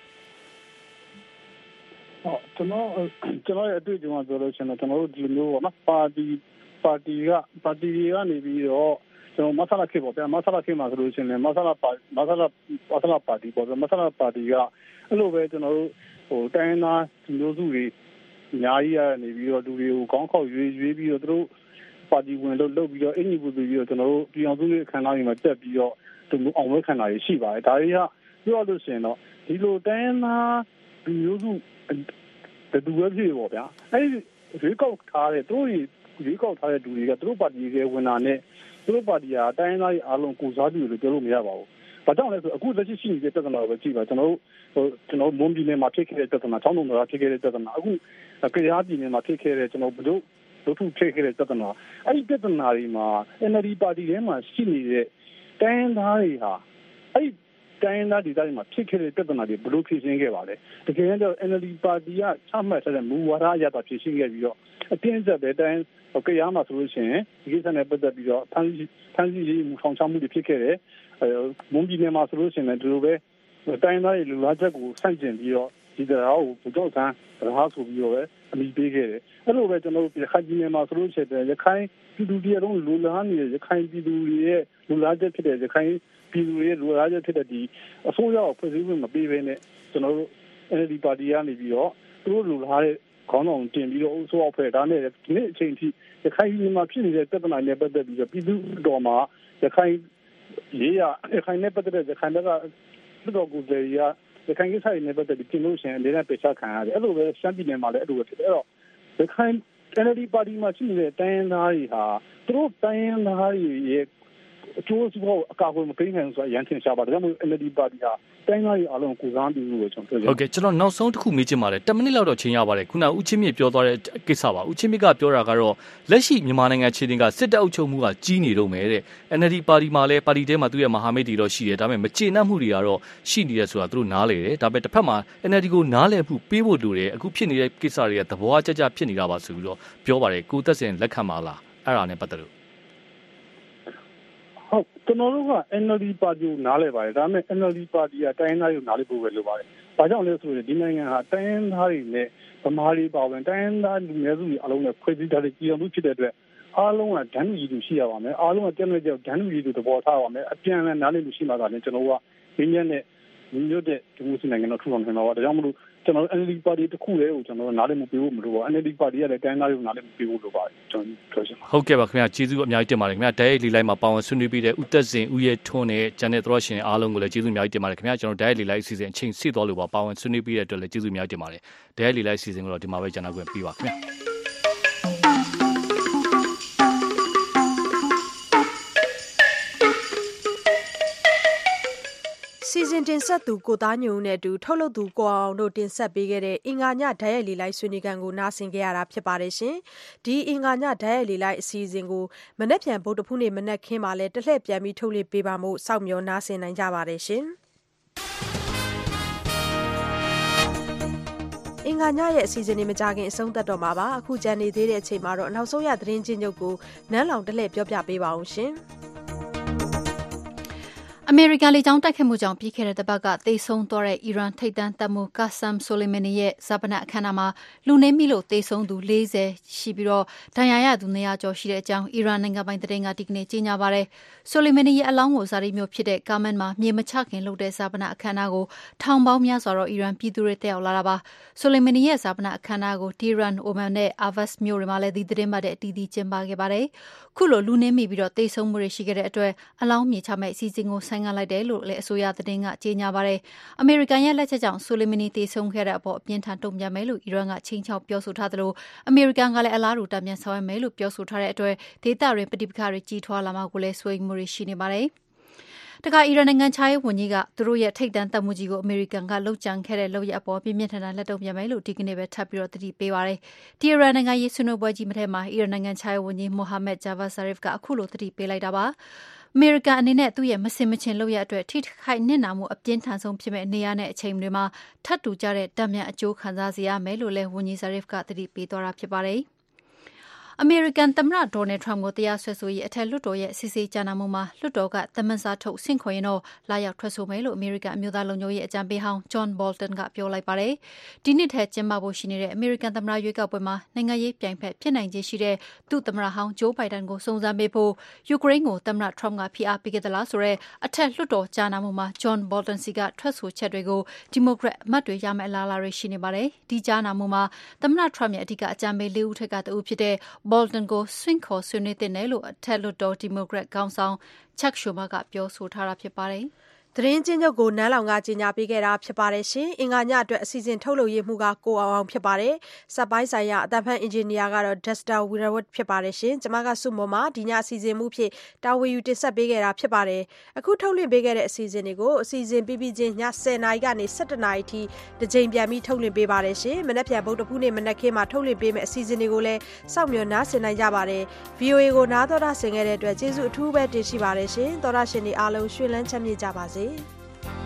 ဟုတ်ကျွန်တော်ကျွန်တော်ရဲ့အတွေ့အကြုံကပြောလို့ရှိရင်ကျွန်တော်တို့ဒီမျိုးပေါ့နော်ပါတီပါတီကပါတီတွေကနေပြီးတော့ကျွန်တော်မဆလာခေပေါ့ဗျာမဆလာခေမှာဆိုလို့ရှိရင်မဆလာပါမဆလာမဆလာပါတီပေါ့မဆလာပါတီကအဲ့လိုပဲကျွန်တော်တို့ဟိုတိုင်းသားဒီမျိုးစုတွေအများကြီးရနေပြီးတော့လူတွေကိုကောင်းခေါက်ရွေးရွေးပြီးတော့သူတို့ပါတီဝင်လို့လုပ်ပြီးတော့အင်ဂျီပူပြီးတော့ကျွန်တော်တို့ပြည်အောင်စုရဲ့အခမ်းအနားတွေမှာတက်ပြီးတော့သူအောင်ဝဲခံတာရှိပါတယ်ဒါတွေကပြောလို့ရှိရင်တော့ဒီလိုတိုင်းသားဒီမျိုးစုတတူပဲဖြစ်ပေါ့ဗျာအဲ့ဒီရွေးကောက်ထားတဲ့သူတို့ရွေးကောက်ထားတဲ့လူတွေကသူတို့ပါတီရဲ့ဝင်တာနဲ့သူတို့ပါတီကတိုင်းသားရဲ့အားလုံးကိုစားပြုလို့ပြောလို့မရပါဘူး။ဘာကြောင့်လဲဆိုအခုလက်ရှိရှိနေတဲ့ပြဿနာကိုပဲကြည့်ပါကျွန်တော်တို့ဟိုကျွန်တော်မွန်ပြည်နယ်မှာဖြစ်ခဲ့တဲ့ပြဿနာချောင်းတုံမှာဖြစ်ခဲ့တဲ့ပြဿနာအခုကယားပြည်နယ်မှာဖြစ်ခဲ့တဲ့ကျွန်တော်ဘယ်လိုလူထုဖြစ်ခဲ့တဲ့ပြဿနာအဲ့ဒီပြဿနာတွေမှာ N L D ပါတီထဲမှာရှိနေတဲ့တိုင်းသားတွေဟာအဲ့ဒီတိုင်းရင်းသားဒေသတွေမှာဖြစ်ခဲ့တဲ့ပြဿနာတွေဘယ်လိုဖြေရှင်းခဲ့ပါလဲတကယ်တော့ N L D ပါတီကချမှတ်ထားတဲ့မူဝါဒအရသာဖြေရှင်းခဲ့ပြီးတော့အတင်းအကျပ်ပဲတိုင်းကြရမှာဆိုလို့ရှိရင်ဒီကိစ္စနဲ့ပတ်သက်ပြီးတော့ဖန်ဆီးဖန်ဆီးရေးမှုဆောင်ချမှုတွေဖြစ်ခဲ့တယ်မွန်ပြည်နယ်မှာဆိုလို့ရှိရင်လည်းဒီလိုပဲတိုင်းသားတွေလူလားချက်ကိုဆန့်ကျင်ပြီးတော့ဒီတရားကိုဘုကြောက်ဆန်းတရားဆိုပြီးတော့ပဲအမိပေးခဲ့တယ်အဲ့လိုပဲကျွန်တော်တို့ရခိုင်ပြည်နယ်မှာဆိုလို့ရှိရင်ရခိုင်ပြည်သူတွေအလုံးလူလားနေတဲ့ရခိုင်ပြည်သူတွေရဲ့လူလားချက်ဖြစ်တဲ့ရခိုင်ပြည်သူတွေရဲ့လူလားချက်ဖြစ်တဲ့ဒီအစိုးရကိုဖွဲ့စည်းခွင့်မပေးဘဲနဲ့ကျွန်တော်တို့ N L D ပါတီကနေပြီးတော့သူတို့လူလားတဲ့ခေါင်းဆောင်တင်ပြီးတော့အစိုးရဖွဲ့ဒါနဲ့ဒီနေ့အချိန်ထိရခိုင်ပြည်မှာဖြစ်နေတဲ့ပြဿနာနဲ့ပတ်သက်ပြီးတော့ပြည်သူတော်မှာရခိုင်ရေးရရခိုင်နဲ့ပတ်သက်တဲ့ရခိုင်ဘက်ကပြည်တော်ကိုယ်စားရရခိုင်ကိစ္စတွေနဲ့ပတ်သက်ပြီးပြင်လို့ရှိရင်လည်းပိတ်ချခံရတယ်အဲ့လိုပဲရှမ်းပြည်နယ်မှာလည်းအဲ့လိုပဲဖြစ်တယ်အဲ့တော့ရခိုင် N L D ပါတီမှာရှိနေတဲ့တိုင်းရင်းသားတွေဟာသူတို့တိုင်းရင်းသားတွေရဲ့အကျိုးစီးပွားအကာအကွယ်မပေးနိုင်ဘူးဆိုတာရန်ထင်ရှားပါတယ်ဒါကြောင့်မို့ N L D ပါတီဟာတိုင်းသားတွေအားလုံးကိုစားပြုလို့ကျွန်တော်ပြောချင်ဟုတ်ကဲ့ကျွန်တော်နောက်ဆုံးတစ်ခုမေးချင်ပါတယ်tenမိနစ်လောက်တော့ချိန်ရပါတယ်ခုနဦးချင်းမြင့်ပြောသွားတဲ့ကိစ္စပါဦးချင်းမြင့်ကပြောတာကတော့လက်ရှိမြန်မာနိုင်ငံခြေတင်ကစစ်တပ်အုပ်ချုပ်မှုကကြီးနေတော့မယ်တဲ့ N L D ပါတီမှာလည်းပါတီထဲမှာသူ့ရဲ့မဟာမိတ်တွေတော့ရှိတယ်ဒါပေမဲ့မကျေနပ်မှုတွေကတော့ရှိနေတယ်ဆိုတာသူတို့နားလေတယ်ဒါပေမဲ့တစ်ဖက်မှာ N L D ကိုနားလည်မှုပေးဖို့လိုတယ်အခုဖြစ်နေတဲ့ကိစ္စတွေကသဘောအကျကျဖြစ်နေတာပါဆိုပြီးတော့ပြောပါတယ်ကိုသက်စင်လက်ခံပါလားအဲ့ဒါနဲ့ပတ်သက်လို့ဟုတ်ကျွန်တော်တို့က N L D ပါတီကိုနားလည်ပါတယ်ဒါပေမဲ့ N L D ပါတီကတိုင်းသားတွေကိုနားလည်ဖို့ပဲလိုပါတယ်။ဘာကြောင့်လဲဆိုရင်ဒီနိုင်ငံဟာတိုင်းသားတွေနဲ့ဗမာတွေပါဝင်တိုင်းသားလူမျိုးစုတွေအလုံးနဲ့ဖွဲ့စည်းထားတဲ့ပြည်အောင်မှုဖြစ်တဲ့အတွက်အားလုံးကဒန်းလူကြီးရှိရပါမယ်။အားလုံးကတည့်တဲ့ကြောက်ဒန်းလူကြီးတို့သဘောထားပါမယ်။အပြန်အလှန်နားလည်မှုရှိမှသာလေကျွန်တော်တို့ကရင်းရတဲ့မျိုးတဲ့ဒီမိုကရေစီနိုင်ငံတော်ထူထောင်နိုင်မှာပါ။ဒါကြောင့်မလို့ကျွန်တော်တို့ N L D ပါတီတစ်ခုတည်းကိုကျွန်တော်တို့နားလည်မှုပေးဖို့မလိုပါဘူး N L D ပါတီကလည်းတိုင်းသားတွေကိုနားလည်မှုပေးဖို့လိုပါတယ်ကျွန်တော်ပြောချင်ပါဟုတ်ကဲ့ပါခင်ဗျာကျေးဇူးအများကြီးတင်ပါတယ်ခင်ဗျာဒိုင်ရီလိုက်မှာပါဝင်ဆွေးနွေးပြီးတဲ့ဦးသက်စင်ဦးရဲထွန်းနဲ့ကျန်တဲ့သရရှင်အားလုံးကိုလည်းကျေးဇူးအများကြီးတင်ပါတယ်ခင်ဗျာကျွန်တော်ဒိုင်ရီလိုက်အစီအစဉ်အချိန်စီသွားလို့ပါပါဝင်ဆွေးနွေးပြီးတဲ့အတွက်လည်းကျေးဇူးအများကြီးတင်ပါတယ်ဒိုင်ရီလိုက်အစီအစဉ်ကိုတော့ဒီမှာပဲကျွန်တော်ပြန်ပြီးပါခင်ဗျာစီစဉ်တင်ဆက်သူကိုသားညုံနဲ့အတူထုတ်လုပ်သူကိုအောင်တို့တင်ဆက်ပေးခဲ့တဲ့အင်္ဂါညဓာတ်ရိုက်လေးလိုက်ဆွေးနွေးကန်ကိုနားဆင်ကြရတာဖြစ်ပါတယ်ရှင်။ဒီအင်္ဂါညဓာတ်ရိုက်လေးလိုက်အစီအစဉ်ကိုမနေ့ပြန်ဗုဒ္ဓဖူးနေ့မနေ့ခင်းမှာလဲတလှည့်ပြန်ပြီးထုတ်လွှင့်ပေးပါမို့စောင့်မျှော်နားဆင်နိုင်ကြပါတယ်ရှင်။အင်္ဂါညရဲ့အစီအစဉ်တွေမကြခင်အဆုံးသတ်တော့မှာပါအခုကြံနေသေးတဲ့အချိန်မှာတော့နောက်ဆုံးရသတင်းချင်းချုပ်ကိုနန်းလောင်တလှည့်ပြောပြပေးပါအောင်ရှင်။အမေရိကန်လေကြောင်းတိုက်ခိုက်မှုကြောင့်ပြီးခဲ့တဲ့တစ်ပတ်ကသေဆုံးသွားတဲ့အီရန်ထိပ်တန်းတပ်မှူးကာဆမ်ဆိုလီမနီရဲ့ဇာပနအခမ်းအနားမှာလူနည်းမိလို့သေဆုံးသူ၄၀ရှိပြီးတော့ဒဏ်ရာရသူ၂၀၀ကျော်ရှိတဲ့အကြောင်းအီရန်နိုင်ငံပိုင်သတင်းကဒီကနေ့ကြေညာပါတယ်။ဆိုလီမနီရဲ့အလောင်းကိုဇာတိမြို့ဖြစ်တဲ့ကာမန်မှာမြေမချခင်လုပ်တဲ့ဇာပနအခမ်းအနားကိုထောင်ပေါင်းများစွာတော့အီရန်ပြည်သူတွေတက်ရောက်လာတာပါ။ဆိုလီမနီရဲ့ဇာပနအခမ်းအနားကိုတီရန်အိုမန်နဲ့အာဗတ်မြို့တွေမှာလည်းဒီသတင်းပတ်တဲ့အတီးတီးကျင်းပခဲ့ပါတယ်။ခုလိုလူနည်းမိပြီးတော့သေဆုံးမှုတွေရှိခဲ့တဲ့အတွက်အလောင်းမြေချမဲ့အစီအစဉ်ကိုဆိုင်းငံ့လိုက်တယ်လို့လည်းအစိုးရသတင်းကကြေညာပါတယ်။အမေရိကန်ရဲ့လက်ချက်ကြောင့်ဆိုလီမနီသေဆုံးခဲ့တဲ့အပေါ်အပြင်းထန်တုံ့ပြန်မယ်လို့အီရန်ကချိန်ချောက်ပြောဆိုထားသလိုအမေရိကန်ကလည်းအလားတူတံပြန်ဆောင်ရွက်မယ်လို့ပြောဆိုထားတဲ့အတွက်ဒေသတွင်းပဋိပက္ခတွေကြီးထွားလာမှာကိုလည်းစိုးရိမ်မှုတွေရှိနေပါတယ်။တခါအီရန်နိုင်ငံခြားရေးဝန်ကြီးကသူတို့ရဲ့ထိပ်တန်းတပ်မှုကြီးကိုအမေရိကန်ကလှုပ်ကြံခဲ့တဲ့လုပ်ရအပေါ်ပြင်းပြင်းထန်ထန်လက်တုံ့ပြန်မယ်လို့ဒီကနေ့ပဲထပ်ပြီးတော့တတိပေးပါတယ်။တီရန်နိုင်ငံရေးဆွေးနွေးပွဲကြီးမထဲမှာအီရန်နိုင်ငံခြားရေးဝန်ကြီးမိုဟာမက်ဂျာဗတ်ဇာရစ်ကအခုလိုတတိပေးလိုက်တာပါ။အမေရိကန်အနေနဲ့သူ့ရဲ့မစင်မချင်လုပ်ရအတွက်ထိခိုက်နစ်နာမှုအပြင်းထန်ဆုံးဖြစ်မဲ့နေရာနဲ့အချိန်တွေမှာထပ်တူကြတဲ့တံမြန်အကျိုးခံစားစေရမယ်လို့လည်းဝန်ကြီးဇာရစ်ကတတိပေးသွားတာဖြစ်ပါတယ်။အမေရိကန်သမ္မတဒေါ်နယ်ထရမ့်ကိုတရားစွဲဆိုရေးအထက်လွှတ်တော်ရဲ့စစ်ဆေးကြားနာမှုမှာလွှတ်တော်ကသမန်စာထုတ်ဆင့်ခေါ်ရင်တော့လာရောက်ထွက်ဆိုမယ်လို့အမေရိကန်အမျိုးသားလုံခြုံရေးအကြံပေးဟောင်းဂျွန်ဘော်လ်တန်ကပြောလိုက်ပါတယ်။ဒီနှစ်ထဲကျင်းပဖို့ရှိနေတဲ့အမေရိကန်သမ္မတရွေးကောက်ပွဲမှာနိုင်ငံရေးပြိုင်ဖက်ဖြစ်နိုင်ခြေရှိတဲ့သူ့သမ္မတဟောင်းဂျိုးဘိုင်ဒန်ကိုစုံစမ်းပေးဖို့ယူကရိန်းကိုသမ္မတထရမ့်ကဖိအားပေးခဲ့သလားဆိုတဲ့အထက်လွှတ်တော်ကြားနာမှုမှာဂျွန်ဘော်လ်တန်စီကထွက်ဆိုချက်တွေကိုဒီမိုကရက်အမတ်တွေရမယ့်အလားအလာတွေရှိနေပါတယ်။ဒီကြားနာမှုမှာသမ္မတထရမ့်ရဲ့အဓိကအကြံပေးလေးဦးထက်ကတဦးဖြစ်တဲ့ဘော်လ်တန်ကိုဆွင့်ခေါ်ဆွေးနွေးတဲ့နယ်လို့အထက်လွှတ်တော်ဒီမိုကရက်ခေါင်းဆောင်ချက်ရှိုမာကပြောဆိုထားတာဖြစ်ပါတယ်။သတင်းချင်းချုပ်ကိုနန်းလောင်ကကြီးညာပေးခဲ့တာဖြစ်ပါတယ်ရှင်။အင်္ဂါညအတွက်အစီအစဉ်ထုတ်လုပ်ရေးမှုကကိုအောင်အောင်ဖြစ်ပါတယ်။စက်ပိုင်းဆိုင်ရာအတန်ဖန်အင်ဂျင်နီယာကတော့ Dexter Wheelerwood ဖြစ်ပါတယ်ရှင်။ကျွန်မကစုမော်မှာဒီညအစီအစဉ်မှုဖြစ်တာဝန်ယူတင်ဆက်ပေးခဲ့တာဖြစ်ပါတယ်။အခုထုတ်လွှင့်ပေးခဲ့တဲ့အစီအစဉ်တွေကိုအစီအစဉ်ပြီးပြီးချင်းညဆယ်နာရီကနေဆယ့်တစ်နာရီထိတစ်ချိန်ပြန်ပြီးထုတ်လွှင့်ပေးပါတယ်ရှင်။မနက်ဖြန်ဗုဒ္ဓဖူးနေ့မနက်ခင်းမှာထုတ်လွှင့်ပေးမယ့်အစီအစဉ်တွေကိုလည်းစောင့်မျှော်နားဆင်နိုင်ကြပါတယ်။ V O A ကိုနားတော်တာဆင်ခဲ့တဲ့အတွက်ကျေးဇူးအထူးပဲတင်ရှိပါတယ်ရှင်။သောတာရှင်တွေအားလုံးရွှင်လန်းချမ်းမြေ့ကြပါစေ။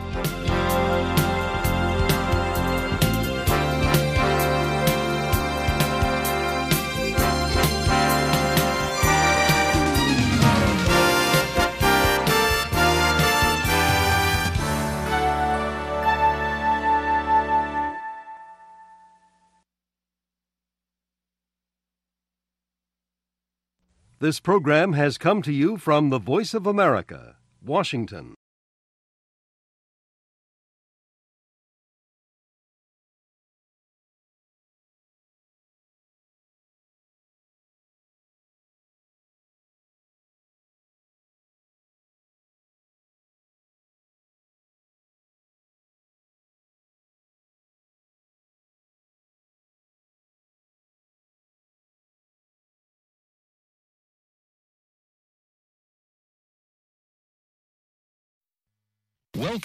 This program has come to you from the Voice of America, Washington. Welcome.